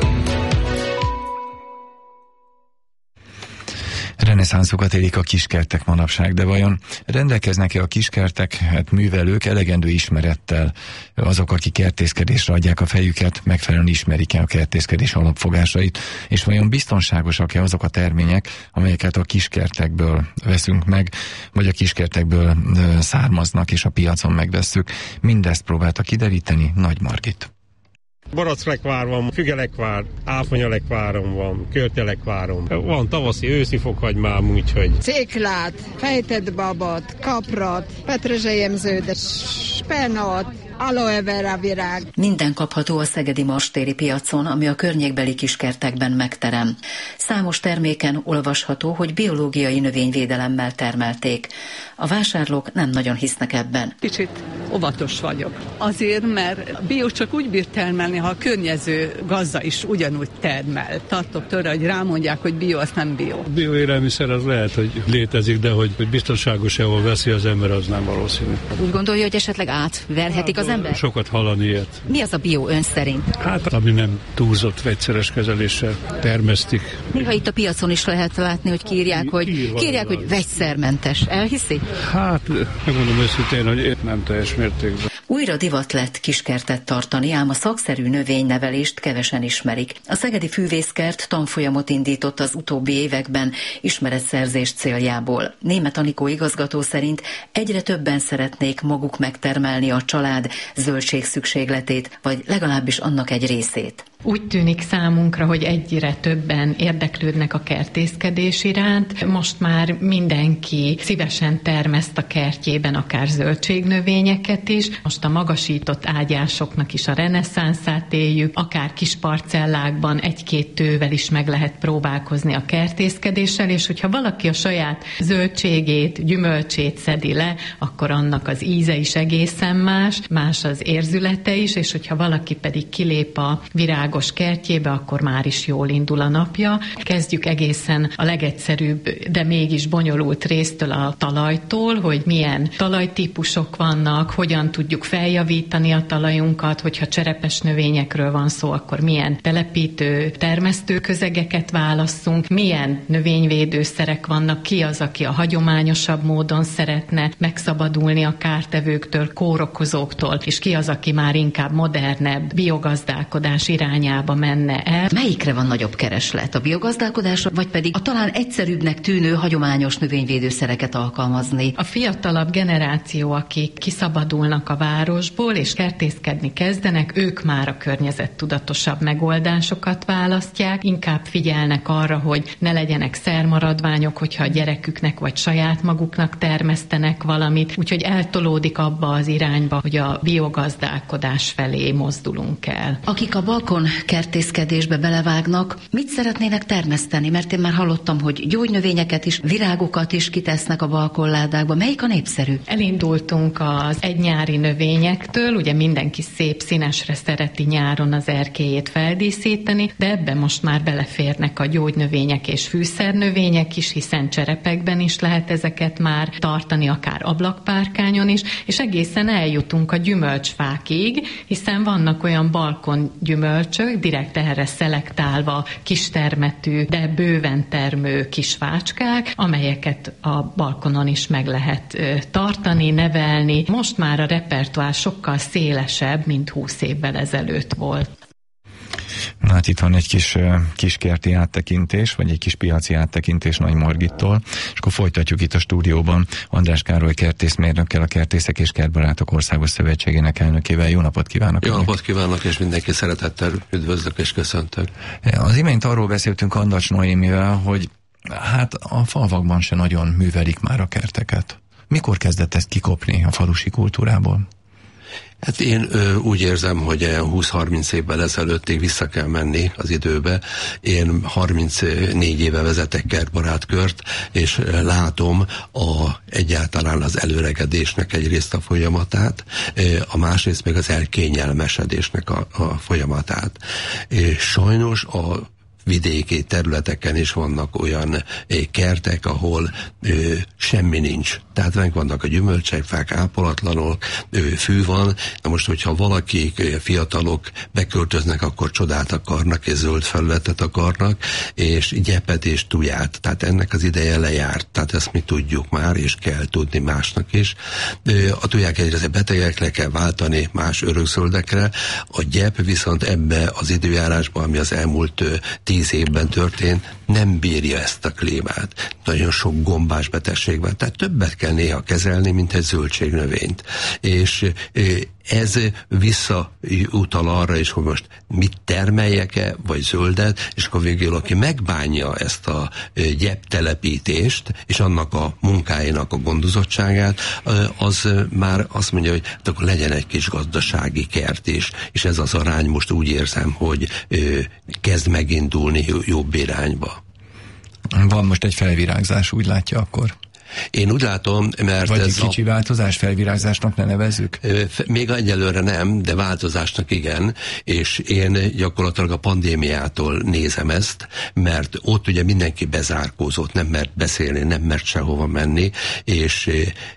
Reneszánszokat élik a kiskertek manapság, de vajon rendelkeznek-e a kiskertek, hát művelők elegendő ismerettel? Azok, akik kertészkedésre adják a fejüket, megfelelően ismerik-e a kertészkedés alapfogásait, és vajon biztonságosak-e azok a termények, amelyeket a kiskertekből veszünk meg, vagy a kiskertekből származnak, és a piacon megvesszük? Mindezt próbálta kideríteni Nagy Margit. Baracklekvár van, fügelekvár, áfonyalekvárom van, körtelekvárom. Van tavaszi, őszi fokhagymám, úgyhogy... Céklát, fejtett babot, kaprat, petrezselyemződet, spenat, aloe vera virág. Minden kapható a szegedi marstéri piacon, ami a környékbeli kiskertekben megterem. Számos terméken olvasható, hogy biológiai növényvédelemmel termelték. A vásárlók nem nagyon hisznek ebben. Kicsit óvatos vagyok. Azért, mert a bio csak úgy bír termelni, ha a környező gazda is ugyanúgy termel. Tartok tőle, hogy rámondják, hogy bio, az nem bio. A bioélelmiszer az lehet, hogy létezik, de hogy, hogy biztonságos, ahol veszi az ember, az nem valószínű. Úgy gondolja, hogy esetleg átverhetik az ember? Sokat hallani ilyet. Mi az a bio ön szerint? Hát, ami nem túlzott vegyszeres kezeléssel termesztik. Néha itt a piacon is lehet látni, hogy kírják, hogy, Írva, kírják, hogy vegyszermentes. Elhiszi? Hát, megmondom őszintén, hogy nem teljes mértékben. Újra divat lett kiskertet tartani, ám a szakszerű növénynevelést kevesen ismerik. A szegedi fűvészkert tanfolyamot indított az utóbbi években ismeretszerzés céljából. Németh Anikó igazgató szerint egyre többen szeretnék maguk megtermelni a család zöldség szükségletét, vagy legalábbis annak egy részét. Úgy tűnik számunkra, hogy egyre többen érdeklődnek a kertészkedés iránt. Most már mindenki szívesen termeszt a kertjében akár zöldségnövényeket is. Most a magasított ágyásoknak is a reneszánszát éljük, akár kis parcellákban egy-két tővel is meg lehet próbálkozni a kertészkedéssel, és hogyha valaki a saját zöldségét, gyümölcsét szedi le, akkor annak az íze is egészen más, más az érzülete is, és hogyha valaki pedig kilép a virág kertjébe, akkor már is jól indul a napja. Kezdjük egészen a legegyszerűbb, de mégis bonyolult résztől a talajtól, hogy milyen talajtípusok vannak, hogyan tudjuk feljavítani a talajunkat, hogyha cserepes növényekről van szó, akkor milyen telepítő, termesztő közegeket válasszunk, milyen növényvédőszerek vannak, ki az, aki a hagyományosabb módon szeretne megszabadulni a kártevőktől, kórokozóktól, és ki az, aki már inkább modernebb biogazdálkodás irányába menne el. Melyikre van nagyobb kereslet? A biogazdálkodásra, vagy pedig a talán egyszerűbbnek tűnő hagyományos növényvédőszereket alkalmazni? A fiatalabb generáció, akik kiszabadulnak a városból és kertészkedni kezdenek, ők már a környezettudatosabb megoldásokat választják, inkább figyelnek arra, hogy ne legyenek szermaradványok, hogyha a gyereküknek vagy saját maguknak termesztenek valamit, úgyhogy eltolódik abba az irányba, hogy a biogazdálkodás felé mozdulunk el. Akik a balkon kertészkedésbe belevágnak, mit szeretnének termeszteni? Mert én már hallottam, hogy gyógynövényeket is, virágokat is kitesznek a balkonládákba. Melyik a népszerű? Elindultunk az egynyári növényektől, ugye mindenki szép színesre szereti nyáron az erkélyét feldíszíteni, de ebben most már beleférnek a gyógynövények és fűszernövények is, hiszen cserepekben is lehet ezeket már tartani, akár ablakpárkányon is, és egészen eljutunk a gyümölcsfákig, hiszen vannak olyan balkon gyümölcsök, direkt erre szelektálva kistermetű, de bőven termő kis fácskák, amelyeket a balkonon is meg lehet tartani, nevelni. Most már a repertoár sokkal szélesebb, mint húsz évvel ezelőtt volt. Na hát itt van egy kis kiskerti áttekintés, vagy egy kis piaci áttekintés Nagy Margittól, és akkor folytatjuk itt a stúdióban András Károly kertészmérnökkel, a Kertészek és Kertbarátok Országos Szövetségének elnökével. Jó napot kívánok! Jó önnek. Napot kívánok, és mindenki szeretettel üdvözlök és köszöntök. Az imént arról beszéltünk Andacs Noémivel, hogy hát a falvakban se nagyon művelik már a kerteket. Mikor kezdett ezt kikopni a falusi kultúrából? Hát én ö, úgy érzem, hogy húsz-harminc évvel ezelőttig vissza kell menni az időbe. Én harmincnégy éve vezetek kertbarátkört, és látom a, egyáltalán az előregedésnek egyrészt a folyamatát, a másrészt meg az elkényelmesedésnek a, a folyamatát. És sajnos a vidéki területeken is vannak olyan kertek, ahol ö, semmi nincs. Tehát meg vannak a gyümölcsek, fák ápolatlanok, ö, fű van. Na most, hogyha valaki, fiatalok beköltöznek, akkor csodát akarnak, és zöld felületet akarnak, és gyepet és tuját. Tehát ennek az ideje lejárt. Tehát ezt mi tudjuk már, és kell tudni másnak is. Ö, a tuják egyrészt betegek, le kell váltani más örökzöldekre. A gyep viszont ebbe az időjárásban, ami az elmúlt ö, tíz évben történt, nem bírja ezt a klímát. Nagyon sok gombás betegség van, tehát többet kell néha kezelni, mint egy zöldségnövényt. És ez visszautal arra is, hogy most mit termeljek-e, vagy zöldet, és akkor végül, aki megbánja ezt a gyeptelepítést, és annak a munkájának a gondozottságát, az már azt mondja, hogy hát akkor legyen egy kis gazdasági kert is, és ez az arány most úgy érzem, hogy kezd megindulni jobb irányba. Van most egy felvirágzás, úgy látja akkor? Én úgy látom, mert vagy ez egy kicsi a... változás, felvirágzásnak ne nevezzük? Még egyelőre nem, de változásnak igen, és én gyakorlatilag a pandémiától nézem ezt, mert ott ugye mindenki bezárkózott, nem mert beszélni, nem mert sehova menni, és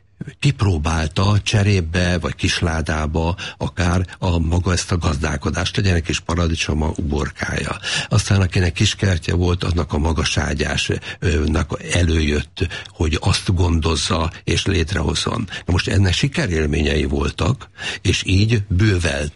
kipróbálta cserébe, vagy kisládába akár a maga ezt a gazdálkodást, legyen egy kis paradicsoma, uborkája. Aztán akinek kiskertje volt, annak a magaságyásnak előjött, hogy azt gondozza és létrehozzon. Na most ennek sikerélményei voltak, és így bővelt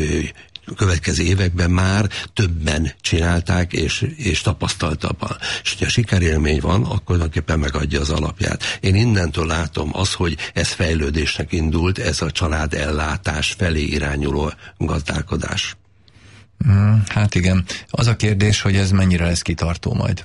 a következő években már többen csinálták, és, és tapasztaltabban. És hogyha sikerélmény van, akkor tulajdonképpen megadja az alapját. Én innentől látom az, hogy ez fejlődésnek indult, ez a családellátás felé irányuló gazdálkodás. Hmm, hát igen. Az a kérdés, hogy ez mennyire lesz kitartó majd.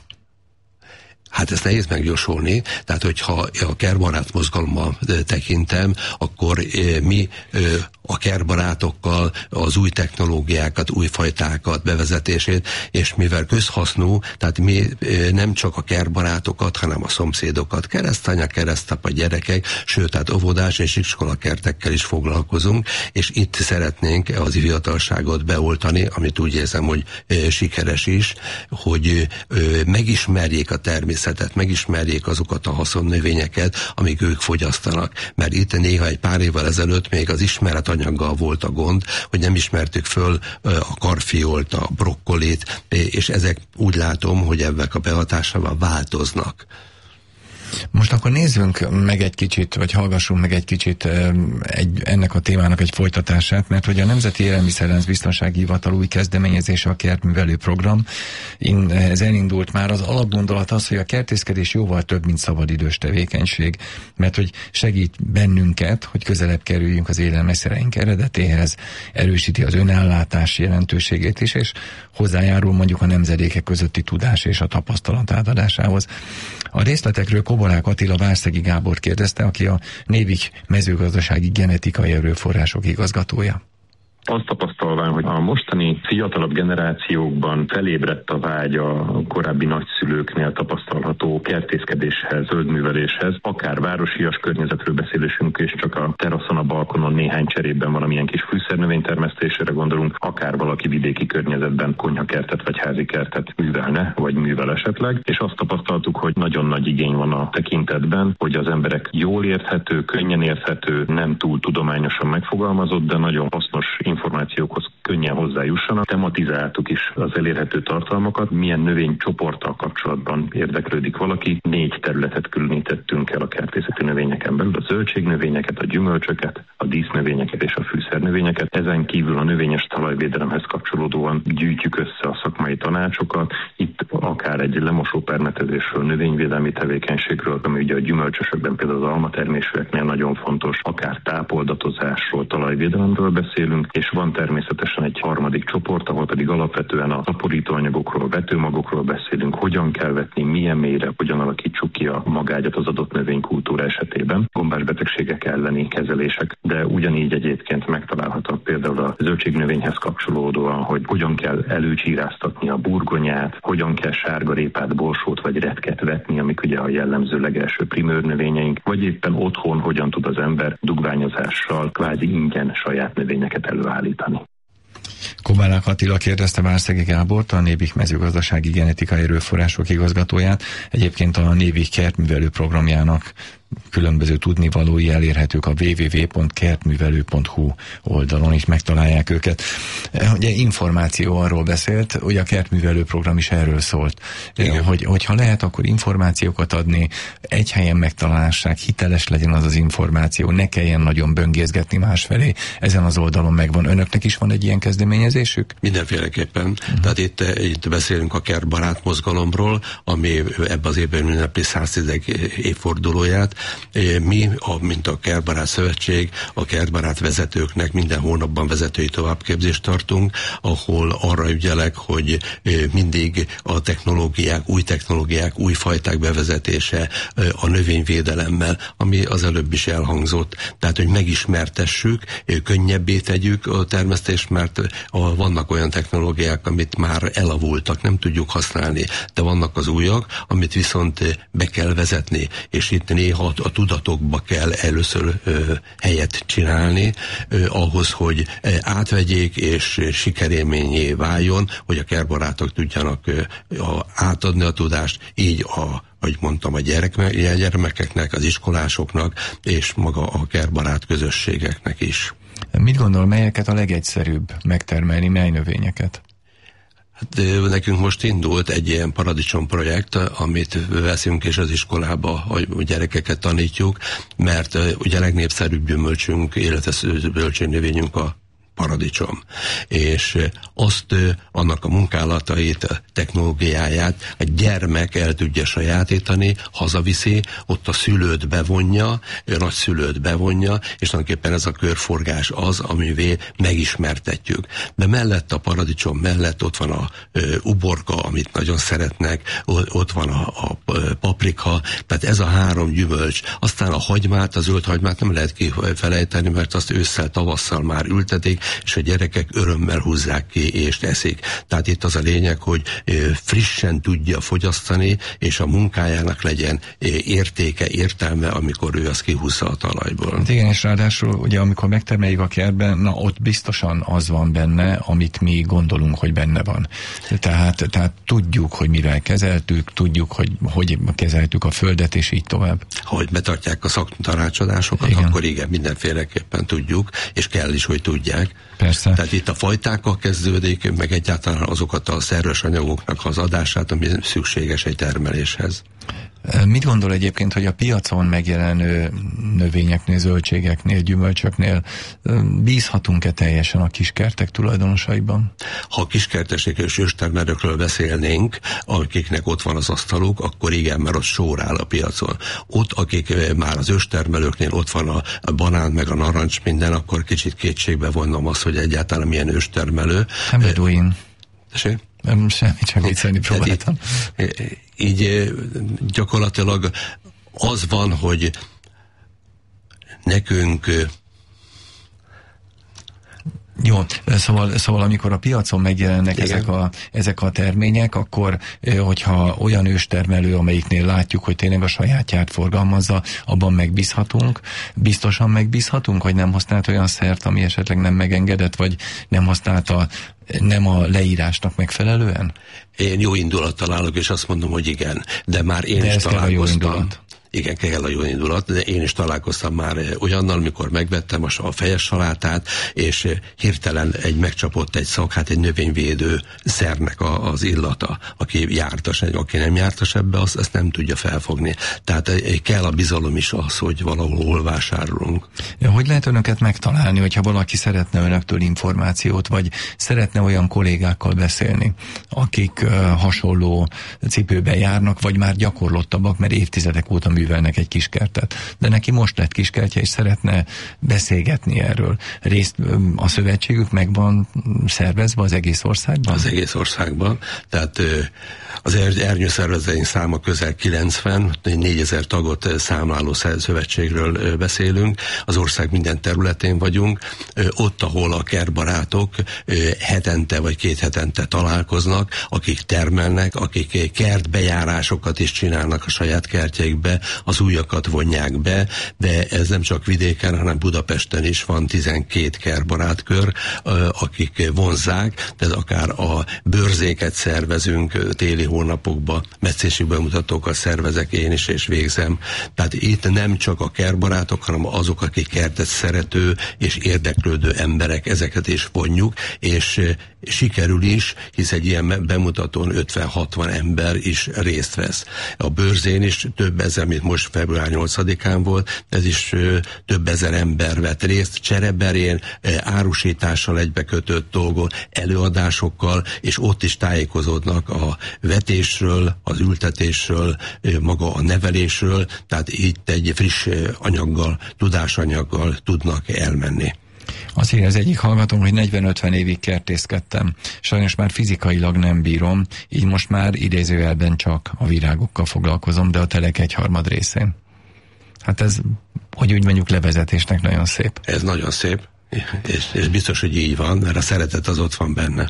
Hát ezt nehéz megjósolni, tehát hogyha a kertbarát mozgalommal tekintem, akkor mi a kertbarátokkal az új technológiákat, új fajtákat bevezetését, és mivel közhasznú, tehát mi nem csak a kertbarátokat, hanem a szomszédokat, keresztanya, keresztapa gyerekek, sőt, tehát óvodás és iskolakertekkel is foglalkozunk, és itt szeretnénk az fiatalságot beoltani, amit úgy érzem, hogy sikeres is, hogy megismerjék a természetet, megismerjék azokat a haszonnövényeket, amik ők fogyasztanak. Mert itt néha egy pár évvel ezelőtt még az ismeretanyaggal volt a gond, hogy nem ismertük föl a karfiolt, a brokkolit, és ezek úgy látom, hogy ennek a behatásával változnak. Most akkor nézzünk meg egy kicsit, vagy hallgassunk meg egy kicsit egy, ennek a témának egy folytatását, mert hogy a Nemzeti Élelmiszerlánc Biztonsági Hivatal új kezdeményezése, a kertművelő program, ez elindult már. Az alapgondolat az, hogy a kertészkedés jóval több, mint szabadidős tevékenység, mert hogy segít bennünket, hogy közelebb kerüljünk az élelmiszereink eredetéhez, erősíti az önellátás jelentőségét is, és hozzájárul mondjuk a nemzedékek közötti tudás és a tapasztalat átadásához. A részletekről Kobolák Attila Várszegi Gábor kérdezte, aki a Névik mezőgazdasági genetikai erőforrások igazgatója. Azt tapasztalván, hogy a mostani fiatalabb generációkban felébredt a vágy a korábbi nagyszülőknél tapasztalható kertészkedéshez, zöldműveléshez, akár városias környezetről beszélésünk, és csak a teraszon, a balkonon néhány cserében valamilyen kis fűszernövénytermesztésére gondolunk, akár valaki vidéki környezetben konyhakertet vagy házi kertet művelne, vagy művel esetleg, és azt tapasztaltuk, hogy nagyon nagy igény van a tekintetben, hogy az emberek jól érthető, könnyen érthető, nem túl tudományosan megfogalmazott, de nagyon hasznos információkhoz könnyen hozzájussanak. Tematizáltuk is az elérhető tartalmakat, milyen növénycsoporttal kapcsolatban érdeklődik valaki. Négy területet különítettünk el a kertészeti növényeken belül, a zöldségnövényeket, a gyümölcsöket, a dísznövényeket és a fűszernövényeket. Ezen kívül a növényes talajvédelemhez kapcsolódóan gyűjtjük össze a szakmai tanácsokat. Itt akár egy lemosó permetezésről, növényvédelmi tevékenységről, ami ugye a gyümölcsösökben, például az almatermésűeknél nagyon fontos, akár tápoldatozásról, talajvédelemről beszélünk, és van természetesen egy harmadik csoport, ahol pedig alapvetően a szaporítóanyagokról, vetőmagokról beszélünk, hogyan kell vetni, milyen mélyre, hogyan alakítsuk ki a magágyat az adott növénykultúra esetében, gombás betegségek elleni kezelések, de ugyanígy egyébként megtalálhatók például a zöldségnövényhez kapcsolódóan, hogy hogyan kell előcsíráztatni a burgonyát, hogyan kell sárgarépát, borsót vagy retket vetni, amik ugye a jellemző legelső primőr növényeink, vagy éppen otthon hogyan tud az ember dugványozással kvázi ingyen saját növényeket előállítani. Kobolák Attila kérdezte Várszegi Gábort, a Névik mezőgazdasági genetikai erőforrások igazgatóját. Egyébként a Névik kertművelő programjának különböző tudnivalói elérhetők a double-u double-u double-u pont kertművelő pont hu oldalon, is megtalálják őket. Ugye információ arról beszélt, hogy a kertművelő program is erről szólt. Hogy, hogyha lehet, akkor információkat adni, egy helyen megtalássák, hiteles legyen az az információ, ne kelljen nagyon böngészgetni másfelé. Ezen az oldalon megvan. Önöknek is van egy ilyen kezdeményezésük? Mindenféleképpen. Uh-huh. Tehát itt, itt beszélünk a kertbarát mozgalomról, ami ebben az évben ünnepli száztizedik évfordulóját. Mi, a, mint a Kertbarát Szövetség, a kertbarát vezetőknek minden hónapban vezetői továbbképzést tartunk, ahol arra ügyelek, hogy mindig a technológiák, új technológiák, új fajták bevezetése a növényvédelemmel, ami az előbb is elhangzott. Tehát, hogy megismertessük, könnyebbé tegyük a termesztést, mert a, vannak olyan technológiák, amit már elavultak, nem tudjuk használni, de vannak az újak, amit viszont be kell vezetni, és itt néha a tudatokba kell először ö, helyet csinálni, ö, ahhoz, hogy ö, átvegyék és sikerélményé váljon, hogy a kertbarátok tudjanak ö, a, átadni a tudást, így a ahogy mondtam, a gyermekeknek, az iskolásoknak, és maga a kertbarát közösségeknek is. Mit gondol, melyeket a legegyszerűbb megtermelni, mely növényeket? Hát nekünk most indult egy ilyen paradicsom projekt, amit veszünk és az iskolába a gyerekeket tanítjuk, mert ugye a legnépszerűbb gyümölcsünk, illetve zöldségnövényünk a paradicsom. És azt, annak a munkálatait, a technológiáját a gyermek el tudja sajátítani, hazaviszi, ott a szülőt bevonja, a nagyszülőt bevonja, és tulajdonképpen ez a körforgás az, amivé megismertetjük. De mellett a paradicsom mellett ott van a ö, uborka, amit nagyon szeretnek, ott van a, a paprika, tehát ez a három gyümölcs. Aztán a hagymát, a zöld hagymát nem lehet kifelejteni, mert azt ősszel, tavasszal már ültetik, és a gyerekek örömmel húzzák ki és eszik. Tehát itt az a lényeg, hogy frissen tudja fogyasztani, és a munkájának legyen értéke, értelme, amikor ő azt kihúzza a talajból. Hát igen, és ráadásul ugye amikor megtermeljük a kertben, na ott biztosan az van benne, amit mi gondolunk, hogy benne van. Tehát, tehát tudjuk, hogy mivel kezeltük, tudjuk, hogy hogy kezeltük a földet, és így tovább. Hogy betartják a szaktanácsadásokat, igen. Akkor igen, mindenféleképpen tudjuk, és kell is, hogy tudják. Persze. Tehát itt a fajtákkal kezdődik, meg egyáltalán azokat a szerves anyagoknak az adását, ami szükséges egy termeléshez. Mit gondol egyébként, hogy a piacon megjelenő növényeknél, zöldségeknél, gyümölcsöknél bízhatunk-e teljesen a kiskertek tulajdonosaiban? Ha a kiskertesek és őstermelőkről beszélnénk, akiknek ott van az asztaluk, akkor igen, mert ott sor áll a piacon. Ott, akik már az őstermelőknél ott van a, a banán, meg a narancs, minden, akkor kicsit kétségbe vonnom azt, hogy egyáltalán milyen őstermelő. Nem beduin. Tessék? Nem, semmi, csak viccelni próbáltam. Így, így gyakorlatilag az van, hogy nekünk... Jó, szóval, szóval amikor a piacon megjelennek ezek a, ezek a termények, akkor hogyha olyan őstermelő, amelyiknél látjuk, hogy tényleg a sajátját forgalmazza, abban megbízhatunk, biztosan megbízhatunk, hogy nem használt olyan szert, ami esetleg nem megengedett, vagy nem használta nem a leírásnak megfelelően? Én jó indulattal állok, és azt mondom, hogy igen, de már én de is találkoztam. Igen, kell a jó indulat, de én is találkoztam már olyannal, mikor megvettem a fejes salátát, és hirtelen egy megcsapott egy szak, hát egy növényvédő szernek a, az illata, aki jártas, aki nem jártas ebbe, azt, azt nem tudja felfogni. Tehát kell a bizalom is az, hogy valahol hol vásárolunk. Ja, hogy lehet önöket megtalálni, hogyha valaki szeretne önöktől információt, vagy szeretne olyan kollégákkal beszélni, akik uh, hasonló cipőben járnak, vagy már gyakorlottabbak, mert évtizedek óta művelnek egy kiskertet. De neki most lett kiskertje, és szeretne beszélgetni erről. Részt a szövetségük meg van szervezve az egész országban? Az egész országban. Tehát az ernyőszervezeteink száma közel kilencven, négyezer tagot számláló szövetségről beszélünk. Az ország minden területén vagyunk. Ott, ahol a kertbarátok hetente vagy két hetente találkoznak, akik termelnek, akik kertbejárásokat is csinálnak a saját kertjeikbe, az újakat vonják be, de ez nem csak vidéken, hanem Budapesten is van tizenkét kertbarátkör, akik vonzzák, tehát akár a bőrzéket szervezünk téli hónapokban, metszési bemutatókat szervezek én is, és végzem. Tehát itt nem csak a kertbarátok, hanem azok, akik kertet szerető és érdeklődő emberek, ezeket is vonjuk, és sikerül is, hisz egy ilyen bemutatón ötven-hatvan ember is részt vesz. A bőrzén is több ezer, mint most február nyolcadikán volt, ez is ö, több ezer ember vett részt, csereberén, ö, árusítással egybekötött dolgon, előadásokkal, és ott is tájékozódnak a vetésről, az ültetésről, ö, maga a nevelésről, tehát itt egy friss ö, anyaggal, tudásanyaggal tudnak elmenni. Azt írja az egyik hallgatom, hogy negyven-ötven évig kertészkedtem. Sajnos már fizikailag nem bírom, így most már idézőjelben csak a virágokkal foglalkozom, de a telek egyharmad részén. Hát ez, hogy úgy mondjuk, levezetésnek nagyon szép. Ez nagyon szép, és, és biztos, hogy így van, mert a szeretet az ott van benne.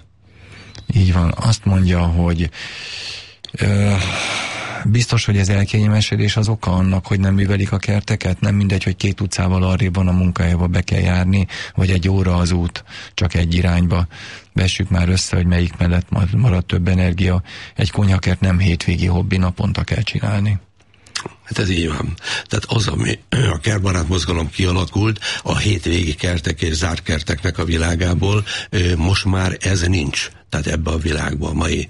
Így van. Azt mondja, hogy ö, biztos, hogy ez elkényelmesedés az oka annak, hogy nem művelik a kerteket? Nem mindegy, hogy két utcával arrébb van a munkájába be kell járni, vagy egy óra az út, csak egy irányba. Vessük már össze, hogy melyik mellett marad több energia. Egy konyhakert nem hétvégi hobbi, naponta kell csinálni. Hát ez így van. Tehát az, ami a kertbarát mozgalom kialakult, a hétvégi kertek és zárt kerteknek a világából, most már ez nincs. tehát ebbe a világban mai.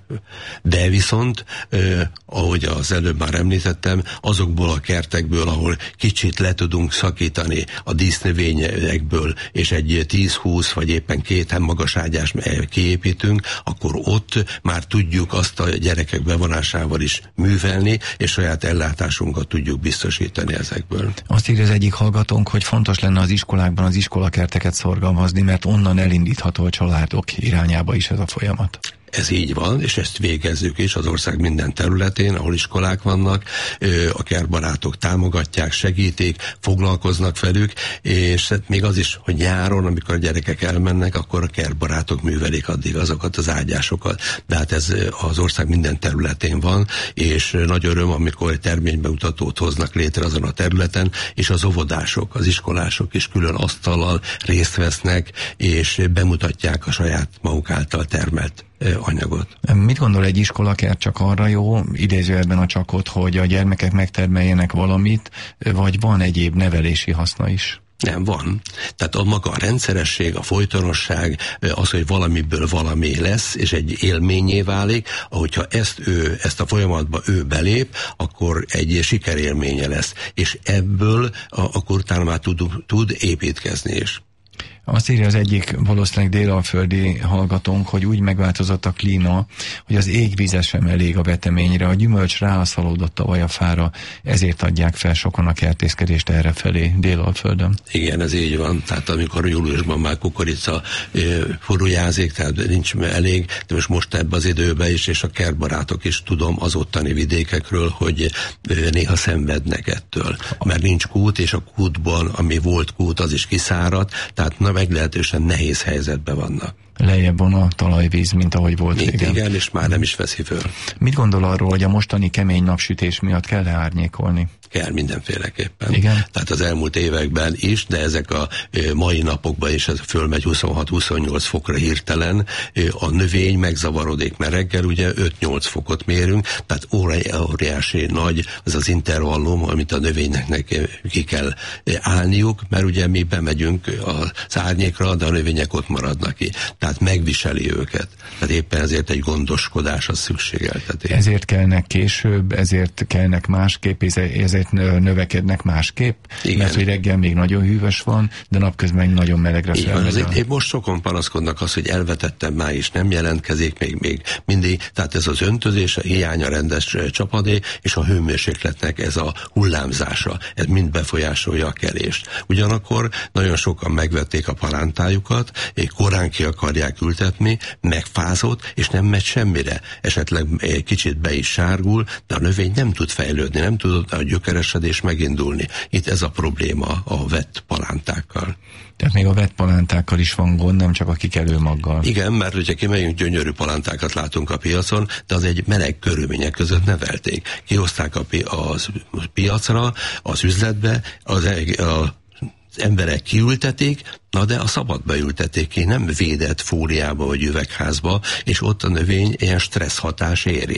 De viszont, ahogy az előbb már említettem, azokból a kertekből, ahol kicsit le tudunk szakítani a dísznövényekből, és egy tíz-húsz vagy éppen két magas ágyás kiépítünk, akkor ott már tudjuk azt a gyerekek bevonásával is művelni, és saját ellátásunkat tudjuk biztosítani ezekből. Azt írja az egyik hallgatónk, hogy fontos lenne az iskolákban az iskolakerteket szorgalmazni, mert onnan elindítható a családok irányába is ez a folyamat. Ez így van, és ezt végezzük is az ország minden területén, ahol iskolák vannak, a kertbarátok támogatják, segítik, foglalkoznak velük, és hát még az is, hogy nyáron, amikor a gyerekek elmennek, akkor a kertbarátok művelik addig azokat az ágyásokat. De hát ez az ország minden területén van, és nagy öröm, amikor egy terménybemutatót hoznak létre azon a területen, és az óvodások, az iskolások is külön asztallal részt vesznek, és bemutatják a saját maguk által termelt anyagot. Mit gondol, egy iskolakert csak arra jó, idézőjelben a csakot, hogy a gyermekek megtermeljenek valamit, vagy van egyéb nevelési haszna is? Nem, van. Tehát a maga a rendszeresség, a folytonosság, az, hogy valamiből valami lesz, és egy élményé válik, ahogyha ezt ő, ezt a folyamatba ő belép, akkor egy sikerélménye lesz. És ebből akkor utána már tud, tud építkezni is. Azt írja az egyik valószínűleg délalföldi hallgatónk, hogy úgy megváltozott a klíma, hogy az égvize sem elég a veteményre, a gyümölcs ráaszalódott a vajafára, ezért adják fel sokan a kertészkedést errefelé délalföldön. Igen, ez így van. Tehát amikor júliusban már kukorica furujázik, tehát nincs elég, de most most ebben az időben is, és a kertbarátok is tudom az ottani vidékekről, hogy néha szenvednek ettől. Mert nincs kút, és a kútban, ami volt kút, az is kiszáradt, tehát na, meglehetősen nehéz helyzetben vannak. Lejjebb van a talajvíz, mint ahogy volt Mint régen. Igen, és már nem is veszi föl. Mit gondol arról, hogy a mostani kemény napsütés miatt kell árnyékolni? Kell mindenféleképpen. Igen? Tehát az elmúlt években is, de ezek a mai napokban is ez fölmegy huszonhat-huszonnyolc fokra hirtelen, a növény megzavarodik, mert reggel ugye öt-nyolc fokot mérünk, tehát óriási nagy az az intervallum, amit a növényeknek ki kell állniuk, mert ugye mi bemegyünk az árnyékra, de a növények ott maradnak ki. Tehát megviseli őket. Tehát éppen ezért egy gondoskodás az szükségelteti. Ezért kellnek később, ezért kellnek másképp, ezért növekednek másképp, igen. Mert hogy reggel még nagyon hűvös van, de napközben nagyon melegre felmegy. A... Most sokan panaszkodnak az, hogy elvetettem már is, nem jelentkezik még, még mindig. Tehát ez az öntözés, a hiánya rendes csapadék, és a hőmérsékletnek ez a hullámzása, ez mind befolyásolja a kelést. Ugyanakkor nagyon sokan megvették a palántájukat, korán ki akarják ültetni, megfázott, és nem megy semmire. Esetleg egy kicsit be is sárgul, de a növény nem tud fejlődni, nem tud a gyökeresedés megindulni. Itt ez a probléma a vett palántákkal. Tehát még a vett palántákkal is van gond, nem csak a kikelő maggal. Igen, mert hogyha kimegyünk, gyönyörű palántákat látunk a piacon, de az egy meleg körülmények között nevelték. Kihozták a, pi- a piacra, az üzletbe, az, a, az emberek kiültetik, na de a szabadba ültették ki, nem védett fóliába vagy üvegházba, és ott a növény ilyen stressz hatás éri.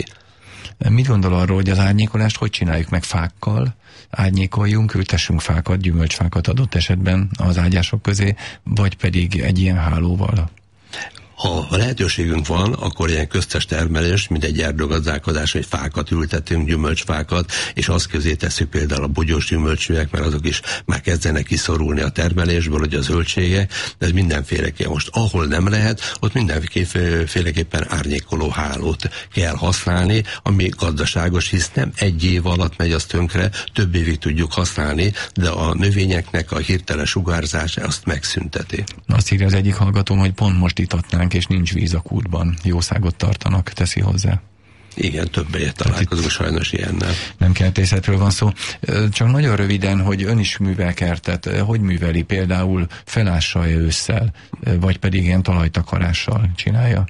Mit gondol arról, hogy az árnyékolást hogy csináljuk meg? Fákkal árnyékoljunk, ültessünk fákat, gyümölcsfákat adott esetben az ágyások közé, vagy pedig egy ilyen hálóval? Ha lehetőségünk van, akkor ilyen köztes termelés, mint egy erdőgazdálkodás, hogy fákat ültetünk, gyümölcsfákat, és azt közé tesszük például a bogyós gyümölcsűek, mert azok is már kezdenek kiszorulni a termelésből, hogy a zöldségek, de ez mindenféleképpen. Most ahol nem lehet, ott mindenféleképpen árnyékoló hálót kell használni, ami gazdaságos, hisz nem egy év alatt megy az tönkre, több évig tudjuk használni, de a növényeknek a hirtelen sugárzás azt megszünteti. Azt írja az egyik hallgatóm, hogy pont most itatnánk, és nincs víz a kútban. Jószágot tartanak, teszi hozzá. Igen, többé találkozunk sajnos ilyennel. Nem kertészetről van szó. Csak nagyon röviden, hogy ön is művel kertet. Hogy műveli? Például felássa-e ősszel, vagy pedig ilyen talajtakarással csinálja?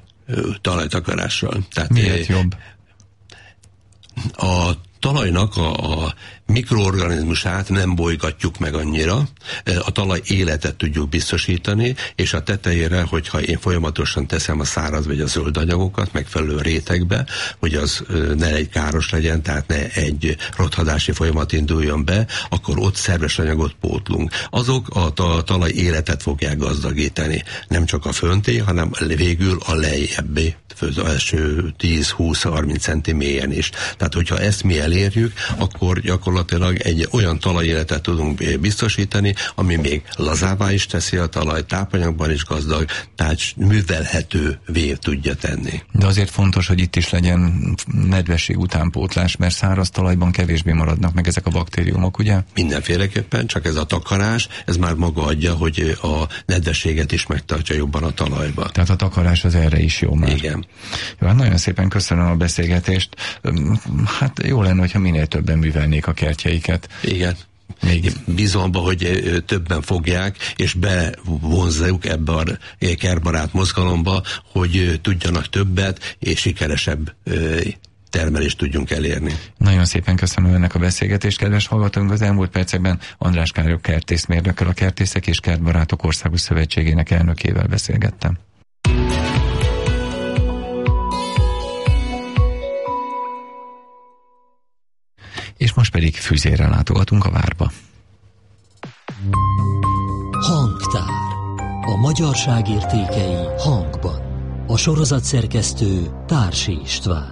Talajtakarással. Tehát miért jobb? A talajnak a, a mikroorganizmusát nem bolygatjuk meg annyira, a talaj életet tudjuk biztosítani, és a tetejére, hogyha én folyamatosan teszem a száraz vagy a zöld anyagokat megfelelő rétegbe, hogy az ne egy káros legyen, tehát ne egy rothadási folyamat induljon be, akkor ott szerves anyagot pótlunk. Azok a talaj életet fogják gazdagítani. Nem csak a fönté, hanem végül a lejjebbi, az első tíz, húsz, harminc centi mélyen is. Tehát, hogyha ezt mi elérjük, akkor gyakorlatilag egy olyan talajéletet tudunk biztosítani, ami még lazává is teszi a talaj, tápanyagban is gazdag, tehát művelhetővé tudja tenni. De azért fontos, hogy itt is legyen nedvesség utánpótlás, mert száraz talajban kevésbé maradnak meg ezek a baktériumok, ugye? Mindenféleképpen, csak ez a takarás, ez már maga adja, hogy a nedvességet is megtartja jobban a talajba. Tehát a takarás az erre is jó már. Igen. Jó, hát nagyon szépen köszönöm a beszélgetést. Hát jó lenne, hogyha minél többen művelnék a kertjeiket. Igen. Még bízom abban, hogy többen fogják, és bevonzjuk ebbe a kertbarát mozgalomba, hogy tudjanak többet, és sikeresebb termelést tudjunk elérni. Nagyon szépen köszönöm ennek a beszélgetést, kedves hallgatóink. Az elmúlt percekben András Károly kertészmérnökkel, a Kertészek és Kertbarátok Országos Szövetségének elnökével beszélgettem. És most pedig Füzérre látogatunk a várba. Hangtár. A magyarság értékei hangban. A sorozat szerkesztő Társi István.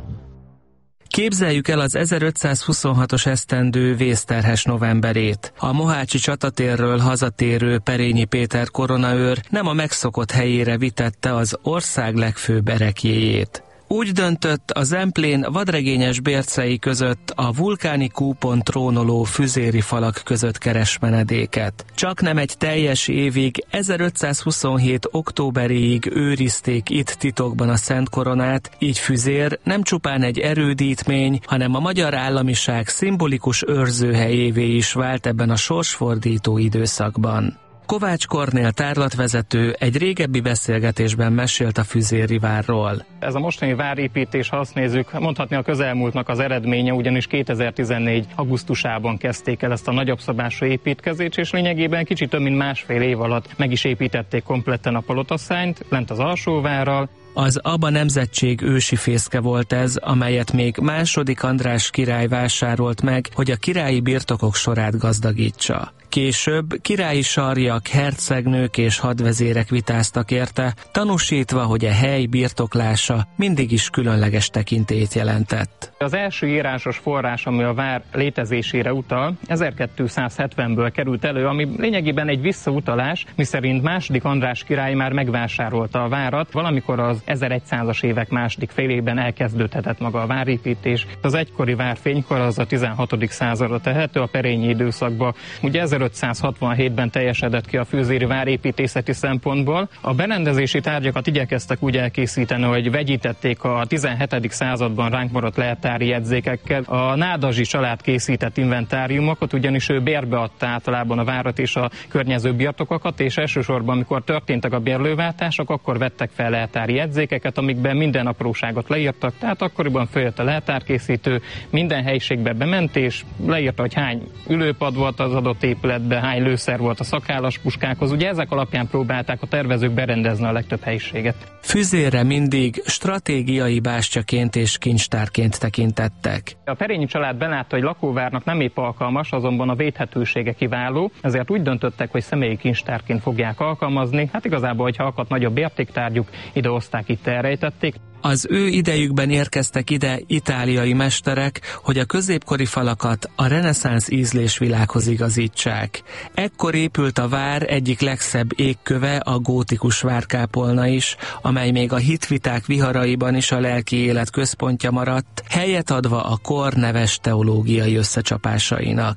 Képzeljük el az ezerötszázhuszonhatos esztendő vészterhes novemberét. A mohácsi csatatérről hazatérő Perényi Péter koronaőr nem a megszokott helyére vitette az ország legfőbb ereklyéjét. Úgy döntött, a Zemplén vadregényes bércei között a vulkáni kúpon trónoló füzéri falak között keres menedéket. Csak nem egy teljes évig, ezerötszázhuszonhét októberéig őrizték itt titokban a Szent Koronát, így Füzér nem csupán egy erődítmény, hanem a magyar államiság szimbolikus őrzőhelyévé is vált ebben a sorsfordító időszakban. Kovács Kornél tárlatvezető egy régebbi beszélgetésben mesélt a füzéri várról. Ez a mostani várépítés, ha azt nézzük, mondhatni a közelmúltnak az eredménye, ugyanis kétezer-tizennégy augusztusában kezdték el ezt a nagyobb szabású építkezést, és lényegében kicsit több mint másfél év alatt meg is építették kompletten a palotaszányt, lent az alsóvárral. Az Aba nemzetség ősi fészke volt ez, amelyet még második András király vásárolt meg, hogy a királyi birtokok sorát gazdagítsa. Később királyi sarjak, hercegnők és hadvezérek vitáztak érte, tanúsítva, hogy a hely birtoklása mindig is különleges tekintélyt jelentett. Az első írásos forrás, ami a vár létezésére utal, ezerkétszázhetvenből került elő, ami lényegében egy visszautalás, miszerint második András király már megvásárolta a várat, valamikor az ezeregyszázas évek második félében elkezdődhetett maga a várépítés. Az egykori vár fénykor az a tizenhatodik századra tehető, a perényi időszakban. Ugye ezerötszázhatvanhétben teljesedett ki a füzéri vár építészeti szempontból. A berendezési tárgyakat igyekeztek úgy elkészíteni, hogy vegyítették a tizenhetedik században ránk maradt leltári jegyzékekkel. A Nádasdy család készített inventáriumokat, ugyanis ő bérbe adta általában a várat és a környező birtokokat, és elsősorban, amikor történtek a bérlőváltások, akkor vettek fel leltári jegyzékeket, amikben minden apróságot leírtak, tehát akkoriban följött a leltárkészítő, minden helyiségbe bement, és leírta, hogy hány ülőpad volt az adott épületben, hány lőszer volt a szakállas puskákhoz. Ugye ezek alapján próbálták a tervezők berendezni a legtöbb helyiséget. Füzérre mindig stratégiai bástyaként és kincstárként tekintettek. A Perényi család belátta, hogy lakóvárnak nem épp alkalmas, azonban a védhetősége kiváló, ezért úgy döntöttek, hogy személyi kincstárként fogják alkalmazni. Hát igazából, hogyha akadt nagyobb értéktárgyuk, ide hozták, itt elrejtették. Az ő idejükben érkeztek ide itáliai mesterek, hogy a középkori falakat a reneszánsz ízlésvilághoz igazítsák. Ekkor épült a vár egyik legszebb égköve, a gótikus várkápolna is, amely még a hitviták viharaiban is a lelki élet központja maradt, helyet adva a kor neves teológiai összecsapásainak.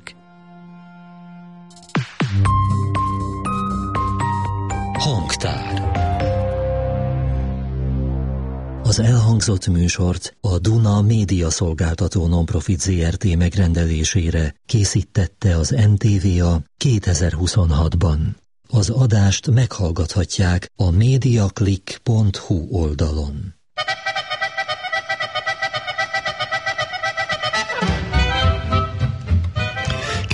Hangtár. Az elhangzott műsort a Duna Média Szolgáltató Nonprofit zé er té megrendelésére készítette az en té vé á kétezer-huszonhatban. Az adást meghallgathatják a mediaclick pont hu oldalon.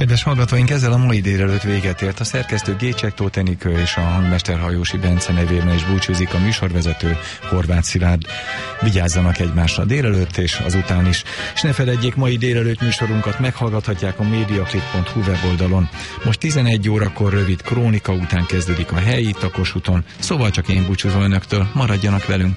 Kedves hallgatóink, ezzel a mai délelőtt véget ért. A szerkesztő Gécsek Tóth Enikő és a hangmester Hajósi Bence nevében is búcsúzik a műsorvezető Horváth Szilárd. Vigyázzanak egymásra délelőtt és azután is. És ne feledjék, mai délelőtt műsorunkat meghallgathatják a mediaclick pont hu weboldalon. Most tizenegy órakor rövid krónika után kezdődik a helyi itt a Kossuthon. Szóval csak én búcsúzom önöktől, maradjanak velünk.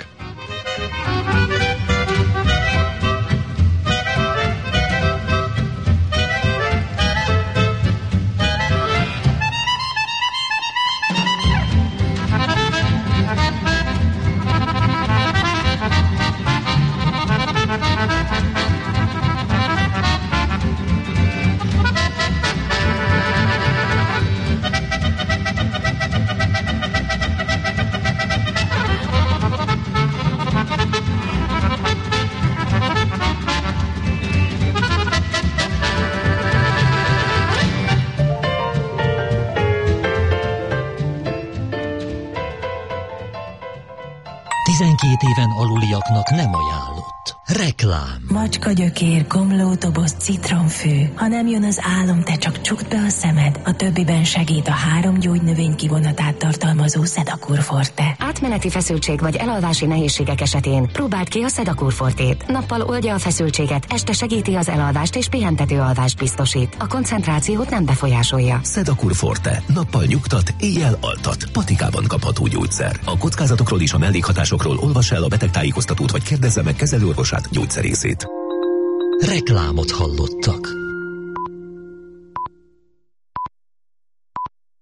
tizenkét éven aluliaknak nem ajánlott. Reklám. Macska gyökér, komlótoboz, citronfű. Ha nem jön az álom, te csak csukd be a szemed. A többiben segít a három gyógynövény kivonatát tartalmazó Sedakur Forte. Átmeneti feszültség vagy elalvási nehézségek esetén próbáld ki a Sedakur Fortét. Nappal oldja a feszültséget, este segíti az elalvást és pihentető alvást biztosít. A koncentrációt nem befolyásolja. Sedakur Forte. Nappal nyugtat, éjjel altat. Patikában kapható gyógyszer. A kockázatokról és a mellékhatásokról olvassa el a betegtájékoztatót vagy kérdezze meg kezelőorvosát, gyógyszerészét. Reklámot hallottak.